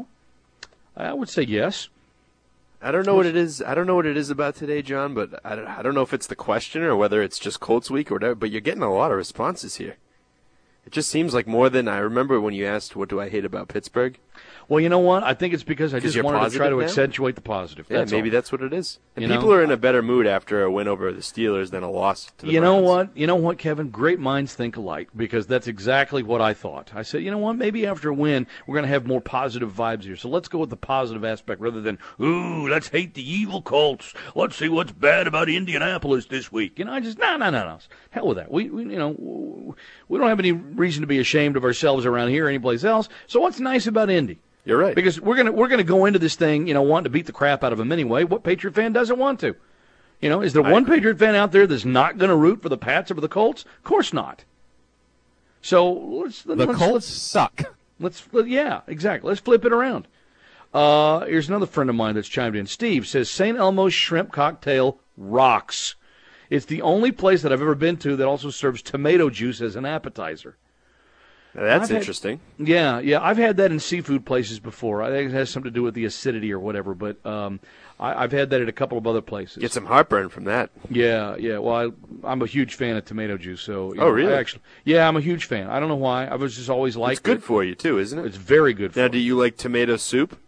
I would say yes. I don't know what it is. I don't know what it is about today, John. But I don't, I don't know if it's the question or whether it's just Colts week or whatever. But you're getting a lot of responses here. It just seems like more than I remember when you asked, "What do I hate about Pittsburgh?" Well, you know what? I think it's because I just you're wanted to try to positive now? accentuate the positive. Yeah, That's maybe all. that's what it is. And You people know? are in a better mood after a win over the Steelers than a loss to the You know Browns. what? You know what, Kevin? Great minds think alike, because that's exactly what I thought. I said, you know what? Maybe after a win, we're going to have more positive vibes here. So let's go with the positive aspect rather than, ooh, let's hate the evil Colts. Let's see what's bad about Indianapolis this week. You know, I just, no, no, no, no. Hell with that. We, we, you know, we don't have any reason to be ashamed of ourselves around here or anyplace else. So what's nice about Indy? You're right. Because we're gonna we're gonna go into this thing, you know, wanting to beat the crap out of them anyway. What Patriot fan doesn't want to? You know, is there I one agree. Patriot fan out there that's not going to root for the Pats over the Colts? Of course not. So let's The let's, Colts let's, suck. let's yeah, exactly. Let's flip it around. Uh, here's another friend of mine that's chimed in. Steve says Saint Elmo's shrimp cocktail rocks. It's the only place that I've ever been to that also serves tomato juice as an appetizer. Now, that's I've had- interesting. Yeah, yeah, I've had that in seafood places before. I think it has something to do with the acidity or whatever, but um, I, I've had that at a couple of other places. Get some heartburn from that. Yeah, yeah. Well, I, I'm a huge fan of tomato juice, so. You Oh, know, really? I actually, yeah, I'm a huge fan. I don't know why. I was just always liked It's good it. for you too, isn't it? It's very good for Now, you. do you like tomato soup?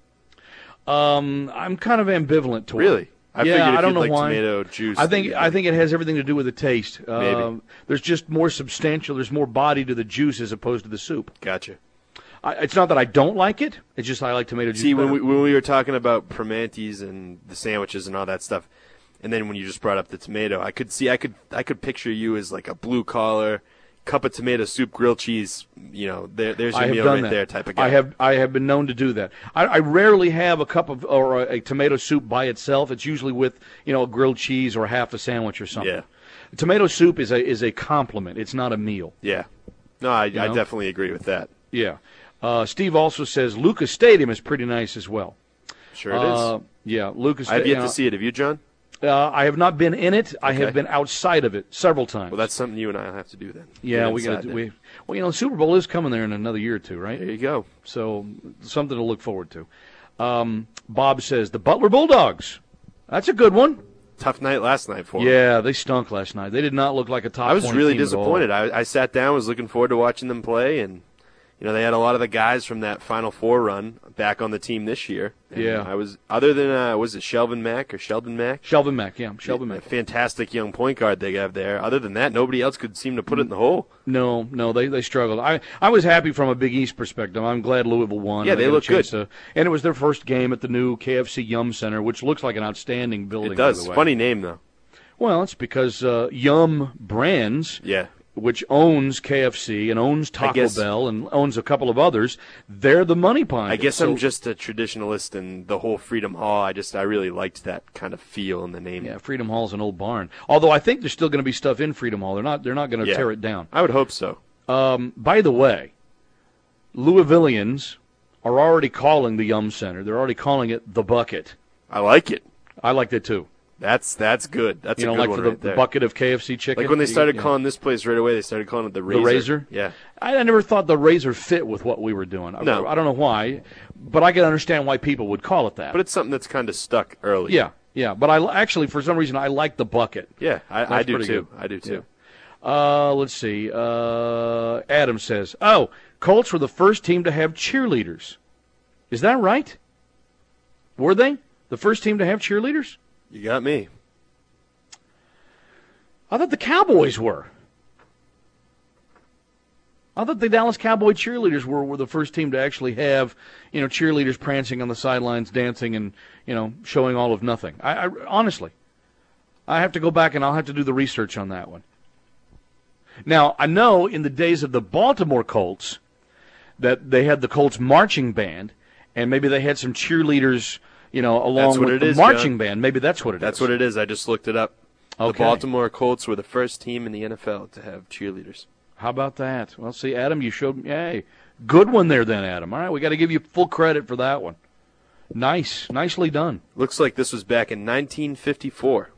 Um, I'm kind of ambivalent to Really? it. I yeah, figured if I don't you'd know like why. tomato juice, I then think you'd I like think it has everything to do with the taste. Maybe. Um, there's just more substantial. There's more body to the juice as opposed to the soup. Gotcha. I, it's not that I don't like it. It's just I like tomato juice. See, when better. we when we were talking about Primanti's and the sandwiches and all that stuff, and then when you just brought up the tomato, I could see, I could, I could picture you as like a blue collar, cup of tomato soup, grilled cheese. You know, there, there's your I have meal done right that. there, type of guy. I have I have been known to do that. I, I rarely have a cup of or a, a tomato soup by itself. It's usually with you know a grilled cheese or half a sandwich or something. Yeah. Tomato soup is a is a compliment. It's not a meal. Yeah. No, I, You I know? definitely agree with that. Yeah. Uh, Steve also says Lucas Stadium is pretty nice as well. Sure it uh, is. Yeah, Lucas. I've yet uh, to see it. Have you, John? Uh, I have not been in it. I Okay. have been outside of it several times. Well, that's something you and I will have to do then. Yeah, Get we got inside to. there. We well, you know, the Super Bowl is coming there in another year or two, right? There you go. So something to look forward to. Um, Bob says the Butler Bulldogs. That's a good one. Tough night last night for them. Yeah, they stunk last night. They did not look like a top. I was twenty really team at all. disappointed. I, I sat down, was looking forward to watching them play, and you know they had a lot of the guys from that Final Four run back on the team this year. And Yeah. I was other than uh, was it Shelvin Mack or Sheldon Mack? Sheldon Mack, yeah, Sheldon A Mack. fantastic young point guard they have there. Other than that, nobody else could seem to put it in the hole. No, no, they they struggled. I I was happy from a Big East perspective. I'm glad Louisville won. Yeah, and they got a look chance good. to- and it was their first game at the new K F C Yum Center, which looks like an outstanding building. It does. By the way. Funny name though. Well, it's because uh, Yum Brands, Yeah. which owns K F C and owns Taco guess- Bell and owns a couple of others, they're the money behind I it. guess So- I'm just a traditionalist, and the whole Freedom Hall. I just I really liked that kind of feel in the name. Yeah, Freedom Hall's an old barn. Although I think there's still going to be stuff in Freedom Hall. They're not. They're not going to Yeah. tear it down. I would hope so. Um, by the way, Louisvillians are already calling the Yum Center. They're already calling it the Bucket. I like it. I like that too. That's that's good. That's you a know, good like one for the, right there. the bucket of K F C chicken. Like when they started you, calling this place right away, they started calling it the Razor. The Razor? Yeah. I, I never thought the Razor fit with what we were doing. No. I, I don't know why, but I can understand why people would call it that. But it's something that's kind of stuck early. Yeah, yeah. But I actually, for some reason, I like the bucket. Yeah, I, I That's do pretty too. good. I do too. Yeah. Uh, let's see. Uh, Adam says, "Oh, Colts were the first team to have cheerleaders. Is that right? Were they the first team to have cheerleaders? You got me. I thought the Cowboys were. I thought the Dallas Cowboy cheerleaders were, were the first team to actually have, you know, cheerleaders prancing on the sidelines, dancing, and you know, showing all of nothing. I, I honestly, I have to go back and I'll have to do the research on that one. Now, I know in the days of the Baltimore Colts that they had the Colts marching band, and maybe they had some cheerleaders, you know, along with the is, marching John. band. Maybe that's what it that's is. That's what it is. I just looked it up. Okay. The Baltimore Colts were the first team in the N F L to have cheerleaders. How about that? Well, see, Adam, you showed me. Hey, good one there then, Adam. All right, we got to give you full credit for that one. Nice. Nicely done. Looks like this was back in nineteen fifty-four.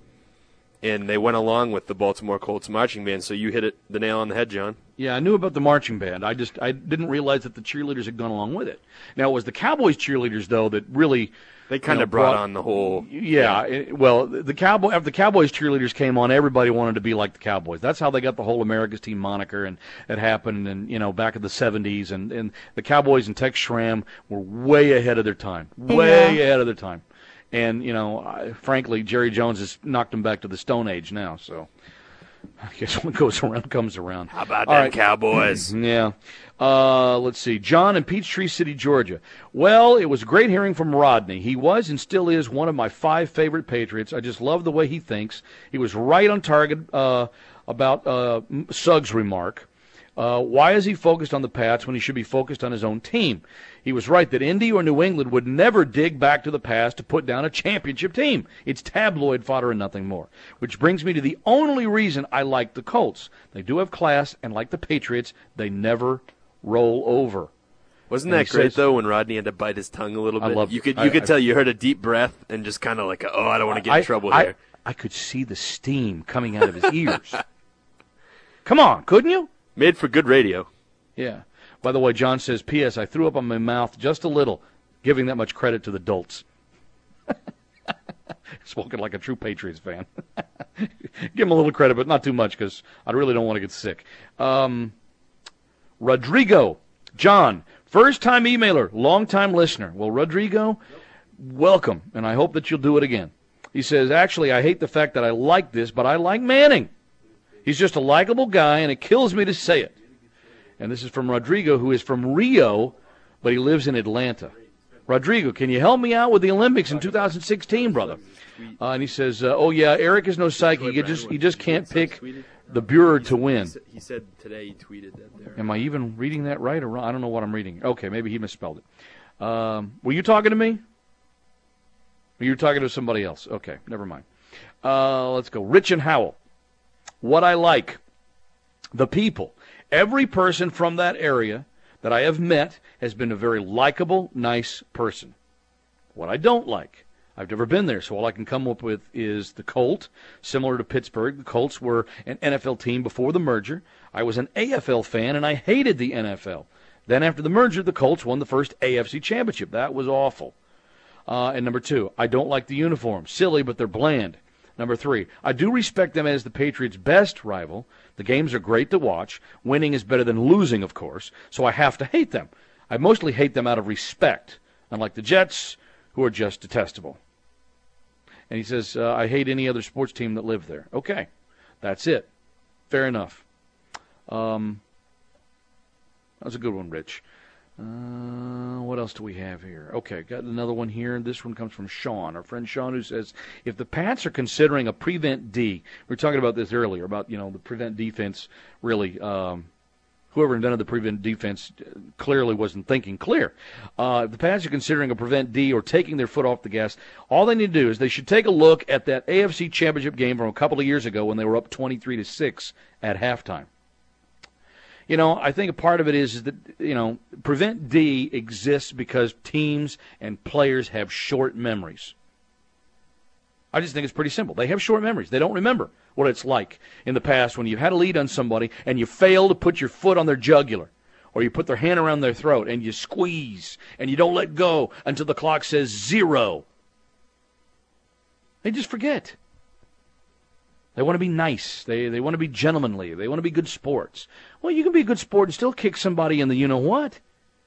And they went along with the Baltimore Colts marching band, so you hit it the nail on the head, John. Yeah, I knew about the marching band. I just I didn't realize that the cheerleaders had gone along with it. Now, it was the Cowboys cheerleaders, though, that really... They kind you know, of brought, brought on the whole... Yeah, it, well, the Cowboy after the Cowboys cheerleaders came on, everybody wanted to be like the Cowboys. That's how they got the whole America's Team moniker, and it happened, and you know, back in the seventies, and, and the Cowboys and Tex Schramm were way ahead of their time, way Yeah. ahead of their time. And you know, I, frankly, Jerry Jones has knocked them back to the Stone Age now. So I guess what goes around comes around. How about All them right. Cowboys? Yeah. Uh, let's see. John in Peachtree City, Georgia. Well, it was great hearing from Rodney. He was and still is one of my five favorite Patriots. I just love the way he thinks. He was right on target uh, about uh, Suggs' remark. Uh, why is he focused on the Pats when he should be focused on his own team? He was right that Indy or New England would never dig back to the past to put down a championship team. It's tabloid fodder and nothing more. Which brings me to the only reason I like the Colts. They do have class, and like the Patriots, they never roll over. Wasn't And that he great, says- though, when Rodney had to bite his tongue a little I bit? love- you could I- you could I- tell you heard a deep breath and just kind of like, a, oh, I don't want to get I- in trouble I, here. I could see the steam coming out of his ears. Come on, couldn't you? Made for good radio. Yeah. By the way, John says, P S. I threw up on my mouth just a little, giving that much credit to the dolts. Spoken like a true Patriots fan. Give him a little credit, but not too much, because I really don't want to get sick. Um, Rodrigo, John, first-time emailer, long-time listener. Well, Rodrigo, welcome, and I hope that you'll do it again. He says, actually, I hate the fact that I like this, but I like Manning. He's just a likable guy, and it kills me to say it. And this is from Rodrigo, who is from Rio, but he lives in Atlanta. Rodrigo, can you help me out with the Olympics in two thousand sixteen, brother? Uh, and he says, uh, oh, yeah, Eric is no psyche. He just, he just can't pick the Bureau to win. He said today he tweeted that there. Am I even reading that right or wrong? I don't know what I'm reading. Okay, maybe he misspelled it. Um, were you talking to me? Or you were talking to somebody else? Okay, never mind. Uh, let's go. Rich and Howell. What I like, the people. Every person from that area that I have met has been a very likable, nice person. What I don't like, I've never been there, so all I can come up with is the Colt, similar to Pittsburgh. The Colts were an N F L team before the merger. I was an A F L fan, and I hated the N F L. Then after the merger, the Colts won the first A F C championship. That was awful. Uh, and number two, I don't like the uniforms. Silly, but they're bland. Number three, I do respect them as the Patriots' best rival. The games are great to watch. Winning is better than losing, of course, so I have to hate them. I mostly hate them out of respect, unlike the Jets, who are just detestable. And he says, uh, I hate any other sports team that live there. Okay, that's it. Fair enough. Um, that was a good one, Rich. Uh, what else do we have here? Okay, got another one here. This one comes from Sean, our friend Sean, who says, if the Pats are considering a prevent D, we were talking about this earlier, about, you know, the prevent defense, really, um, whoever invented the prevent defense clearly wasn't thinking clear. Uh, if the Pats are considering a prevent D or taking their foot off the gas, all they need to do is they should take a look at that A F C Championship game from a couple of years ago when they were up twenty-three to six at halftime. You know, I think a part of it is, is that, you know, Prevent D exists because teams and players have short memories. I just think it's pretty simple. They have short memories. They don't remember what it's like in the past when you had a lead on somebody and you fail to put your foot on their jugular, or you put their hand around their throat and you squeeze and you don't let go until the clock says zero. They just forget. They want to be nice. They they want to be gentlemanly. They want to be good sports. Well, you can be a good sport and still kick somebody in the you-know-what.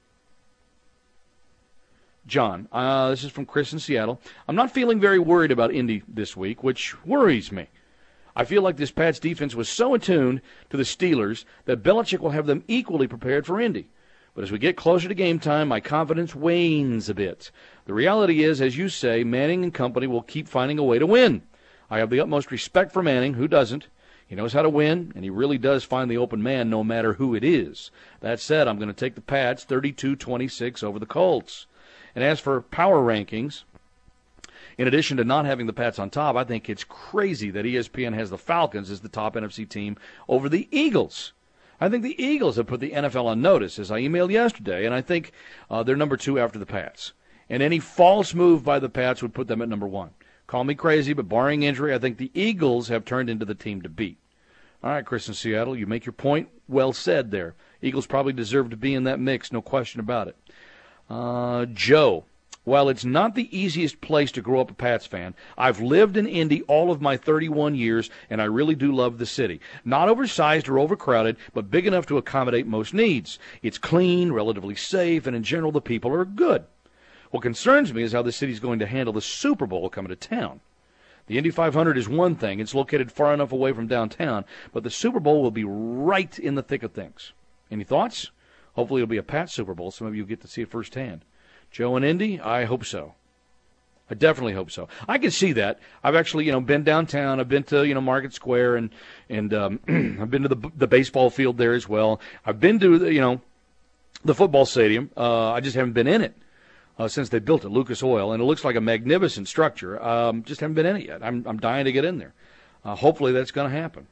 John, uh, this is from Chris in Seattle. I'm not feeling very worried about Indy this week, which worries me. I feel like this Pats defense was so attuned to the Steelers that Belichick will have them equally prepared for Indy. But as we get closer to game time, my confidence wanes a bit. The reality is, as you say, Manning and company will keep finding a way to win. I have the utmost respect for Manning. Who doesn't? He knows how to win, and he really does find the open man no matter who it is. That said, I'm going to take the Pats thirty-two twenty-six over the Colts. And as for power rankings, in addition to not having the Pats on top, I think it's crazy that E S P N has the Falcons as the top N F C team over the Eagles. I think the Eagles have put the N F L on notice, as I emailed yesterday, and I think uh, they're number two after the Pats. And any false move by the Pats would put them at number one. Call me crazy, but barring injury, I think the Eagles have turned into the team to beat. All right, Chris in Seattle, you make your point. Well said there. Eagles probably deserve to be in that mix, no question about it. Uh, Joe, while it's not the easiest place to grow up a Pats fan, I've lived in Indy all of my thirty-one years, and I really do love the city. Not oversized or overcrowded, but big enough to accommodate most needs. It's clean, relatively safe, and in general the people are good. What concerns me is how the city's going to handle the Super Bowl coming to town. The Indy five hundred is one thing. It's located far enough away from downtown, but the Super Bowl will be right in the thick of things. Any thoughts? Hopefully it'll be a Pats Super Bowl. Some of you get to see it firsthand. Joe and Indy, I hope so. I definitely hope so. I can see that. I've actually, you know, been downtown. I've been to, you know, Market Square, and and um, I've been to the the baseball field there as well. I've been to, you know, the football stadium. Uh, I just haven't been in it. Uh, since they built it, Lucas Oil, and it looks like a magnificent structure. Um, just haven't been in it yet. I'm, I'm dying to get in there. Uh, hopefully that's going to happen.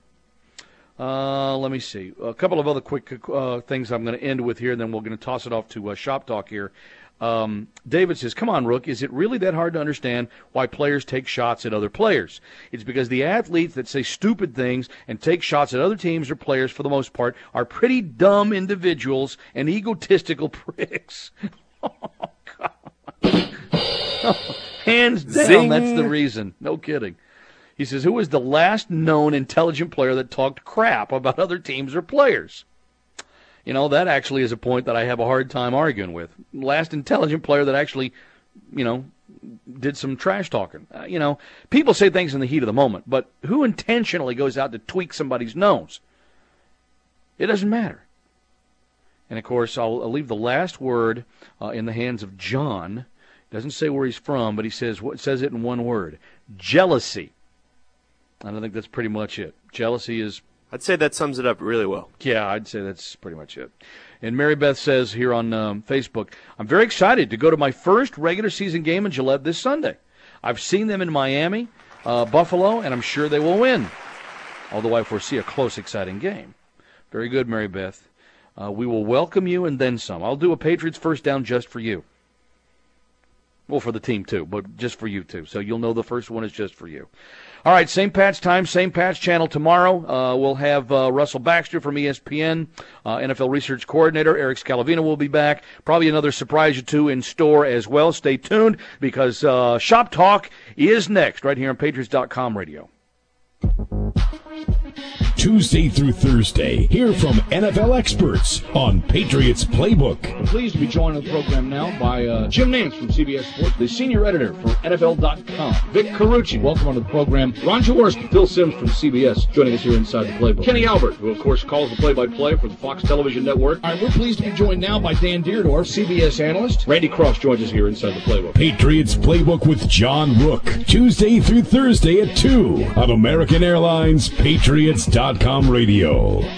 Uh, let me see. A couple of other quick uh, things I'm going to end with here, and then we're going to toss it off to uh, Shop Talk here. Um, David says, come on, Rook, is it really that hard to understand why players take shots at other players? It's because the athletes that say stupid things and take shots at other teams or players, for the most part, are pretty dumb individuals and egotistical pricks. Oh, God. Hands down, Zing. That's the reason. No kidding. He says, who was the last known intelligent player that talked crap about other teams or players? You know, that actually is a point that I have a hard time arguing with. Last intelligent player that actually, you know, did some trash talking. Uh, you know, people say things in the heat of the moment, but who intentionally goes out to tweak somebody's nose? It doesn't matter. And, of course, I'll, I'll leave the last word uh, in the hands of John. Doesn't say where he's from, but he says what says it in one word: jealousy. And I think that's pretty much it. Jealousy is. I'd say that sums it up really well. Yeah, I'd say that's pretty much it. And Mary Beth says here on um, Facebook, I'm very excited to go to my first regular season game in Gillette this Sunday. I've seen them in Miami, uh, Buffalo, and I'm sure they will win. Although I foresee a close, exciting game. Very good, Mary Beth. Uh, we will welcome you and then some. I'll do a Patriots first down just for you. Well, for the team, too, but just for you, too. So you'll know the first one is just for you. All right, same Pats time, same Pats channel tomorrow. Uh, we'll have uh, Russell Baxter from E S P N, uh, N F L Research Coordinator. Eric Scalavina will be back. Probably another surprise or two in store as well. Stay tuned because uh, Shop Talk is next right here on Patriots dot com radio. Tuesday through Thursday, hear from N F L experts on Patriots Playbook. I'm pleased to be joined on the program now by uh, Jim Nance from C B S Sports, the senior editor for N F L dot com. Vic Carucci, welcome onto the program. Ron Jaworski, Phil Simms from C B S, joining us here inside the Playbook. Kenny Albert, who of course calls the play-by-play for the Fox Television Network. All right, we're pleased to be joined now by Dan Deerdorf, C B S analyst. Randy Cross joins us here inside the Playbook. Patriots Playbook with John Rook, Tuesday through Thursday at two on American Airlines Patriots dot com radio.